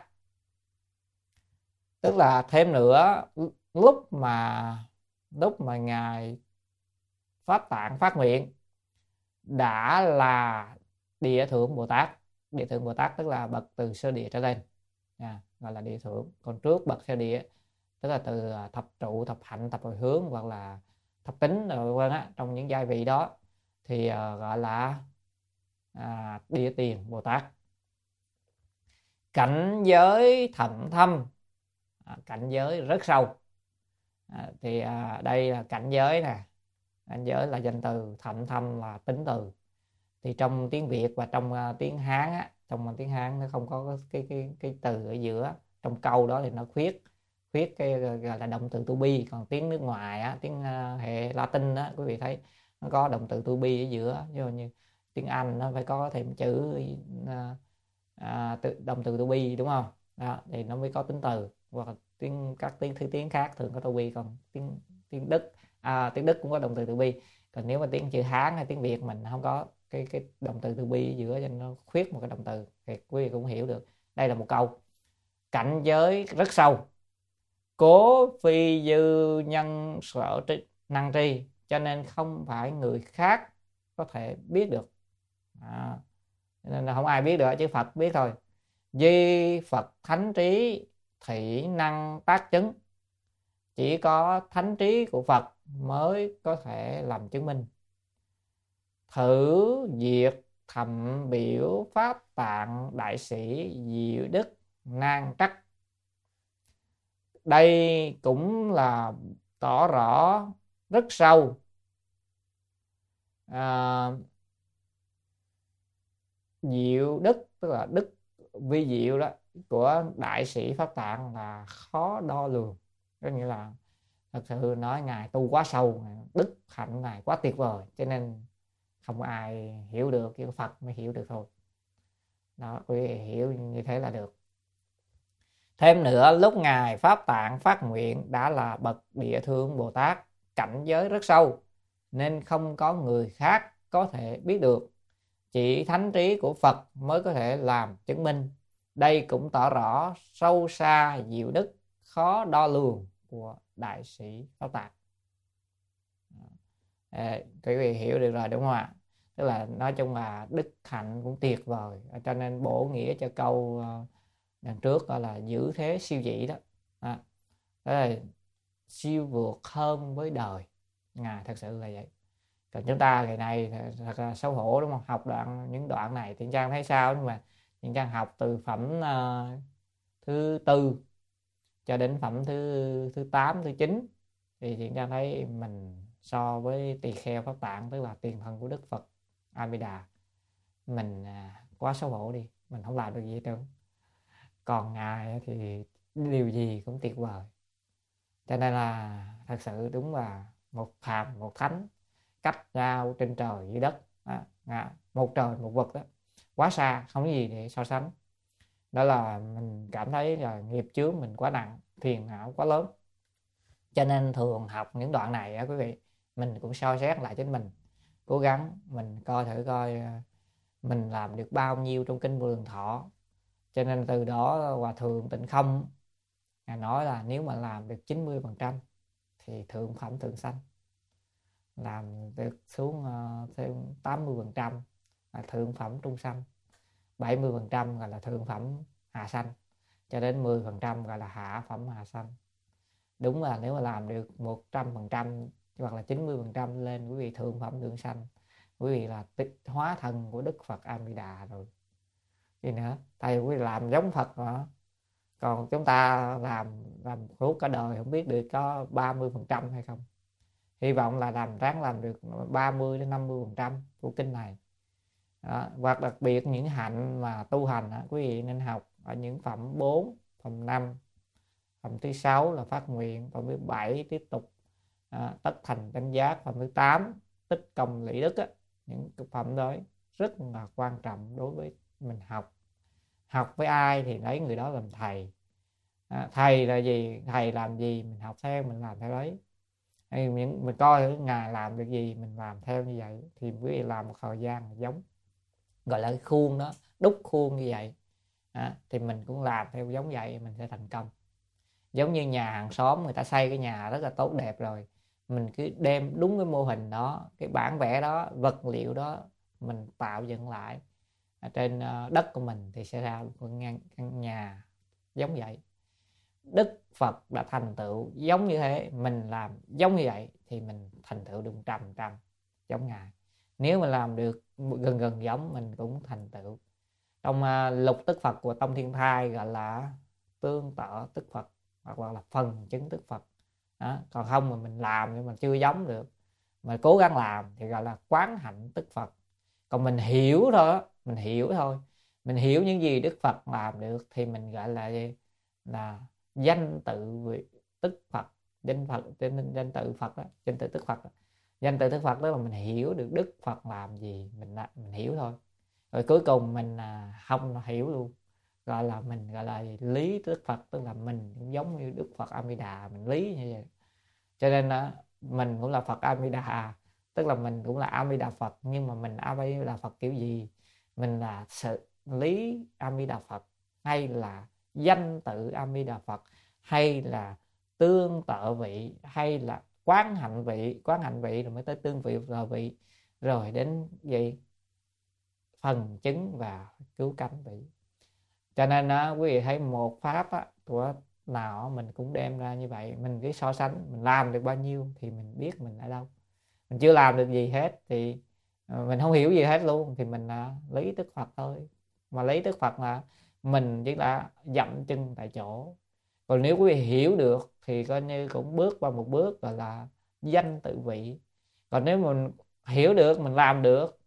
Tức là thêm nữa, lúc mà lúc mà ngài Pháp Tạng phát nguyện đã là địa thượng Bồ Tát. Địa thượng Bồ Tát tức là bậc từ sơ địa trở lên, à, gọi là địa thượng. Còn trước bậc sơ địa tức là từ thập trụ, thập hạnh, thập hồi hướng hoặc là thập tính rồi vân á, trong những giai vị đó thì uh, gọi là à, địa tiền Bồ Tát. Cảnh giới thậm thâm, à, cảnh giới rất sâu. À, thì à, đây là cảnh giới nè, cảnh giới là danh từ, thậm thâm là tính từ. Thì trong tiếng Việt và trong uh, tiếng Hán á, trong tiếng Hán nó không có cái cái cái từ ở giữa, trong câu đó thì nó khuyết khuyết cái gọi là động từ to be. Còn tiếng nước ngoài á, tiếng uh, hệ Latin á, quý vị thấy nó có động từ to be ở giữa. Ví dụ như tiếng Anh nó phải có thêm chữ uh, uh, từ, động từ to be, đúng không? Đó, thì nó mới có tính từ. Hoặc là tiếng các tiếng thứ tiếng khác thường có to be. Còn tiếng tiếng Đức à, tiếng Đức cũng có động từ to be. Còn nếu mà tiếng chữ Hán hay tiếng Việt mình không có cái cái động từ to be ở giữa, cho nên nó khuyết một cái động từ, thì quý vị cũng hiểu được. Đây là một câu cảnh giới rất sâu, cố phi dư nhân sở tri, năng tri, cho nên không phải người khác có thể biết được, à, nên là không ai biết được, chứ Phật biết thôi. Di Phật thánh trí thị năng tác chứng, chỉ có thánh trí của Phật mới có thể làm chứng minh. Thử diệt thầm biểu Pháp Tạng đại sĩ Diệu Đức nan trắc. Đây cũng là tỏ rõ rất sâu à, Diệu Đức tức là đức vi diệu đó của đại sĩ Pháp Tạng là khó đo lường. Có nghĩa là thật sự nói ngài tu quá sâu, đức hạnh ngài quá tuyệt vời, cho nên không ai hiểu được, chỉ có Phật mới hiểu được thôi. Đó, quý vị hiểu như thế là được. Thêm nữa, lúc ngài Pháp Tạng phát nguyện đã là bậc địa thượng Bồ Tát, cảnh giới rất sâu, nên không có người khác có thể biết được. Chỉ thánh trí của Phật mới có thể làm chứng minh. Đây cũng tỏ rõ sâu xa diệu đức khó đo lường của đại sĩ Pháp Tạng. À, quý vị hiểu được rồi đúng không ạ? Tức là nói chung là đức hạnh cũng tuyệt vời, cho nên bổ nghĩa cho câu đằng trước gọi là giữ thế siêu dị đó. À, đó là siêu vượt hơn với đời. Ngài thật sự là vậy. Còn chúng ta ngày nay thật là xấu hổ đúng không? Học đoạn những đoạn này thì Trang thấy sao, nhưng mà Trang học từ phẩm uh, thứ tư cho đến phẩm thứ thứ tám, thứ chín thì Trang thấy mình so với tỳ kheo Pháp Tạng, tức là tiền thân của Đức Phật A Di Đà, mình uh, quá xấu hổ đi, mình không làm được gì hết trơn. Còn Ngài thì điều gì cũng tuyệt vời. Cho nên là thật sự đúng là một phàm một thánh, cách nhau trên trời dưới đất, à, một trời một vực đó, quá xa, không có gì để so sánh. Đó là mình cảm thấy là nghiệp chướng mình quá nặng, phiền não quá lớn. Cho nên thường học những đoạn này á quý vị, mình cũng soi xét lại chính mình, cố gắng mình coi thử coi mình làm được bao nhiêu trong kinh Vô Lượng Thọ. Cho nên từ đó Hòa Thượng Tịnh Không Ngài nói là nếu mà làm được chín mươi phần trăm thì thượng phẩm thượng sanh, làm được xuống uh, thêm tám mươi phần trăm là thượng phẩm trung sanh, bảy mươi phần trăm gọi là thượng phẩm hạ sanh, cho đến mười phần trăm gọi là hạ phẩm hạ sanh. Đúng là nếu mà làm được một trăm phần trăm hoặc là chín mươi phần trăm lên quý vị thượng phẩm thượng sanh, quý vị là tích hóa thân của Đức Phật A Di Đà rồi. Gì nữa, tại vì quý vị làm giống Phật mà. Còn chúng ta làm làm suốt cả đời không biết được có ba mươi phần trăm hay không. Hy vọng là làm ráng làm được ba mươi đến năm mươi phần trăm của kinh này. Đó. Hoặc đặc biệt những hạnh mà tu hành đó, quý vị nên học ở những phẩm bốn, phẩm năm, phẩm thứ sáu là phát nguyện, phẩm thứ bảy tiếp tục à, tất thành chánh giác, phẩm thứ tám tích công lũy đức á. Những phẩm đó rất là quan trọng đối với mình học. Học với ai thì lấy người đó làm thầy. À, thầy là gì? Thầy làm gì mình học theo, mình làm theo đấy. Hay mình, mình coi Ngài làm được gì mình làm theo như vậy. Thì quý vị làm một thời gian giống, gọi là cái khuôn đó, đúc khuôn như vậy. À, thì mình cũng làm theo giống vậy, mình sẽ thành công. Giống như nhà hàng xóm người ta xây cái nhà rất là tốt đẹp rồi, mình cứ đem đúng cái mô hình đó, cái bản vẽ đó, vật liệu đó, mình tạo dựng lại ở trên đất của mình thì sẽ ra một căn nhà giống vậy. Đức Phật đã thành tựu giống như thế, mình làm giống như vậy thì mình thành tựu được một trăm phần trăm giống Ngài. Nếu mà làm được gần gần giống mình cũng thành tựu. Trong uh, lục tức Phật của Tông Thiên Thai gọi là tương tự tức Phật, hoặc là phần chứng tức Phật đó. Còn không mà mình làm nhưng mà chưa giống được, mà cố gắng làm thì gọi là quán hạnh tức Phật. Còn mình hiểu thôi đó, mình hiểu thôi, mình hiểu những gì Đức Phật làm được thì mình gọi là gì? Là danh tự tức Phật, danh Phật, danh, danh tự Phật đó, danh tự tức Phật đó. Danh tự tức Phật đó là mình hiểu được Đức Phật làm gì, mình mình hiểu thôi. Rồi cuối cùng mình à, không hiểu luôn, gọi là mình gọi là lý tức Phật, tức là mình cũng giống như Đức Phật A Di Đà, mình lý như vậy. Cho nên đó, mình cũng là Phật A Di Đà, tức là mình cũng là A Di Đà Phật, nhưng mà mình A Di Đà Phật kiểu gì? Mình là sự lý A Di Đà Phật, hay là danh tự A Di Đà Phật, hay là tương tự vị, hay là quán hạnh vị? Quán hạnh vị rồi mới tới tương vị rồi vị, rồi đến gì? Phần chứng và cứu cánh vị. Cho nên đó, quý vị thấy một pháp á, của nào mình cũng đem ra như vậy. Mình cứ so sánh, mình làm được bao nhiêu thì mình biết mình ở đâu. Mình chưa làm được gì hết thì mình không hiểu gì hết luôn, thì mình là lý tức Phật thôi. Mà lý tức Phật là mình chỉ là dậm chân tại chỗ. Còn nếu quý vị hiểu được thì coi như cũng bước qua một bước gọi là danh tự vị. Còn nếu mình hiểu được, mình làm được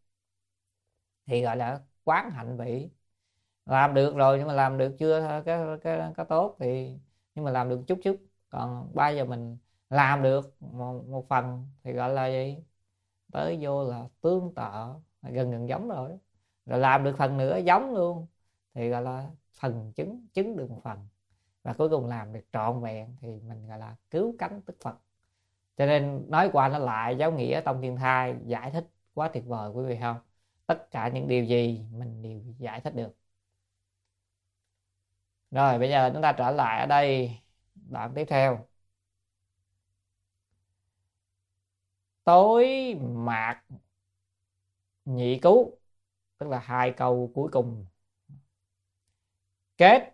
thì gọi là quán hạnh vị. Làm được rồi nhưng mà làm được chưa cái cái cái tốt thì, nhưng mà làm được chút chút. Còn bây giờ mình làm được một, một phần thì gọi là gì? Tới vô là tương tự, gần gần giống rồi. Rồi làm được phần nữa giống luôn thì gọi là phần chứng, chứng được một phần. Và cuối cùng làm được trọn vẹn thì mình gọi là cứu cánh tức Phật. Cho nên nói qua nó lại, giáo nghĩa Tông Thiên Thai giải thích quá tuyệt vời quý vị không? Tất cả những điều gì mình đều giải thích được. Rồi bây giờ chúng ta trở lại ở đây đoạn tiếp theo. Tối mạt nhị cứu, tức là hai câu cuối cùng. Kết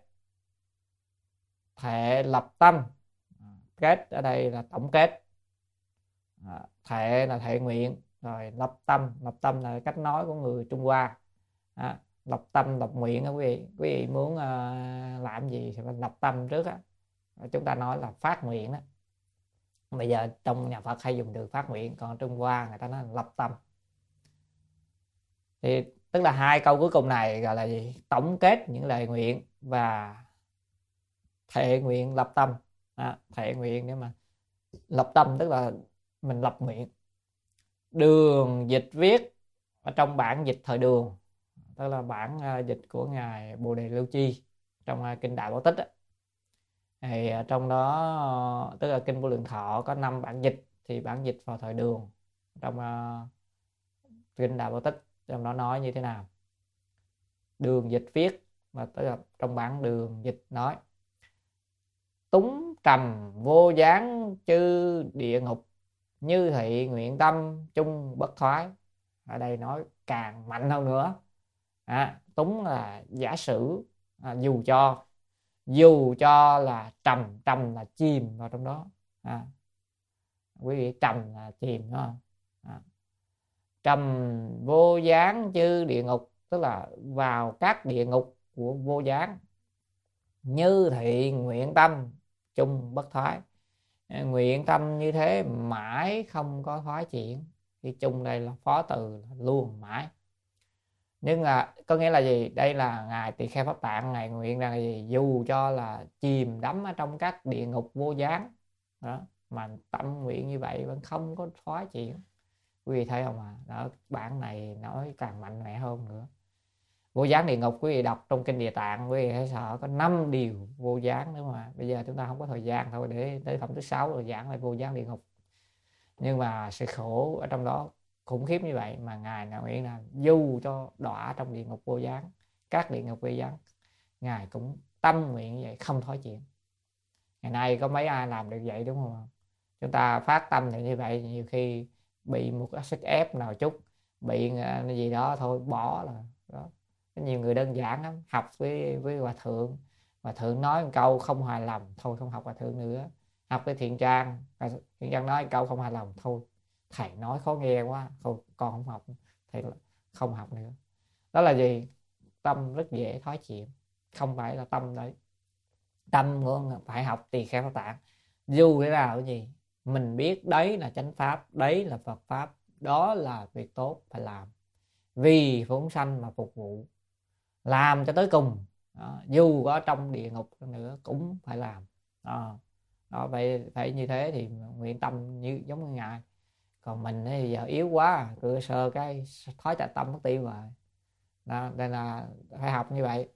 thệ lập tâm. Kết ở đây là tổng kết. Thệ là thệ nguyện. Rồi lập tâm, lập tâm là cách nói của người Trung Hoa. À, lập tâm lập nguyện đó quý vị. Quý vị muốn uh, làm gì thì phải lập tâm trước á. Chúng ta nói là phát nguyện đó. Bây giờ trong nhà Phật hay dùng từ phát nguyện, còn Trung Hoa người ta nói là lập tâm. Thì tức là hai câu cuối cùng này gọi là gì? Tổng kết những lời nguyện và thệ nguyện lập tâm. À, thệ nguyện nếu mà lập tâm tức là mình lập nguyện. Đường dịch viết ở trong bản dịch thời Đường, tức là bản uh, dịch của ngài Bồ Đề Lưu Chi trong uh, kinh Đại Bảo Tích ấy. Thì uh, trong đó uh, tức là kinh Vô Lượng Thọ có năm bản dịch, thì bản dịch vào thời Đường trong uh, kinh Đại Bảo Tích trong đó nói như thế nào? Đường dịch viết, mà tức là trong bản Đường dịch nói: túng trầm vô gián chư địa ngục, như thị nguyện tâm chung bất thoái. Ở đây nói càng mạnh hơn nữa. À, túng là giả sử, à, dù cho, dù cho là trầm, trầm là chìm vào trong đó. À, quý vị, trầm là chìm đó. À, trầm vô gián chư địa ngục, tức là vào các địa ngục của vô gián. Như thị nguyện tâm chung bất thoái, nguyện tâm như thế mãi không có thoái chuyển. Thì chung đây là phó từ là luôn mãi. Nhưng là có nghĩa là gì? Đây là ngài Tỳ Kheo Pháp Tạng, ngài nguyện rằng là gì? Dù cho là chìm đắm ở trong các địa ngục vô gián đó, mà tâm nguyện như vậy vẫn không có thoái chuyển. Quý vị thấy không ạ? À? Đó, bản này nói càng mạnh mẽ hơn nữa. Vô gián địa ngục quý vị đọc trong kinh Địa Tạng, quý vị hãy sợ có năm điều vô gián nữa mà. Bây giờ chúng ta không có thời gian thôi, để tới phẩm thứ sáu rồi giảng lại vô gián địa ngục. Nhưng mà sự khổ ở trong đó khủng khiếp như vậy mà ngài nào nguyện là dù cho đọa trong địa ngục vô gián, các địa ngục vô gián, ngài cũng tâm nguyện như vậy, không thoái chuyển. Ngày nay có mấy ai làm được vậy, đúng không? Chúng ta phát tâm thì như vậy, nhiều khi bị một cái sức ép nào chút, bị gì đó thôi bỏ là đó. Nhiều người đơn giản lắm, học với với hòa thượng, hòa thượng nói một câu không hài lòng, thôi không học hòa thượng nữa. Học với Thiện Trang, Thiện Trang nói một câu không hài lòng, thôi thầy nói khó nghe quá, thôi con không học, thầy không học nữa. Đó là gì? Tâm rất dễ thoái chuyển. Không phải là tâm đấy, tâm luôn phải học Tỳ Kheo Pháp Tạng. Dù cái nào cái gì mình biết đấy là chánh pháp, đấy là Phật pháp, đó là việc tốt phải làm, vì phóng sanh mà phục vụ, làm cho tới cùng đó. Dù có trong địa ngục nữa cũng phải làm đó. Đó, vậy phải như thế thì nguyện tâm như giống như ngài. Còn mình thì giờ yếu quá, cửa sơ cái thói tại tâm mất tiêu rồi đó. Nên là phải học như vậy.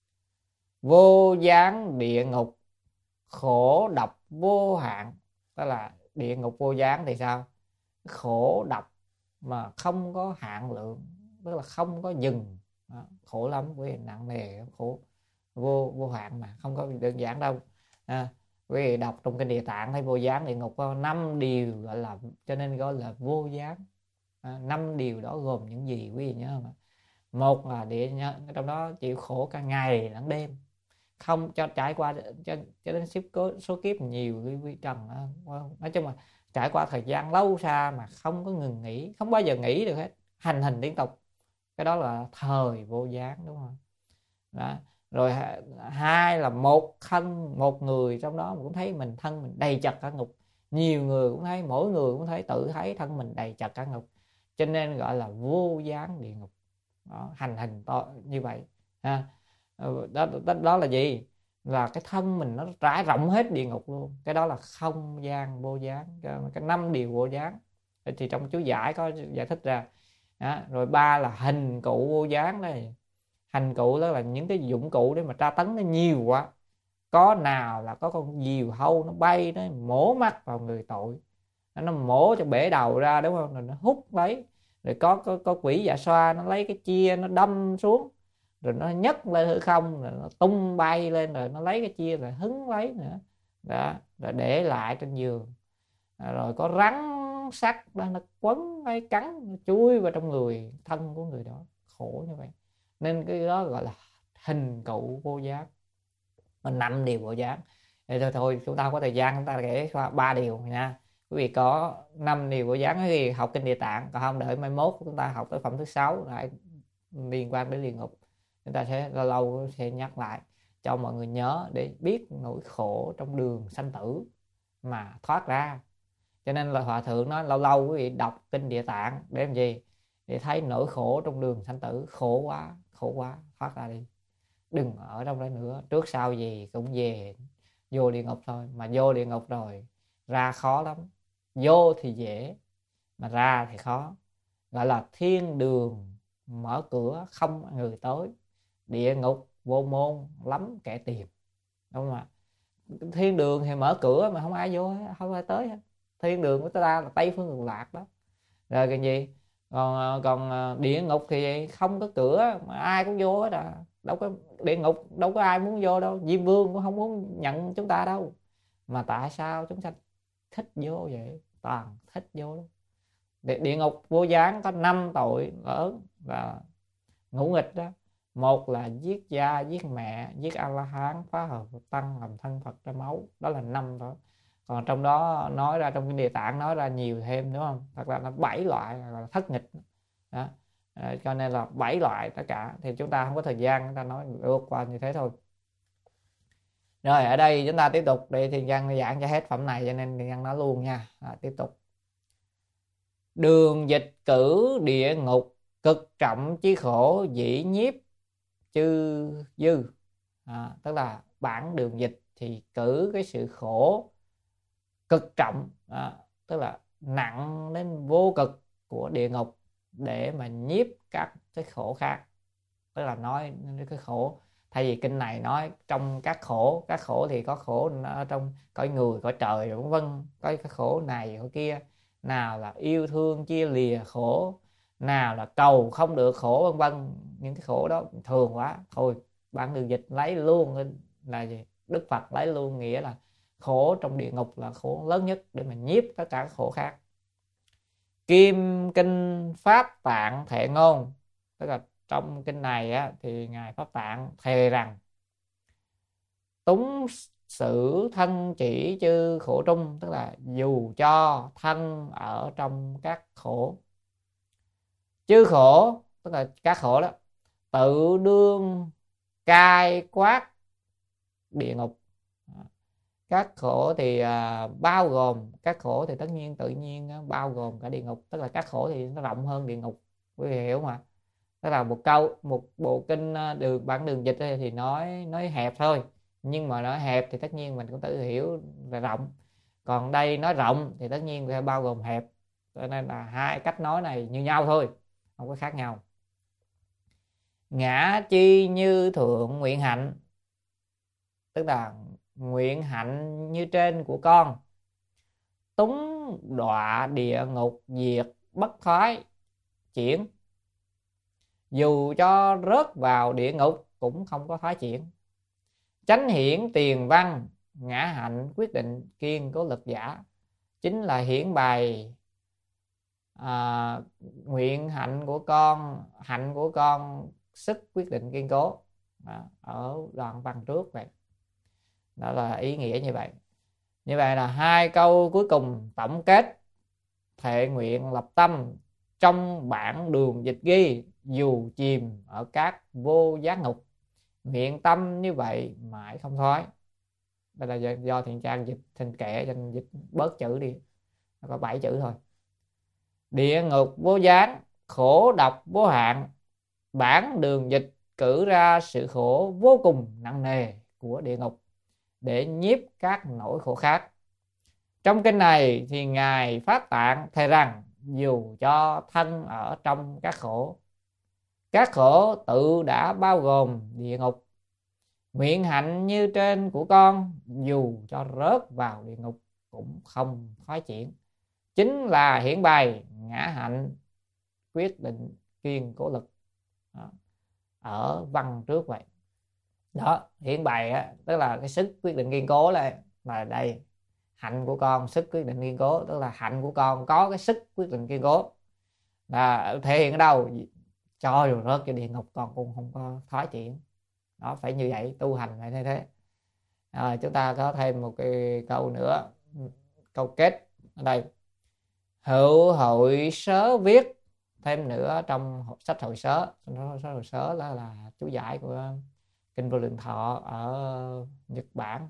Vô gián địa ngục, khổ độc vô hạn. Tức là địa ngục vô gián thì sao? Khổ độc mà không có hạn lượng, tức là không có dừng đó. Khổ lắm, quý nặng nề, khổ vô vô hạn mà không có đơn giản đâu. À, quý vị đọc trong kinh Địa Tạng thấy vô gián địa ngục có năm điều gọi là, cho nên gọi là vô gián. À, năm điều đó gồm những gì quý vị nhớ không? Một là địa nhân trong đó chịu khổ cả ngày lẫn đêm, không cho trải qua cho, cho đến số, số kiếp nhiều quý vị trần. Nói chung là trải qua thời gian lâu xa mà không có ngừng nghỉ, không bao giờ nghỉ được hết, hành hình liên tục. Cái đó là thời vô gián, đúng không? Đó. Rồi hai là một thân, một người trong đó cũng thấy mình thân mình đầy chật cả ngục, nhiều người cũng thấy, mỗi người cũng thấy tự thấy thân mình đầy chật cả ngục, cho nên gọi là vô gián địa ngục. Đó, hành hình to như vậy ha. Đó, đó, đó là gì? Là cái thân mình nó trải rộng hết địa ngục luôn. Cái đó là không gian vô gián, cái, cái năm điều vô gián thì trong chú giải có giải thích ra. Đó. Rồi ba là hình cụ vô gián đây. Hành cụ đó là những cái dụng cụ để mà tra tấn nó nhiều quá, có nào là có con diều hâu nó bay nó mổ mắt vào người tội nó mổ cho bể đầu ra, đúng không, rồi nó hút lấy, rồi có có, có quỷ dạ xoa nó lấy cái chia nó đâm xuống, rồi nó nhấc lên hư không, rồi nó tung bay lên, rồi nó lấy cái chia rồi hứng lấy nữa đó, rồi để lại trên giường. Rồi có rắn sắt đó, nó quấn hay cắn, nó chui vào trong người thân của người đó, khổ như vậy. Nên cái đó gọi là hình cụ vô gián, năm điều vô gián. Thì thôi, thôi chúng ta không có thời gian, chúng ta kể qua ba điều nha. Quý vị có năm điều vô gián thì học kinh Địa Tạng, còn không đợi mai mốt chúng ta học tới phẩm thứ sáu lại liên quan đến địa ngục, chúng ta sẽ lâu lâu sẽ nhắc lại cho mọi người nhớ để biết nỗi khổ trong đường sanh tử mà thoát ra. Cho nên là Hòa Thượng nói lâu lâu quý vị đọc kinh Địa Tạng để làm gì? Để thấy nỗi khổ trong đường sanh tử, khổ quá, khổ quá, thoát ra đi, đừng ở trong đó nữa, trước sau gì cũng về vô địa ngục thôi. Mà vô địa ngục rồi ra khó lắm, vô thì dễ mà ra thì khó. Gọi là thiên đường mở cửa không người tới, địa ngục vô môn lắm kẻ tìm, đúng không ạ? Thiên đường thì mở cửa mà không ai vô, không ai tới hết. Thiên đường của ta là Tây Phương Cực Lạc đó. Rồi cái gì? Còn còn địa ngục thì không có cửa mà ai cũng vô hết à. Đâu có địa ngục, đâu có ai muốn vô đâu. Diêm Vương cũng không muốn nhận chúng ta đâu. Mà tại sao chúng ta thích vô vậy? Toàn thích vô đó. Địa, địa ngục vô gián có năm tội lớn và ngũ nghịch đó. Một là giết cha, giết mẹ, giết A-la-hán, phá hợp tăng, làm thân Phật ra máu. Đó là năm đó. Còn trong đó nói ra, trong cái Địa Tạng nói ra nhiều thêm, đúng không? Thật ra là bảy loại là thất nghịch đó. À, cho nên là bảy loại tất cả, thì chúng ta không có thời gian chúng ta nói lướt qua như thế thôi. Rồi ở đây chúng ta tiếp tục đi, thì Văn giảng cho hết phẩm này cho nên thì Văn nói luôn nha. À, tiếp tục. Đường dịch cử địa ngục, cực trọng chí khổ dĩ nhiếp chư dư. À, tức là bản đường dịch thì cử cái sự khổ cực trọng, à, tức là nặng đến vô cực của địa ngục để mà nhiếp các cái khổ khác. Tức là nói cái khổ, thay vì kinh này nói trong các khổ, các khổ thì có khổ ở trong cõi người, cõi trời vân vân, có cái khổ này khổ kia, nào là yêu thương chia lìa khổ, nào là cầu không được khổ vân vân. Những cái khổ đó thường quá, thôi bản đường dịch lấy luôn là gì? Đức Phật lấy luôn nghĩa là khổ trong địa ngục là khổ lớn nhất để mà nhiếp tất cả các khổ khác. Kim kinh Pháp Tạng Thệ Ngôn, tức là trong kinh này á, thì Ngài Pháp Tạng thề rằng túng xử thân chỉ chư khổ trung, tức là dù cho thân ở trong các khổ, chư khổ tức là các khổ đó, tự đương cai quát địa ngục. Các khổ thì à, bao gồm, các khổ thì tất nhiên tự nhiên đó, bao gồm cả địa ngục. Tức là các khổ thì nó rộng hơn địa ngục, quý vị hiểu mà. Tức là một câu, một bộ kinh đường bản đường dịch thì nói nói hẹp thôi, nhưng mà nói hẹp thì tất nhiên mình cũng tự hiểu là rộng. Còn đây nói rộng thì tất nhiên phải bao gồm hẹp, cho nên là hai cách nói này như nhau thôi, không có khác nhau. Ngã chi như thượng nguyện hạnh, tức là nguyện hạnh như trên của con, túng đọa địa ngục diệt bất thoái chuyển, dù cho rớt vào địa ngục cũng không có thoái chuyển. Chánh hiển tiền văn, ngã hạnh quyết định kiên cố lực giả, chính là hiển bày à, nguyện hạnh của con, hạnh của con sức quyết định kiên cố. Đó, ở đoạn văn trước vậy. Đó là ý nghĩa như vậy. Như vậy là hai câu cuối cùng tổng kết thệ nguyện lập tâm trong bản đường dịch ghi, dù chìm ở các vô gián ngục, nguyện tâm như vậy mãi không thoái. Đây là do, do Thiện Trang dịch thành kẻ cho nên dịch bớt chữ đi, nó có bảy chữ thôi. Địa ngục vô gián, khổ độc vô hạn, bản đường dịch cử ra sự khổ vô cùng nặng nề của địa ngục để nhiếp các nỗi khổ khác. Trong kinh này thì Ngài Pháp Tạng thề rằng dù cho thân ở trong các khổ, các khổ tự đã bao gồm địa ngục, nguyện hạnh như trên của con dù cho rớt vào địa ngục cũng không thoái chuyển. chính là hiển bày ngã hạnh quyết định kiên cố lực. Đó. Ở văn trước vậy. Đó, hiển bày á, tức là cái sức quyết định kiên cố là mà đây hạnh của con, sức quyết định kiên cố, tức là hạnh của con có cái sức quyết định kiên cố. Là thể hiện ở đâu? Cho rồi rớt cho địa ngục con cũng không có thoái chuyển. Đó, phải như vậy, tu hành phải như thế. À, chúng ta có thêm một cái câu nữa, câu kết ở đây. Hữu hội sớ viết thêm nữa trong sách hội sớ. Sách hội sớ là, là chú giải của Kinh Vô Lượng Thọ ở Nhật Bản.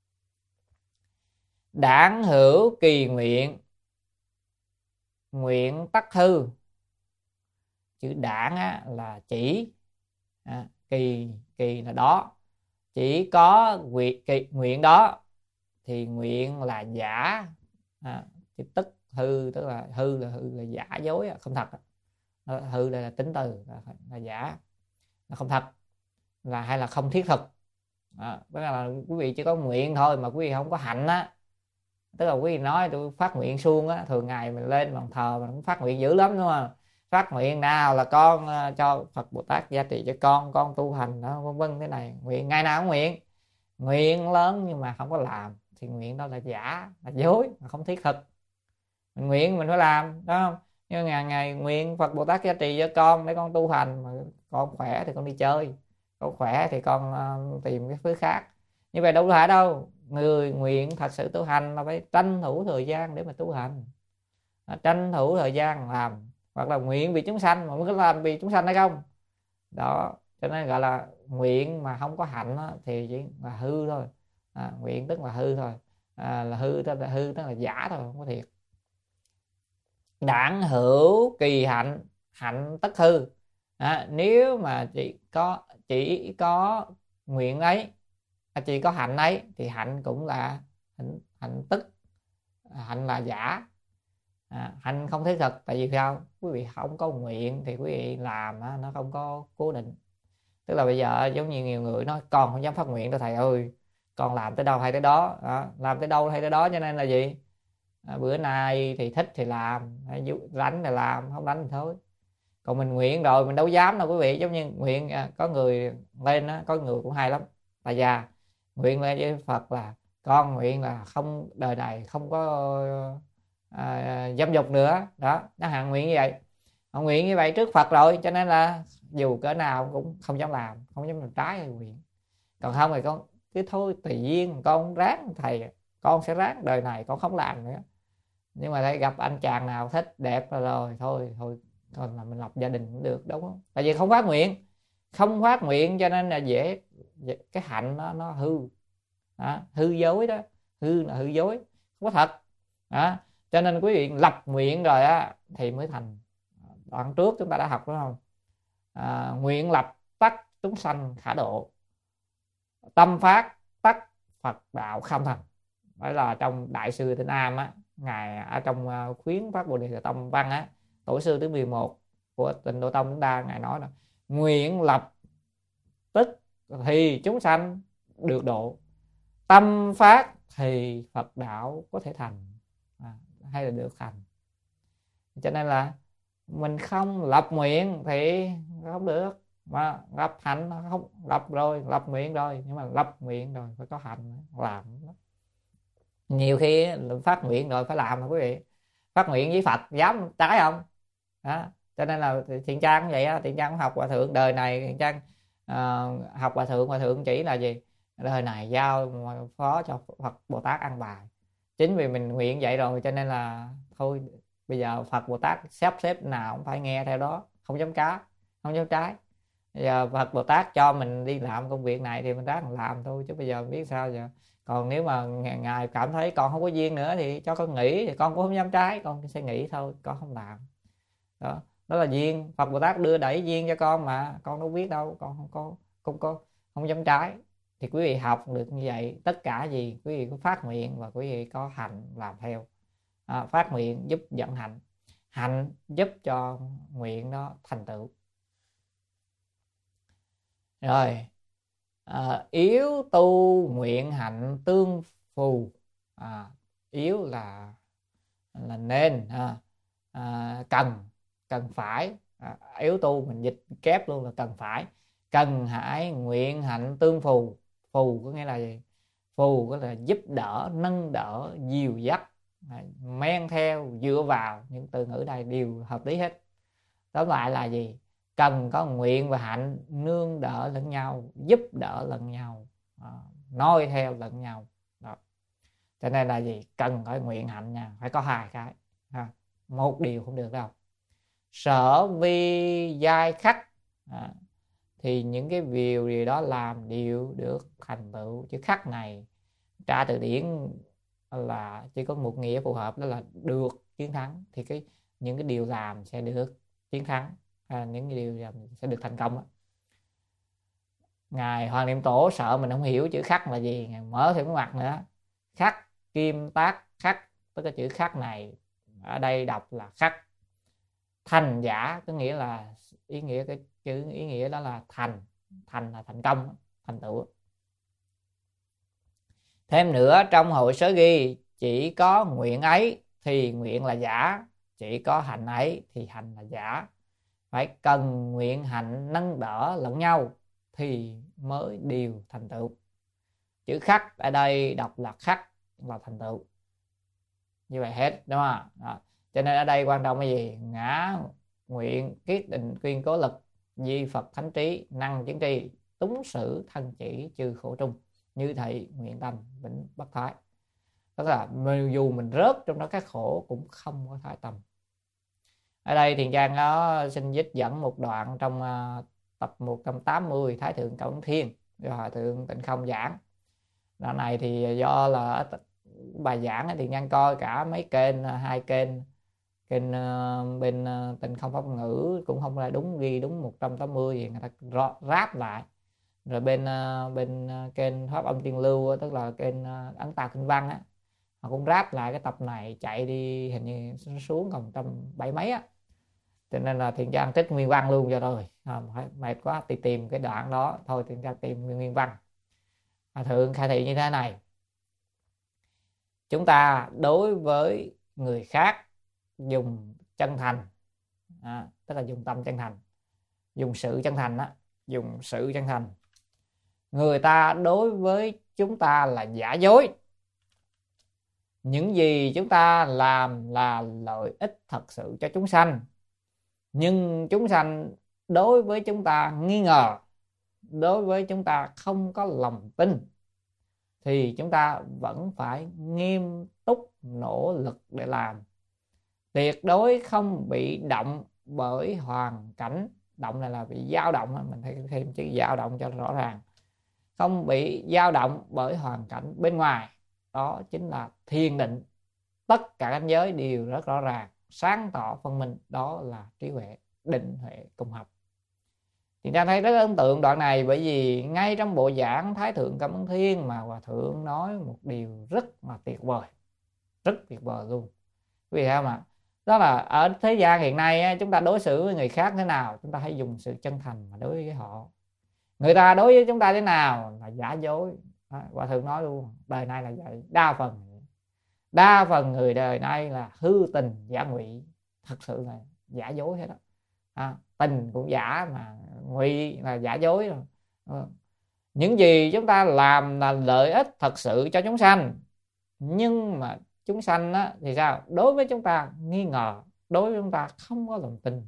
Đảng hữu kỳ nguyện, nguyện tắc hư. Chữ đảng á, là chỉ, à, kỳ kỳ là đó, chỉ có nguyện, kỳ, nguyện đó thì nguyện là giả, à, thì tức hư, tức là hư là hư là giả dối, không thật. Hư là, là tính từ, là, là giả, là không thật, là hay là không thiết thực. À, tức là quý vị chỉ có nguyện thôi mà quý vị không có hạnh á. Tức là quý vị nói tôi phát nguyện suông á, thường ngày mình lên bàn thờ mình cũng phát nguyện dữ lắm đúng không? Phát nguyện nào là con uh, cho Phật Bồ Tát gia trì cho con, con tu hành đó, vân vân. Thế này nguyện ngày nào cũng nguyện, nguyện lớn nhưng mà không có làm thì nguyện đó là giả, là dối, là không thiết thực. Mình nguyện mình phải làm, đúng không? Nhưng ngày ngày nguyện Phật Bồ Tát gia trì cho con để con tu hành, mà con khỏe thì con đi chơi, con khỏe thì con uh, tìm cái thứ khác. Như vậy đâu phải đâu. Người nguyện thật sự tu hành là phải tranh thủ thời gian để mà tu hành, tranh thủ thời gian làm, hoặc là nguyện vì chúng sanh mà mới làm vì chúng sanh hay không đó. Cho nên gọi là nguyện mà không có hạnh đó, thì chỉ là hư thôi. À, nguyện tức là hư thôi, à, là hư tức là hư tức là giả thôi, không có thiệt. Đảng hữu kỳ hạnh, hạnh tất hư. À, nếu mà chỉ có chỉ có nguyện ấy, chỉ có hạnh ấy thì hạnh cũng là hạnh, hạnh tức, hạnh là giả, à, hạnh không thiết thực. Tại vì sao? Quý vị không có nguyện thì quý vị làm á, nó không có cố định. Tức là bây giờ giống như nhiều người nói con không dám phát nguyện đâu thầy ơi, con làm tới đâu hay tới đó, à, làm tới đâu hay tới đó. Cho nên là gì? À, bữa nay thì thích thì làm, rảnh thì làm, không rảnh thì thôi. Còn mình nguyện rồi mình đâu dám đâu quý vị. Giống như nguyện, à, có người lên á, có người cũng hay lắm, tại già nguyện lên với Phật là con nguyện là không đời này không có à, dâm dục nữa đó, nó hạn nguyện như vậy. Họ nguyện như vậy trước Phật rồi, cho nên là dù cỡ nào cũng không dám làm, không dám làm trái hay nguyện. Còn không thì con cứ thôi tùy duyên, con ráng thầy, con sẽ ráng đời này con không làm nữa. Nhưng mà thấy gặp anh chàng nào thích đẹp rồi, rồi thôi thôi thôi là mình lập gia đình cũng được, đúng không? Tại vì không phát nguyện, không phát nguyện cho nên là dễ, dễ cái hạnh nó nó hư, đó, hư dối đó, hư là hư dối, không có thật đó. Cho nên quý vị lập nguyện rồi á thì mới thành. Đoạn trước chúng ta đã học đúng không? À, nguyện lập tắc chúng sanh khả độ, tâm phát tắc Phật đạo kham thành. Đó là trong Đại sư Tịnh Am á, ngài ở trong khuyến Phát Bồ Đề Tông văn á, tổ sư thứ mười một của Tịnh Độ Tông chúng ta, ngài nói là nguyện lập tức thì chúng sanh được độ, tâm phát thì Phật đạo có thể thành, à, hay là được thành. Cho nên là mình không lập nguyện thì không được, mà lập hạnh không, lập rồi lập nguyện rồi, nhưng mà lập nguyện rồi phải có hạnh làm. Nhiều khi phát nguyện rồi phải làm mà quý vị. Phát nguyện với Phật dám trái không đó. Cho nên là Thiện Trang cũng vậy á. Thiện Trang cũng học Hòa Thượng đời này. Thiện Trang uh, học Hòa Thượng, Hòa Thượng chỉ là gì? Đời này giao phó cho Phật Bồ Tát ăn bài. Chính vì mình nguyện vậy rồi cho nên là thôi bây giờ Phật Bồ Tát sắp xếp nào cũng phải nghe theo đó, không dám cá, không dám trái. Bây giờ Phật Bồ Tát cho mình đi làm công việc này thì mình ráng làm thôi, chứ bây giờ biết sao giờ. Còn nếu mà ngài cảm thấy con không có duyên nữa thì cho con nghỉ, thì con cũng không dám trái, con sẽ nghỉ thôi, con không làm. Đó, đó là duyên, Phật Bồ Tát đưa đẩy duyên cho con mà, con đâu biết đâu, con không có không có không dám trái. Thì quý vị học được như vậy, tất cả gì quý vị có phát nguyện và quý vị có hành làm theo. À, phát nguyện giúp dẫn hạnh, hạnh giúp cho nguyện đó thành tựu. Rồi à, yếu tu nguyện hạnh tương phù. À, yếu là là nên, à, à, cần, cần phải, à, yếu tu mình dịch kép luôn là cần phải. Cần hãy nguyện hạnh tương phù. Phù có nghĩa là gì? Phù có là giúp đỡ, nâng đỡ, dìu dắt, men theo, dựa vào. Những từ ngữ này đều hợp lý hết. Tóm lại là gì? Cần có nguyện và hạnh nương đỡ lẫn nhau, giúp đỡ lẫn nhau, à, noi theo lẫn nhau. Đó. Cho nên là gì? Cần có nguyện hạnh nha, phải có hai cái, ha. Một điều không được đâu. Sở vi giai khắc, à, thì những cái điều gì đó làm đều được thành tựu. Chữ khắc này tra từ điển là chỉ có một nghĩa phù hợp, đó là được chiến thắng. Thì cái những cái điều làm sẽ được chiến thắng, à, những cái điều làm sẽ được thành công. Ngài Hoàng Niệm Tổ sợ mình không hiểu chữ khắc là gì, Ngài mở thêm cái mặt nữa. Khắc kim tác khắc, tức cái chữ khắc này ở đây đọc là khắc. Thành giả có nghĩa là ý nghĩa, cái chữ ý nghĩa đó là thành. Thành là thành công, thành tựu. Thêm nữa, trong hội sớ ghi chỉ có nguyện ấy thì nguyện là giả, chỉ có hạnh ấy thì hạnh là giả. Phải cần nguyện hạnh nâng đỡ lẫn nhau thì mới điều thành tựu. Chữ khắc ở đây đọc là khắc là thành tựu. Như vậy hết, đúng không? Đó. Cho nên ở đây quan trọng là gì? Ngã nguyện kiết định quyên cố lực, di Phật thánh trí, năng chứng tri, túng sử thân chỉ trừ khổ trung, như thị nguyện tâm vĩnh bất thoái. Tức là dù mình rớt trong đó các khổ cũng không có thoái tâm. Ở đây Thiền Trang nó xin trích dẫn một đoạn trong uh, tập một trăm tám mươi Thái Thượng Cảm Ứng Thiên do Hòa Thượng Tịnh Không giảng. Đoạn này thì do là bài giảng thì Trang coi cả mấy kênh, hai kênh, kênh uh, bên uh, Tịnh Không Pháp Ngữ cũng không là đúng, ghi đúng một trăm tám mươi thì người ta ráp lại. Rồi bên uh, bên uh, kênh Pháp Âm Tiên Lưu, tức là kênh uh, Ấn Tào Kinh Văn á, họ cũng ráp lại cái tập này, chạy đi hình như xuống còn trăm bảy mấy á. Cho nên là Thiền Trang trích nguyên văn luôn cho rồi, à, mệt quá thì tìm cái đoạn đó thôi, Thiền Trang tìm nguyên, nguyên văn. Hòa Thượng khai thị như thế này: chúng ta đối với người khác dùng chân thành, à, tức là dùng tâm chân thành, dùng sự chân thành á, dùng sự chân thành. Người ta đối với chúng ta là giả dối. Những gì chúng ta làm là lợi ích thật sự cho chúng sanh, nhưng chúng sanh đối với chúng ta nghi ngờ, đối với chúng ta không có lòng tin, thì chúng ta vẫn phải nghiêm túc nỗ lực để làm. Tuyệt đối không bị động bởi hoàn cảnh. Động này là bị dao động, mình thấy thêm chữ dao động cho rõ ràng. Không bị dao động bởi hoàn cảnh bên ngoài, đó chính là thiền định. Tất cả cảnh giới đều rất rõ ràng, sáng tỏ phân minh, đó là trí huệ, định huệ cùng hợp. Thì ta thấy rất ấn tượng đoạn này, bởi vì ngay trong bộ giảng Thái Thượng Cảm Ứng Thiên mà Hòa Thượng nói một điều rất là tuyệt vời, rất tuyệt vời luôn. Vì sao mà đó là ở thế gian hiện nay chúng ta đối xử với người khác thế nào, chúng ta hãy dùng sự chân thành mà đối với họ. Người ta đối với chúng ta thế nào là giả dối. Hòa Thượng nói luôn, đời nay là vậy, đa phần đa phần người đời nay là hư tình giả ngụy, thật sự là giả dối hết đó. À, tình cũng giả mà ngụy là giả dối rồi. À, những gì chúng ta làm là lợi ích thật sự cho chúng sanh, nhưng mà chúng sanh á, thì sao? Đối với chúng ta nghi ngờ, đối với chúng ta không có lòng tin,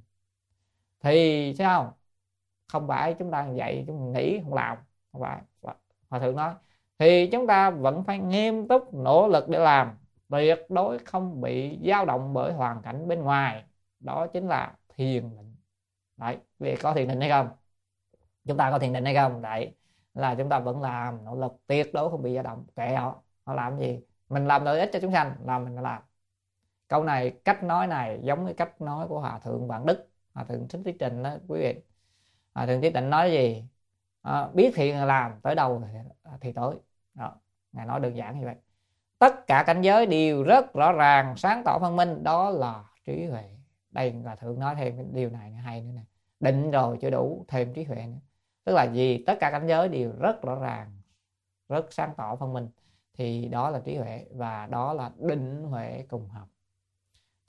thì sao? Không phải chúng ta vậy, chúng ta nghĩ không làm, không phải. Hòa Thượng nói thì chúng ta vẫn phải nghiêm túc nỗ lực để làm, tuyệt đối không bị dao động bởi hoàn cảnh bên ngoài, đó chính là thiền định. Đấy, vì có thiền định hay không? Chúng ta có thiền định hay không? Đấy, là chúng ta vẫn làm nỗ lực, tuyệt đối không bị dao động. Kệ họ, họ làm gì? Mình làm lợi ích cho chúng sanh, làm mình làm. Câu này, cách nói này giống với cách nói của Hòa Thượng Vạn Đức, Hòa Thượng Thích Trí Tịnh đó quý vị. Hòa Thượng Trí Tịnh nói gì? À, biết thiện là làm, tới đâu thì tới. Đó, Ngài nói đơn giản như vậy. Tất cả cảnh giới đều rất rõ ràng, sáng tỏ phân minh, đó là trí huệ. Đây là Thượng nói thêm cái điều này hay nữa nè. Định rồi chưa đủ, thêm trí huệ nữa. Tức là gì? Tất cả cảnh giới đều rất rõ ràng, rất sáng tỏ phân minh, thì đó là trí huệ, và đó là định huệ cùng hợp.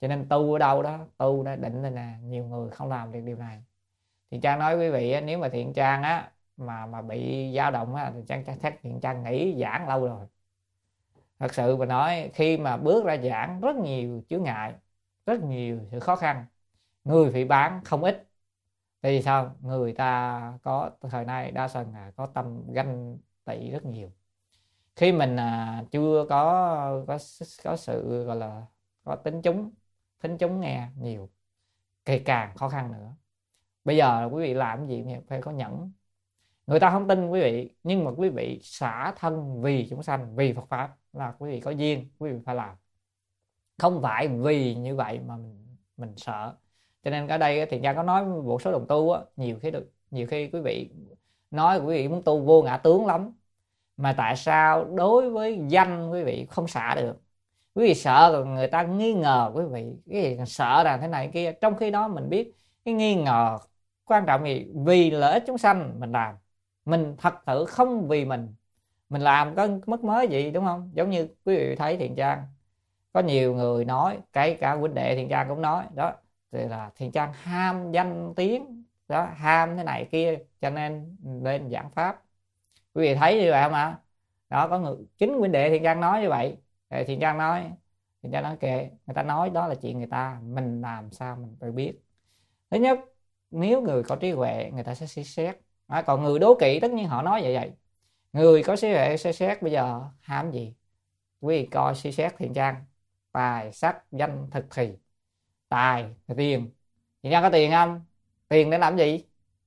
Cho nên tu ở đâu đó, tu đã định lên nè, nhiều người không làm được điều này. Thiện Trang nói quý vị, nếu mà Thiện Trang á mà mà bị dao động á, thì Trang chắc Thiện Trang nghỉ giảng lâu rồi. Thật sự mà nói, khi mà bước ra giảng rất nhiều chướng ngại, rất nhiều sự khó khăn, người phỉ bán không ít. Tại vì sao? Người ta có thời nay đa phần là có tâm ganh tị rất nhiều. Khi mình à, chưa có có có sự gọi là có tính chúng tính chúng nghe nhiều, thì càng khó khăn nữa. Bây giờ quý vị làm gì phải có nhẫn. Người ta không tin quý vị, nhưng mà quý vị xả thân vì chúng sanh, vì Phật pháp là quý vị có duyên, quý vị phải làm. Không phải vì như vậy mà mình mình sợ. Cho nên ở đây thì Trang có nói một số đồng tu á, nhiều khi được nhiều khi quý vị nói quý vị muốn tu vô ngã tướng lắm, mà tại sao đối với danh quý vị không xả được? Quý vị sợ người ta nghi ngờ quý vị, cái gì sợ rằng thế này kia, trong khi đó mình biết cái nghi ngờ quan trọng gì, vì lợi ích chúng sanh mình làm, mình thật sự không vì mình mình làm có mất mới gì, đúng không? Giống như quý vị thấy Thiện Trang có nhiều người nói, cái cả huynh đệ Thiện Trang cũng nói đó, thì là Thiện Trang ham danh tiếng đó, ham thế này kia, cho nên lên giảng pháp. Quý vị thấy như vậy không ạ? Đó, có người chính huynh đệ Thiện Trang nói như vậy. Thì Thiện Trang nói Thiện Trang nói kệ, người ta nói đó là chuyện người ta, mình làm sao mình phải biết. Thứ nhất, nếu người có trí huệ người ta sẽ suy xét. À, còn người đố kỵ tất nhiên họ nói vậy vậy. Người có trí huệ suy xét, bây giờ ham gì? Quý vị coi suy xét Thiện Trang, tài sắc danh thực thì. Tài là tiền. Thiện Trang có tiền không? Tiền để làm gì?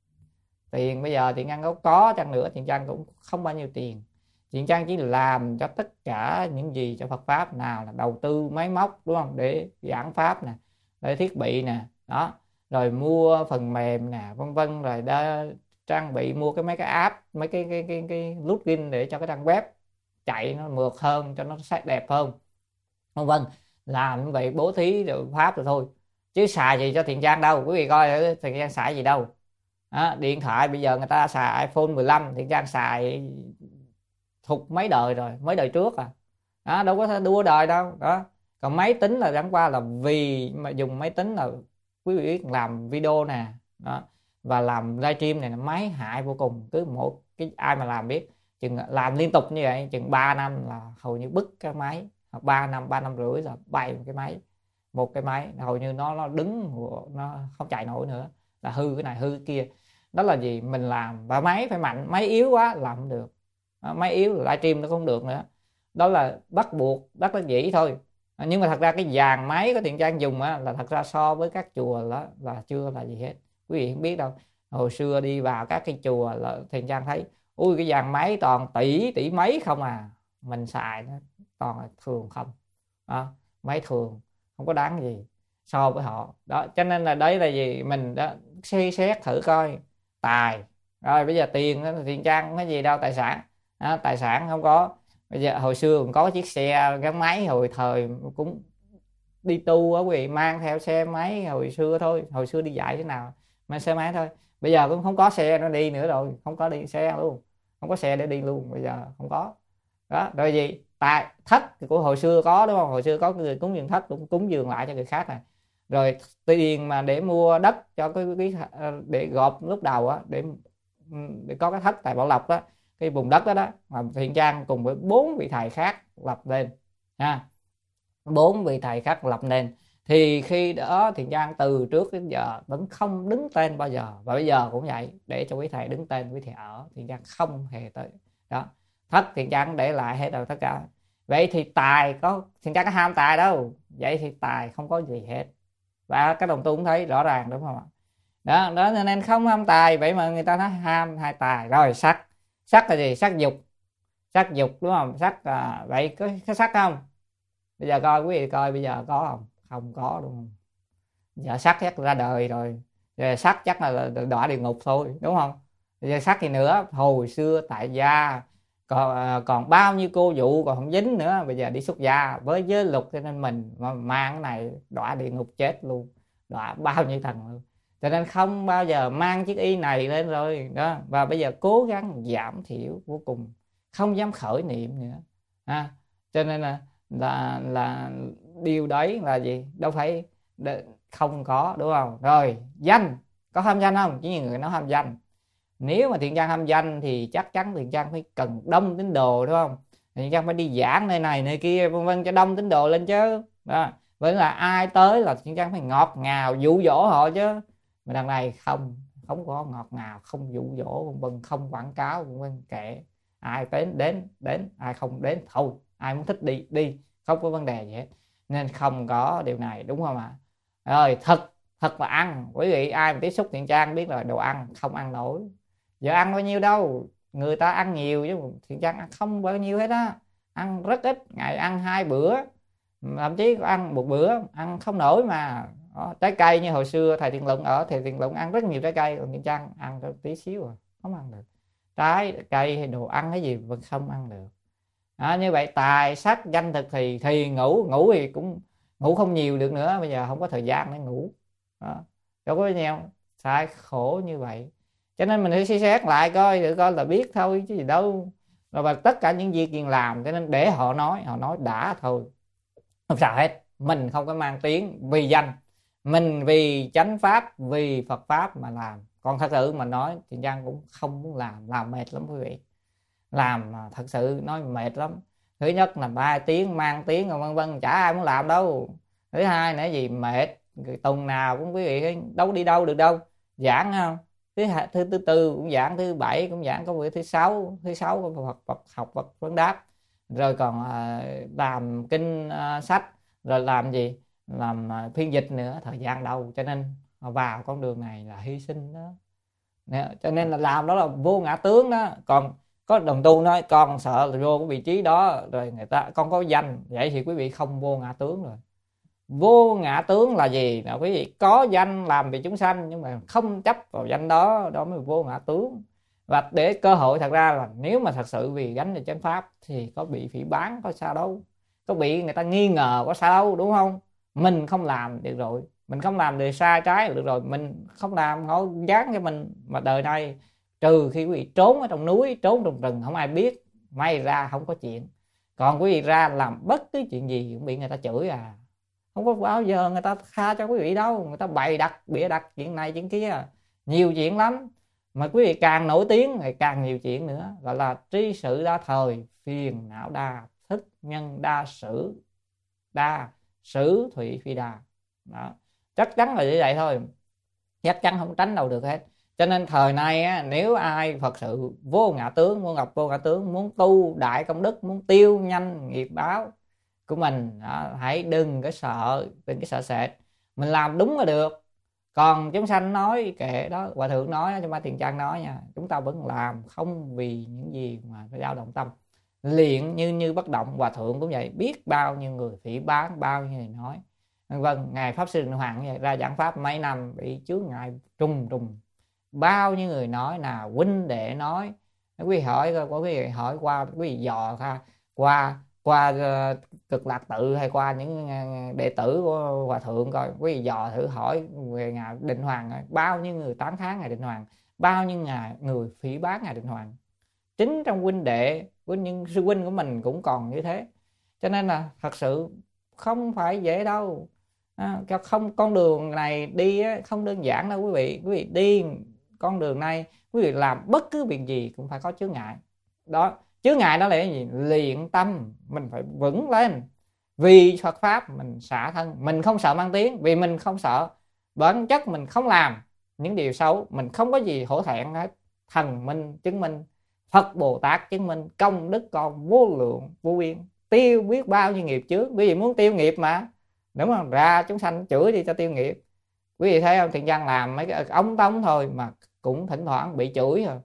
Tiền bây giờ Thiện Trang có, có chăng nữa Thiện Trang cũng không bao nhiêu tiền. Thiện Trang chỉ làm cho tất cả những gì cho Phật pháp, nào là đầu tư máy móc, đúng không, để giảng pháp nè, để thiết bị nè, đó, rồi mua phần mềm nè, vân vân, rồi đã trang bị mua cái mấy cái app, mấy cái cái cái cái plugin để cho cái trang web chạy nó mượt hơn, cho nó đẹp hơn, vân vân. Làm như vậy bố thí được pháp rồi thôi, chứ xài gì cho Thiện Trang đâu. Quý vị coi Thiện Trang xài gì đâu. Đó, điện thoại bây giờ người ta xài iPhone mười lăm, Thiện Trang xài thuộc mấy đời rồi, mấy đời trước à. Đó, đâu có thể đua đời đâu. Đó, còn máy tính là chẳng qua là vì mà dùng máy tính là quý vị biết làm video nè, đó, và làm livestream này là máy hại vô cùng. Cứ một cái ai mà làm biết, chừng làm liên tục như vậy chừng ba năm là hầu như bứt cái máy, hoặc ba năm ba năm rưỡi là bay một cái máy, một cái máy hầu như nó nó đứng, nó không chạy nổi nữa, là hư cái này hư cái kia. Đó là gì? Mình làm, và máy phải mạnh, máy yếu quá làm không được. Đó, máy yếu là livestream nó không được nữa. Đó là bắt buộc, bắt đắc dĩ thôi. À, nhưng mà thật ra cái dàn máy của Thiện Trang dùng á, là thật ra so với các chùa đó là chưa là gì hết. Quý vị không biết đâu. Hồi xưa đi vào các cái chùa là Thiện Trang thấy ui cái dàn máy toàn tỷ tỷ mấy không à, mình xài nó toàn là thường không. Đó, máy thường không có đáng gì so với họ. Đó, cho nên là đấy là gì, mình đó suy xét thử coi. Tài rồi bây giờ tiền đó, Thiện Trang không có gì đâu, tài sản đó, tài sản không có. Bây giờ hồi xưa cũng có chiếc xe gắn máy, hồi thời cũng đi tu á quý vị, mang theo xe máy hồi xưa thôi. Hồi xưa đi dạy thế nào mang xe máy thôi. Bây giờ cũng không có xe nó đi nữa rồi, không có đi xe luôn, không có xe để đi luôn, bây giờ không có. Đó, rồi gì, tài thất của hồi xưa có, đúng không? Hồi xưa có người cúng dường thất cũng cúng dường lại cho người khác này. Rồi tiền mà để mua đất cho cái, cái để gộp lúc đầu á, để để có cái thất tại Bảo Lộc đó, cái vùng đất đó đó, mà Thiện Trang cùng với bốn vị thầy khác lập lên ha, bốn vị thầy khác lập nên. Thì khi đó Thiện Trang từ trước đến giờ vẫn không đứng tên bao giờ, và bây giờ cũng vậy, để cho quý thầy đứng tên, quý thầy ở, Thiện Trang không hề tới đó. Thất Thiện Trang để lại hết rồi tất cả. Vậy thì tài có, Thiện Trang có ham tài đâu, vậy thì tài không có gì hết. Và các đồng tu cũng thấy rõ ràng, đúng không ạ? Đó, đó nên không ham tài. Vậy mà người ta nói ham hai tài. Rồi sắc, sắc là gì? Sắc dục, sắc dục, đúng không? Sắc à, vậy có, có sắc không? Bây giờ coi quý vị coi bây giờ có không? Không có, đúng không? Giờ sắc chắc ra đời rồi, giờ sắc chắc là đọa địa ngục thôi, đúng không? Bây giờ sắc thì nữa, hồi xưa tại gia còn còn bao nhiêu cô dụ còn không dính nữa, bây giờ đi xuất gia với giới luật, cho nên mình mà mang cái này đọa địa ngục chết luôn, đọa bao nhiêu tầng luôn. Cho nên không bao giờ mang chiếc y này lên rồi đó. Và bây giờ cố gắng giảm thiểu vô cùng, không dám khởi niệm nữa à. Cho nên là là là điều đấy là gì, đâu phải không có, đúng không? Rồi danh, có ham danh không? Chỉ nhiều người nói ham danh. Nếu mà Thiện Trang ham danh thì chắc chắn Thiện Trang phải cần đông tín đồ, đúng không? Thiện Trang phải đi giảng nơi này nơi kia vân vân cho đông tín đồ lên chứ. Đó, với là ai tới là Thiện Trang phải ngọt ngào dụ dỗ họ chứ. Mà đằng này không, không có ngọt ngào, không dụ dỗ vân vân, không quảng cáo vân vân, kệ ai đến đến đến, ai không đến thôi, ai muốn thích đi đi, không có vấn đề gì hết. Nên không có điều này, đúng không ạ? Rồi thật thật là ăn, quý vị ai mà tiếp xúc Thiện Trang biết là đồ ăn không ăn nổi. Giờ ăn bao nhiêu đâu, người ta ăn nhiều chứ Thiện Trang ăn không bao nhiêu hết á, ăn rất ít, ngày ăn hai bữa, thậm chí có ăn một bữa ăn không nổi mà. Đó, trái cây như hồi xưa thầy Thiện Luận ở thầy Thiện Luận ăn rất nhiều trái cây, còn Thiện Trang ăn tí xíu rồi không ăn được. Trái cây hay đồ ăn cái gì vẫn không ăn được. Đó, như vậy tài sắc danh thực thì thì ngủ ngủ thì cũng ngủ không nhiều được nữa, bây giờ không có thời gian để ngủ. Đó, đâu có nhau sai khổ như vậy. Cho nên mình phải suy xét lại coi thử coi là biết thôi chứ gì đâu. Rồi và tất cả những việc chuyện làm, cho nên để họ nói, họ nói đã thôi, không sao hết. Mình không có mang tiếng vì danh, mình vì chánh pháp, vì Phật pháp mà làm. Còn thật sự mà nói thì Giang cũng không muốn làm, làm mệt lắm quý vị. Làm mà thật sự nói mệt lắm. Thứ nhất là ba tiếng mang tiếng rồi vân vân, chả ai muốn làm đâu. Thứ hai nữa gì mệt, tuần nào cũng quý vị đâu đi đâu được đâu, giảng không, thứ thứ thứ tư cũng giảng, thứ bảy cũng giảng, có buổi thứ sáu thứ sáu có Phật Phật học Phật vấn đáp, rồi còn uh, làm kinh uh, sách, rồi làm gì làm uh, phiên dịch nữa, thời gian đâu. Cho nên vào con đường này là hy sinh đó. Nè, cho nên là làm đó là vô ngã tướng đó. Còn có đồng tu nói con sợ là vô cái vị trí đó rồi người ta con có danh, vậy thì quý vị không vô ngã tướng rồi. Vô ngã tướng là gì? Là quý vị có danh làm vì chúng sanh nhưng mà không chấp vào danh đó, đó mới vô ngã tướng. Và để cơ hội thật ra là nếu mà thật sự vì gánh về chánh pháp thì có bị phỉ báng có sao đâu, có bị người ta nghi ngờ có sao đâu, đúng không? Mình không làm được rồi, mình không làm được sai trái được rồi, mình không làm họ dán cho mình. Mà đời này trừ khi quý vị trốn ở trong núi, trốn trong rừng không ai biết, may ra không có chuyện. Còn quý vị ra làm bất cứ chuyện gì cũng bị người ta chửi à. Không có bao giờ người ta tha cho quý vị đâu, người ta bày đặt bịa đặt chuyện này chuyện kia, nhiều chuyện lắm. Mà quý vị càng nổi tiếng thì càng nhiều chuyện nữa, gọi là tri sự đa thời, phiền não đa, thức nhân đa sử, đa sử thủy phi đa. Đó, chắc chắn là như vậy thôi, chắc chắn không tránh đâu được hết. Cho nên thời nay á, nếu ai Phật sự vô ngã tướng, muốn gặp vô ngã tướng, muốn tu đại công đức, muốn tiêu nhanh nghiệp báo của mình, đó, hãy đừng có sợ, đừng có sợ sệt, mình làm đúng là được. Còn chúng sanh nói kệ đó, Hòa Thượng nói, cho ba Tiền Trang nói nha, chúng ta vẫn làm không vì những gì mà phải dao động tâm, luyện như như bất động. Hòa Thượng cũng vậy, biết bao nhiêu người phỉ báng, bao nhiêu người nói vâng. Ngài Pháp Sư Định Hoàng vậy, ra giảng pháp mấy năm bị chướng ngại trùng trùng, bao nhiêu người nói, nào huynh đệ nói. Quý vị hỏi có quý vị hỏi qua, quý vị dò ha, qua qua uh, Cực Lạc Tự hay qua những uh, đệ tử của Hòa Thượng coi, quý vị dò thử hỏi về Ngài Định Hoàng, bao nhiêu người tán thán Ngài Định Hoàng, bao nhiêu ngài, người phỉ báng Ngài Định Hoàng. Chính trong huynh đệ của những sư huynh của mình cũng còn như thế. Cho nên là thật sự không phải dễ đâu. À, không, con đường này đi không đơn giản đâu quý vị. Quý vị đi con đường này, quý vị làm bất cứ việc gì cũng phải có chướng ngại. Đó, chướng ngại đó là cái gì? Luyện tâm, mình phải vững lên. Vì Phật pháp mình xả thân, mình không sợ mang tiếng, vì mình không sợ. Bản chất mình không làm những điều xấu, mình không có gì hổ thẹn hết. Thần minh chứng minh, Phật Bồ Tát chứng minh, công đức còn vô lượng vô biên, tiêu biết bao nhiêu nghiệp trước. Quý vị muốn tiêu nghiệp mà, đúng không? Ra chúng sanh chửi đi cho tiêu nghiệp. Quý vị thấy không? Thiện Nhân làm mấy cái ống tống thôi mà cũng thỉnh thoảng bị chửi rồi.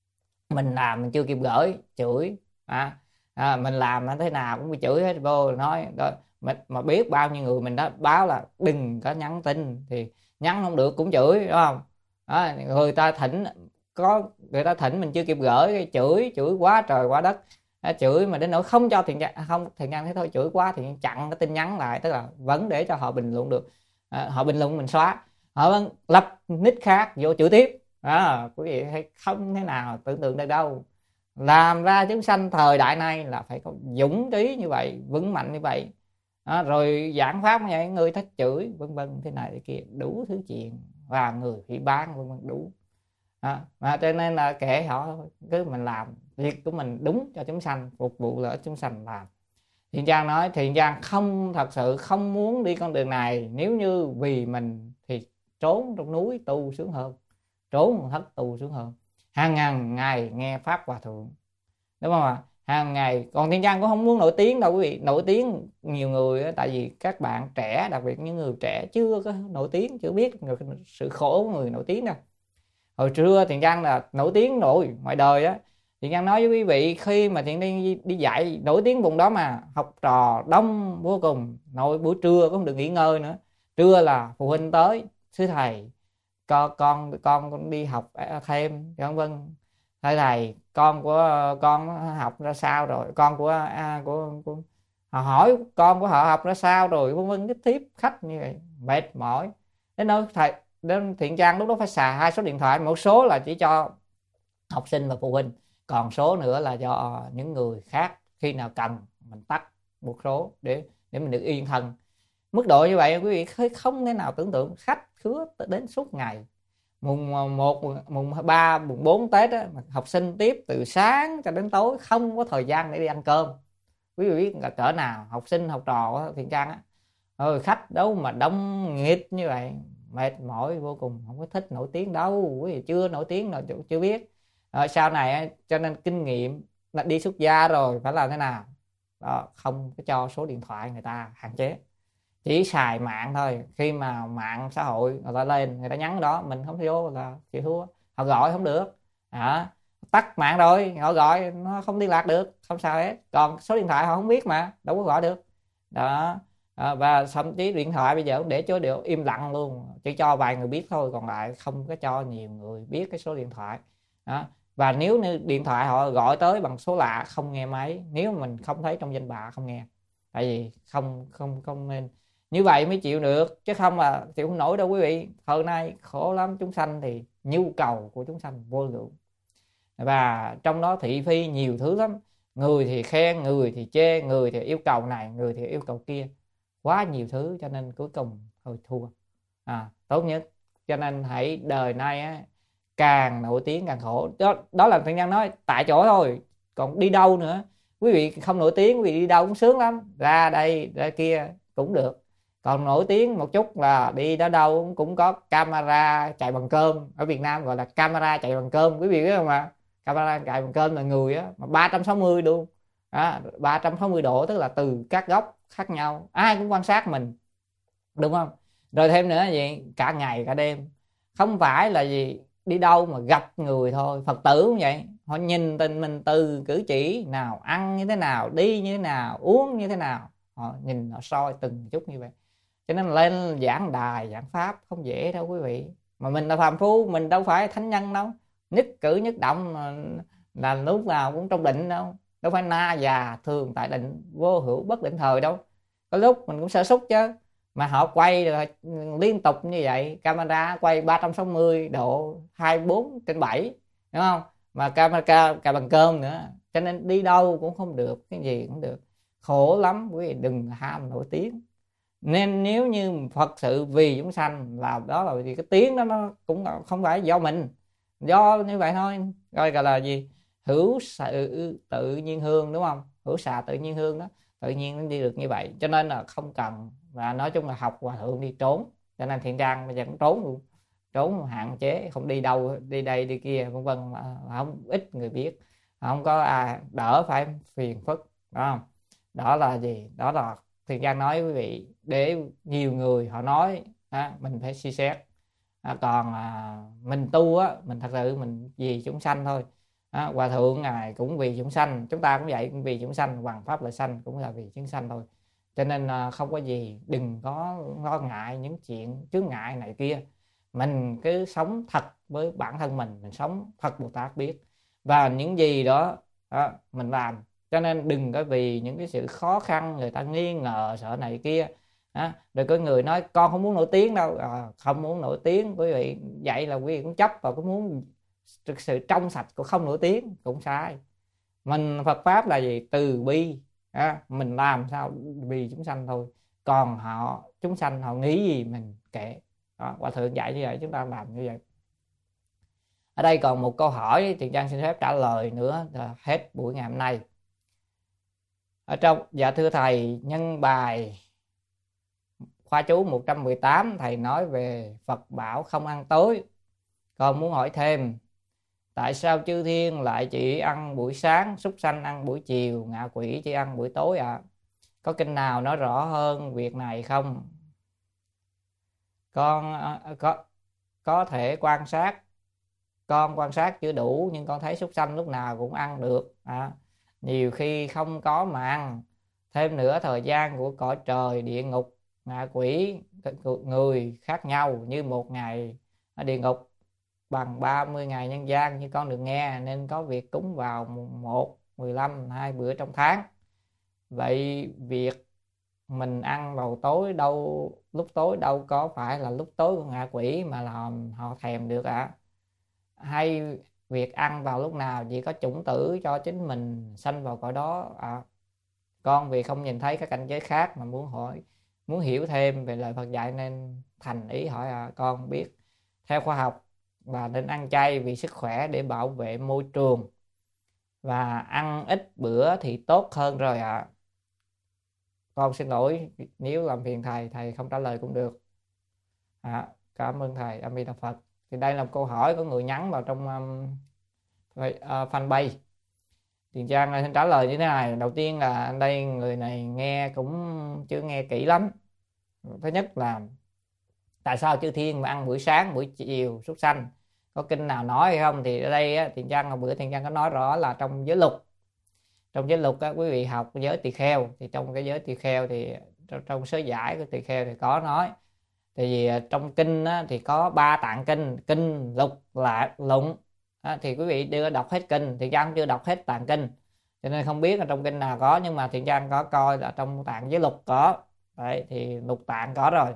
Mình làm mình chưa kịp gửi chửi à, à, mình làm thế nào cũng bị chửi hết. Vô nói đó, mà, mà biết bao nhiêu người mình đã báo là đừng có nhắn tin, thì nhắn không được cũng chửi, đúng không? Đó, người ta thỉnh có người ta thỉnh mình chưa kịp gửi, chửi chửi quá trời quá đất. À, chửi mà đến nỗi không cho Thiện Nhân, không Thiện Nhân thấy thôi chửi quá thì chặn cái tin nhắn lại, tức là vẫn để cho họ bình luận được. À, họ bình luận mình xóa, họ vẫn lập nick khác vô chửi tiếp. À, quý vị hay không thế nào tưởng tượng được đâu. Làm ra chúng sanh thời đại này là phải có dũng trí như vậy, vững mạnh như vậy. À, rồi giảng pháp như vậy người thích chửi vân vân thế này thế kia, đủ thứ chuyện, và người phỉ bán vân vân đủ. À, mà cho nên là kệ họ thôi, cứ mình làm việc của mình đúng cho chúng sanh, phục vụ lợi ích chúng sanh làm. Thiện Trang nói Thiện Trang không thật sự không muốn đi con đường này, nếu như vì mình thì trốn trong núi tu sướng hơn, trốn thất tu sướng hơn, hàng ngàn ngày nghe pháp hòa thượng, đúng không ạ? Hàng ngày. Còn Thiện Trang cũng không muốn nổi tiếng đâu quý vị. Nổi tiếng nhiều người đó, tại vì các bạn trẻ, đặc biệt những người trẻ chưa có nổi tiếng, chưa biết sự khổ của người nổi tiếng đâu. Hồi trưa Thiện Trang là nổi tiếng rồi ngoài đời á, Thiện Trang nói với quý vị, khi mà Thiện đi đi dạy nổi tiếng vùng đó mà học trò đông vô cùng, nội buổi trưa cũng không được nghỉ ngơi nữa, trưa là phụ huynh tới, thưa thầy con con con đi học thêm vân vân, thưa thầy con của con học ra sao rồi, con của à, của, của họ hỏi con của họ học ra sao rồi vân vân, tiếp tiếp khách như vậy mệt mỏi đến nơi thầy đến Thiện Trang lúc đó phải xài hai số điện thoại, một số là chỉ cho học sinh và phụ huynh, còn số nữa là cho những người khác, khi nào cần mình tắt một số để để mình được yên thân. Mức độ như vậy quý vị không thể nào tưởng tượng, khách khứa đến suốt ngày, mùng một mùng ba mùng bốn Tết á, học sinh tiếp từ sáng cho đến tối, không có thời gian để đi ăn cơm. Quý vị biết là cỡ nào, học sinh học trò Thiện Trang á, rồi khách đâu mà đông nghịt như vậy, mệt mỏi vô cùng, không có thích nổi tiếng đâu, quý vị chưa nổi tiếng nào chưa biết. Rồi sau này cho nên kinh nghiệm là đi xuất gia rồi phải làm thế nào đó, không có cho số điện thoại người ta, hạn chế, chỉ xài mạng thôi. Khi mà mạng xã hội người ta lên, người ta nhắn đó mình không vô là chịu thua, họ gọi không được à, tắt mạng rồi họ gọi nó không liên lạc được, không sao hết, còn số điện thoại họ không biết mà đâu có gọi được đó. À, và thậm chí điện thoại bây giờ để cho đều im lặng luôn, chỉ cho vài người biết thôi, còn lại không có cho nhiều người biết cái số điện thoại đó. Và nếu như điện thoại họ gọi tới bằng số lạ không nghe máy, nếu mình không thấy trong danh bạ không nghe, tại vì không không không nên như vậy mới chịu được, chứ không là chịu không nổi đâu quý vị. Thời nay khổ lắm, chúng sanh thì nhu cầu của chúng sanh vô lượng, và trong đó thị phi nhiều thứ lắm, người thì khen, người thì chê, người thì yêu cầu này, người thì yêu cầu kia, quá nhiều thứ, cho nên cuối cùng thôi thua. À, tốt nhất cho nên hãy đời nay á, càng nổi tiếng càng khổ đó, đó là Thiện Nhân nói tại chỗ thôi, còn đi đâu nữa. Quý vị không nổi tiếng, quý vị đi đâu cũng sướng lắm, ra đây ra kia cũng được, còn nổi tiếng một chút là đi đó đâu cũng có camera chạy bằng cơm, ở Việt Nam gọi là camera chạy bằng cơm, quý vị biết không ạ? Camera chạy bằng cơm là người á mà ba trăm sáu mươi luôn à, ba trăm sáu mươi độ, tức là từ các góc khác nhau ai cũng quan sát mình, đúng không? Rồi thêm nữa gì, cả ngày cả đêm, không phải là gì đi đâu mà gặp người thôi. Phật tử cũng vậy, họ nhìn tình mình từ cử chỉ nào, ăn như thế nào, đi như thế nào, uống như thế nào, họ nhìn họ soi từng chút như vậy. Cho nên lên giảng đài giảng pháp không dễ đâu quý vị, mà mình là phàm phu, mình đâu phải thánh nhân đâu, nhất cử nhất động là lúc nào cũng trong định đâu, đâu phải na già thường tại định, vô hữu bất định thời đâu, có lúc mình cũng sơ suất chứ. Mà họ quay rồi liên tục như vậy, camera quay ba trăm sáu mươi độ hai mươi bốn trên bảy, đúng không? Mà camera cả bằng cơm nữa, cho nên đi đâu cũng không được, cái gì cũng được, khổ lắm quý vị. Đừng ham nổi tiếng. Nên nếu như Phật sự vì chúng sanh là đó, là vì cái tiếng đó nó cũng không phải do mình, do như vậy thôi. Rồi gọi là gì, hữu sự tự nhiên hương, đúng không? Hữu xạ tự nhiên hương đó, tự nhiên nó đi được như vậy, cho nên là không cần. Và nói chung là học hòa thượng đi trốn, cho nên Thiện Trang bây giờ cũng trốn luôn, trốn hạn chế, không đi đâu, đi đây đi kia vân vân, không ít người biết, không có ai đỡ phải phiền phức, đúng không? Đó là gì, đó là Thiện Trang nói quý vị, để nhiều người họ nói á, mình phải suy xét. À, còn à, mình tu á, mình thật sự mình vì chúng sanh thôi. À, hòa thượng ngài cũng vì chúng sanh, chúng ta cũng vậy, cũng vì chúng sanh, hoàng pháp lợi sanh cũng là vì chúng sanh thôi. Cho nên à, không có gì, đừng có lo ngại những chuyện chướng ngại này kia, mình cứ sống thật với bản thân mình, mình sống thật Bồ Tát biết, và những gì đó à, mình làm. Cho nên đừng có vì những cái sự khó khăn người ta nghi ngờ sợ này kia à, rồi có người nói con không muốn nổi tiếng đâu à, không muốn nổi tiếng quý vị, vậy là quý vị cũng chấp vào cái muốn sự trong sạch của không nổi tiếng, cũng sai. Mình Phật pháp là gì, từ bi à, mình làm sao vì chúng sanh thôi, còn họ chúng sanh họ nghĩ gì mình kệ. Đó, Hòa thượng dạy như vậy, chúng ta làm như vậy. Ở đây còn một câu hỏi Thiện Trang xin phép trả lời nữa là hết buổi ngày hôm nay. Ở trong dạ thưa thầy, nhân bài khoa chú một trăm mười tám thầy nói về Phật bảo không ăn tối, con muốn hỏi thêm tại sao chư thiên lại chỉ ăn buổi sáng, súc sanh ăn buổi chiều, ngạ quỷ chỉ ăn buổi tối ạ? À? Có kinh nào nói rõ hơn việc này không? Con có có thể quan sát, con quan sát chưa đủ nhưng con thấy súc sanh lúc nào cũng ăn được, à, nhiều khi không có mà ăn. Thêm nữa thời gian của cõi trời, địa ngục, ngạ quỷ, người khác nhau, như một ngày ở địa ngục bằng ba mươi ngày nhân gian như con được nghe, nên có việc cúng vào mùng một, mười lăm, hai bữa trong tháng. Vậy việc mình ăn vào tối đâu, lúc tối đâu có phải là lúc tối của ngạ quỷ mà là họ thèm được ạ? À? Hay việc ăn vào lúc nào chỉ có chủng tử cho chính mình sanh vào cõi đó ạ? À? Con vì không nhìn thấy các cảnh giới khác mà muốn hỏi, muốn hiểu thêm về lời Phật dạy nên thành ý hỏi ạ. À. Con biết theo khoa học và nên ăn chay vì sức khỏe để bảo vệ môi trường, và ăn ít bữa thì tốt hơn rồi ạ. À. Con xin lỗi nếu làm phiền thầy, thầy không trả lời cũng được. À, cảm ơn thầy. A Di Đà Phật. Thì đây là một câu hỏi có người nhắn vào trong um, uh, fanpage. Tiền Trang xin trả lời như thế này. Đầu tiên là đây người này nghe cũng chưa nghe kỹ lắm. Thứ nhất là tại sao chư thiên mà ăn buổi sáng, buổi chiều súc sanh? Có kinh nào nói hay không? Thì ở đây á, Tiền Trang hôm bữa Tiền Trang có nói rõ là trong giới luật. Trong giới luật á, quý vị học giới tỳ kheo thì trong cái giới tỳ kheo thì trong, trong sớ giải của tỳ kheo thì có nói. Thì vì trong kinh á, thì có ba tạng kinh, kinh, lục, lạc, lụng. À, thì quý vị đưa đọc hết kinh, Thiện Trang chưa đọc hết tạng kinh cho nên không biết là trong kinh nào có, nhưng mà Thiện Trang có coi là trong tạng giới lục có. Đấy, thì lục tạng có rồi.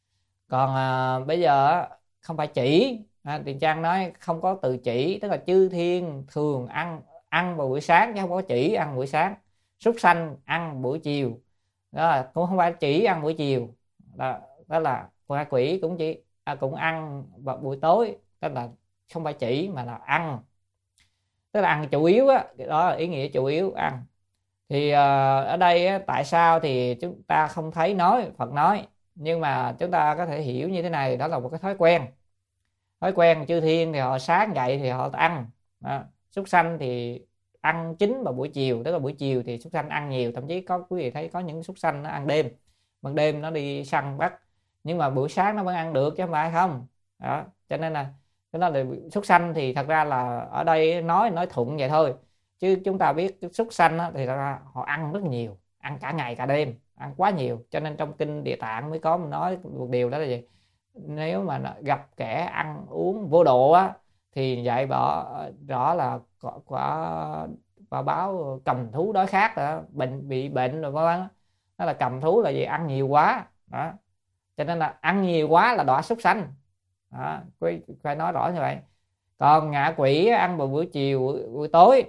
Còn à, bây giờ không phải chỉ, à, Thiện Trang nói không có từ chỉ, tức là chư thiên thường ăn ăn vào buổi sáng chứ không có chỉ ăn buổi sáng. Súc sanh ăn buổi chiều, đó là cũng không phải chỉ ăn buổi chiều. Đó, đó là ngạ quỷ cũng chỉ à, cũng ăn vào buổi tối, tức là không phải chỉ mà là ăn, tức là ăn chủ yếu á, đó là ý nghĩa chủ yếu ăn. Thì uh, ở đây á, tại sao thì chúng ta không thấy nói Phật nói, nhưng mà chúng ta có thể hiểu như thế này, đó là một cái thói quen. Thói quen chư thiên thì họ sáng dậy thì họ ăn, đó. Súc sanh thì ăn chính vào buổi chiều, tức là buổi chiều thì súc sanh ăn nhiều, thậm chí có quý vị thấy có những súc sanh nó ăn đêm, ban đêm nó đi săn bắt, nhưng mà buổi sáng nó vẫn ăn được chứ không phải không. Đó, cho nên là cái đó là súc sanh thì thật ra là ở đây nói nói thuận vậy thôi, chứ chúng ta biết súc sanh thì họ ăn rất nhiều, ăn cả ngày cả đêm, ăn quá nhiều, cho nên trong kinh Địa Tạng mới có nói một điều đó là gì, nếu mà gặp kẻ ăn uống vô độ á thì dạy bỏ rõ là quả, quả, quả báo cầm thú đói khát đó, bệnh bị bệnh rồi vân vân. Đó là cầm thú là gì, ăn nhiều quá đó, cho nên là ăn nhiều quá là đọa súc sanh đó, phải nói rõ như vậy. Còn ngạ quỷ ăn vào buổi chiều buổi, buổi tối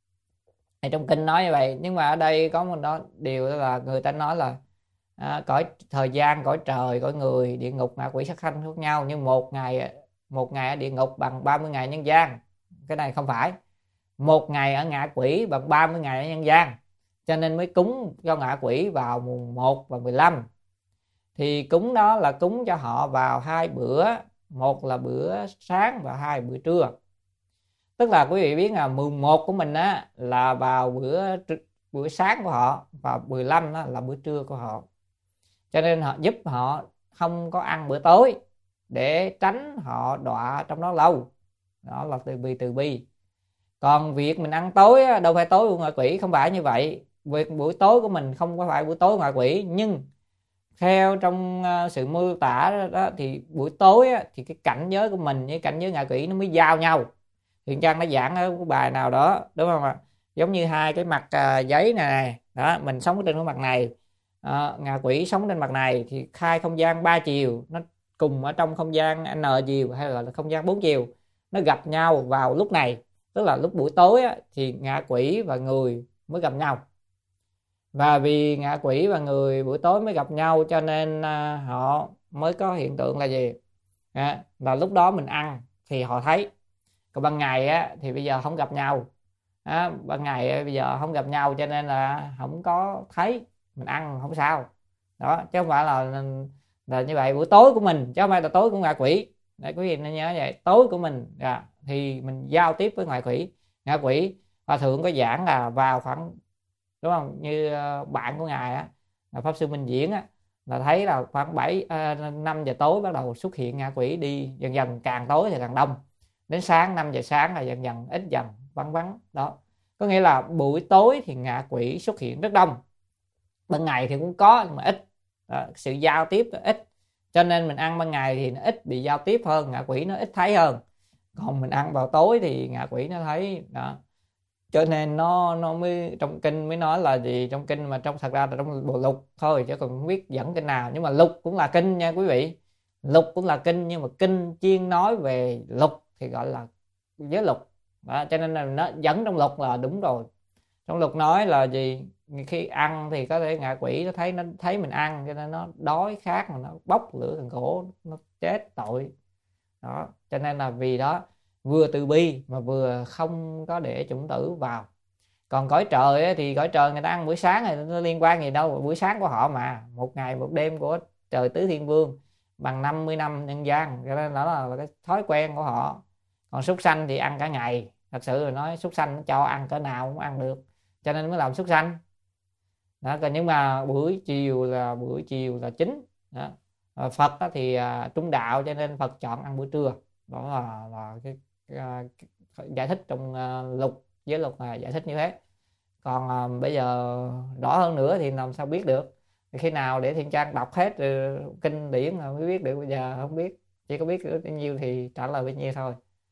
thì trong kinh nói như vậy, nhưng mà ở đây có một đó điều là người ta nói là à, cõi thời gian, cõi trời, cõi người, địa ngục, ngạ quỷ, sát sanh khác nhau, nhưng một ngày một ngày ở địa ngục bằng ba mươi ngày nhân gian. Cái này không phải, một ngày ở ngạ quỷ bằng ba mươi ngày ở nhân gian, cho nên mới cúng cho ngạ quỷ vào mùng một và mười lăm. Thì cúng đó là cúng cho họ vào hai bữa, một là bữa sáng và hai bữa trưa. Tức là quý vị biết là mùng một của mình á là vào bữa bữa sáng của họ, và mười lăm đó là bữa trưa của họ, cho nên họ giúp họ không có ăn bữa tối để tránh họ đọa trong đó lâu. Đó là từ bi từ bi. Còn việc mình ăn tối á, đâu phải tối của ngạ quỷ, không phải như vậy. Việc buổi tối của mình không có phải buổi tối của ngạ quỷ, nhưng theo trong uh, sự mô tả đó, đó thì buổi tối á, thì cái cảnh giới của mình với cảnh giới ngạ quỷ nó mới giao nhau. Thiện Trang nó giảng ở cái bài nào đó đúng không ạ, giống như hai cái mặt uh, giấy này đó, mình sống trên cái mặt này, uh, ngạ quỷ sống trên mặt này, thì khai không gian ba chiều nó cùng ở trong không gian n chiều hay là không gian bốn chiều, nó gặp nhau vào lúc này, tức là lúc buổi tối á, thì ngạ quỷ và người mới gặp nhau. Và vì ngạ quỷ và người buổi tối mới gặp nhau, cho nên à, họ mới có hiện tượng là gì, à, là lúc đó mình ăn thì họ thấy. Còn ban ngày á, thì bây giờ không gặp nhau, à, ban ngày bây giờ không gặp nhau cho nên là không có thấy, mình ăn không sao đó, chứ không phải là là như vậy. Buổi tối của mình chứ không phải là tối của ngạ quỷ, để quý vị nên nhớ vậy. Tối của mình à, thì mình giao tiếp với ngoại quỷ. Ngạ quỷ Hòa thượng có giảng là vào khoảng, đúng không, như bạn của ngài á, là pháp sư Minh Diễn á, là thấy là khoảng bảy năm giờ tối bắt đầu xuất hiện ngạ quỷ, đi dần dần, càng tối thì càng đông, đến sáng năm giờ sáng là dần dần ít dần, vắng vắng đó. Có nghĩa là buổi tối thì ngạ quỷ xuất hiện rất đông, ban ngày thì cũng có nhưng mà ít, đó, sự giao tiếp nó ít, cho nên mình ăn ban ngày thì nó ít bị giao tiếp hơn, ngạ quỷ nó ít thấy hơn. Còn mình ăn vào tối thì ngạ quỷ nó thấy đó. Cho nên nó nó mới trong kinh mới nói là gì, trong kinh mà trong thật ra là trong bộ lục thôi chứ còn không biết dẫn kinh nào, nhưng mà lục cũng là kinh nha quý vị. Lục cũng là kinh, nhưng mà kinh chuyên nói về lục thì gọi là giới lục đó, cho nên là nó dẫn trong lục là đúng rồi. Trong lục nói là gì, khi ăn thì có thể ngạ quỷ nó thấy, nó thấy mình ăn cho nên nó đói khát mà nó bốc lửa gần cổ, nó chết tội đó. Cho nên là vì đó vừa từ bi mà vừa không có để chủng tử vào. Còn cõi trời ấy, thì cõi trời người ta ăn buổi sáng thì nó liên quan gì đâu, buổi sáng của họ mà, một ngày một đêm của trời tứ thiên vương bằng năm mươi năm nhân gian, cho nên đó là, là cái thói quen của họ. Còn súc sanh thì ăn cả ngày, thật sự là nói súc sanh nó cho ăn cỡ nào cũng ăn được, cho nên mới làm súc sanh đó. Còn nhưng mà buổi chiều là buổi chiều là chính đó. Phật thì à, trung đạo, cho nên Phật chọn ăn buổi trưa. Đó là, là cái, cái, cái giải thích trong uh, lục với lục là giải thích như thế. Còn uh, bây giờ rõ hơn nữa thì làm sao biết được, thì khi nào để Thiện Trang đọc hết uh, kinh điển là mới biết được, bây giờ không biết, chỉ có biết bao nhiêu thì trả lời bấy nhiêu thôi.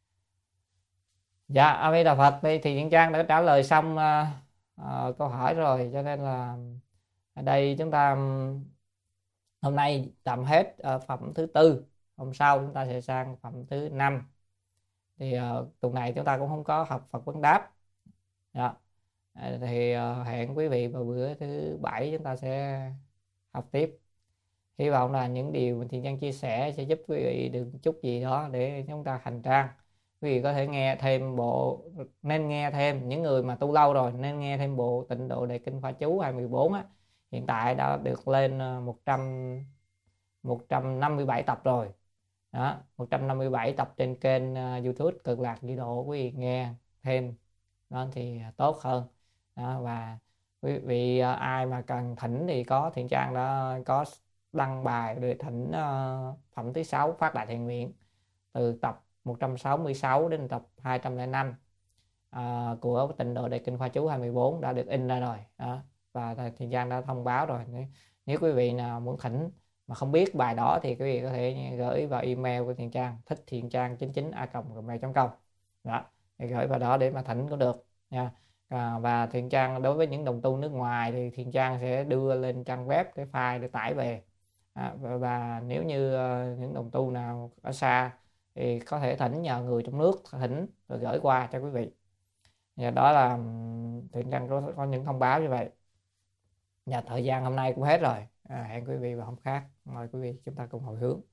Dạ, A Di Đà Phật. Thì Thiện Trang đã trả lời xong uh, uh, câu hỏi rồi, cho nên là ở đây chúng ta hôm nay tạm hết uh, phẩm thứ tư, hôm sau chúng ta sẽ sang phẩm thứ năm. Thì uh, tuần này chúng ta cũng không có học Phật vấn đáp. Dạ. Uh, thì uh, hẹn quý vị vào bữa thứ bảy chúng ta sẽ học tiếp. Hy vọng là những điều Thiện Trang chia sẻ sẽ giúp quý vị được chút gì đó để chúng ta hành trang. Quý vị có thể nghe thêm bộ, nên nghe thêm, những người mà tu lâu rồi nên nghe thêm bộ Tịnh Độ Đề Kinh Pha Chú hai mươi bốn á. Hiện tại đã được lên một trăm năm mươi bảy tập rồi đó, một trăm năm mươi bảy tập trên kênh uh, YouTube Cực Lạc Di Độ. Quý vị nghe thêm đó thì tốt hơn đó. Và quý vị uh, ai mà cần thỉnh thì có Thiện Trang đã có đăng bài để thỉnh uh, phẩm thứ sáu Phát Đại Thiện Nguyện, từ tập một trăm sáu mươi sáu đến tập hai trăm lẻ năm uh, của Tịnh Độ Đề Kinh Pha Chú hai mươi bốn đã được in ra rồi đó. Và Thiện Trang đã thông báo rồi. Nếu, nếu quý vị nào muốn thỉnh mà không biết bài đó thì quý vị có thể gửi vào email của Thiện Trang, thích thiện trang chín chín a còng gmail chấm com đó, thì gửi vào đó để mà thỉnh cũng được nha. À, và Thiện Trang đối với những đồng tu nước ngoài thì Thiện Trang sẽ đưa lên trang web cái file để tải về. À, và, và nếu như uh, những đồng tu nào ở xa thì có thể thỉnh nhờ người trong nước thỉnh rồi gửi qua cho quý vị. Và đó là Thiện Trang có, có những thông báo như vậy. Và thời gian hôm nay cũng hết rồi. À, hẹn quý vị vào hôm khác. Mời quý vị chúng ta cùng hồi hướng.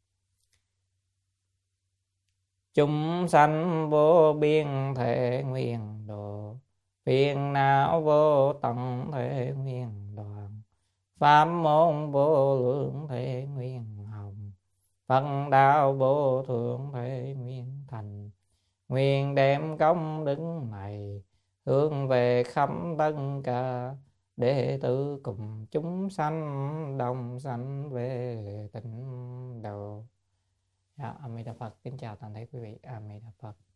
Chúng sanh vô biên thể nguyện độ, phiền não vô tận thể nguyện đoạn, pháp môn vô lượng thể nguyện hồng, Phật đạo vô thượng thể nguyện thành. Nguyện đem công đức này hướng về khắp tất cả đệ tử cùng chúng sanh đồng sanh về tịnh độ. Dạ, A Di Đà Phật. Kính chào toàn thể quý vị. A Di Đà Phật.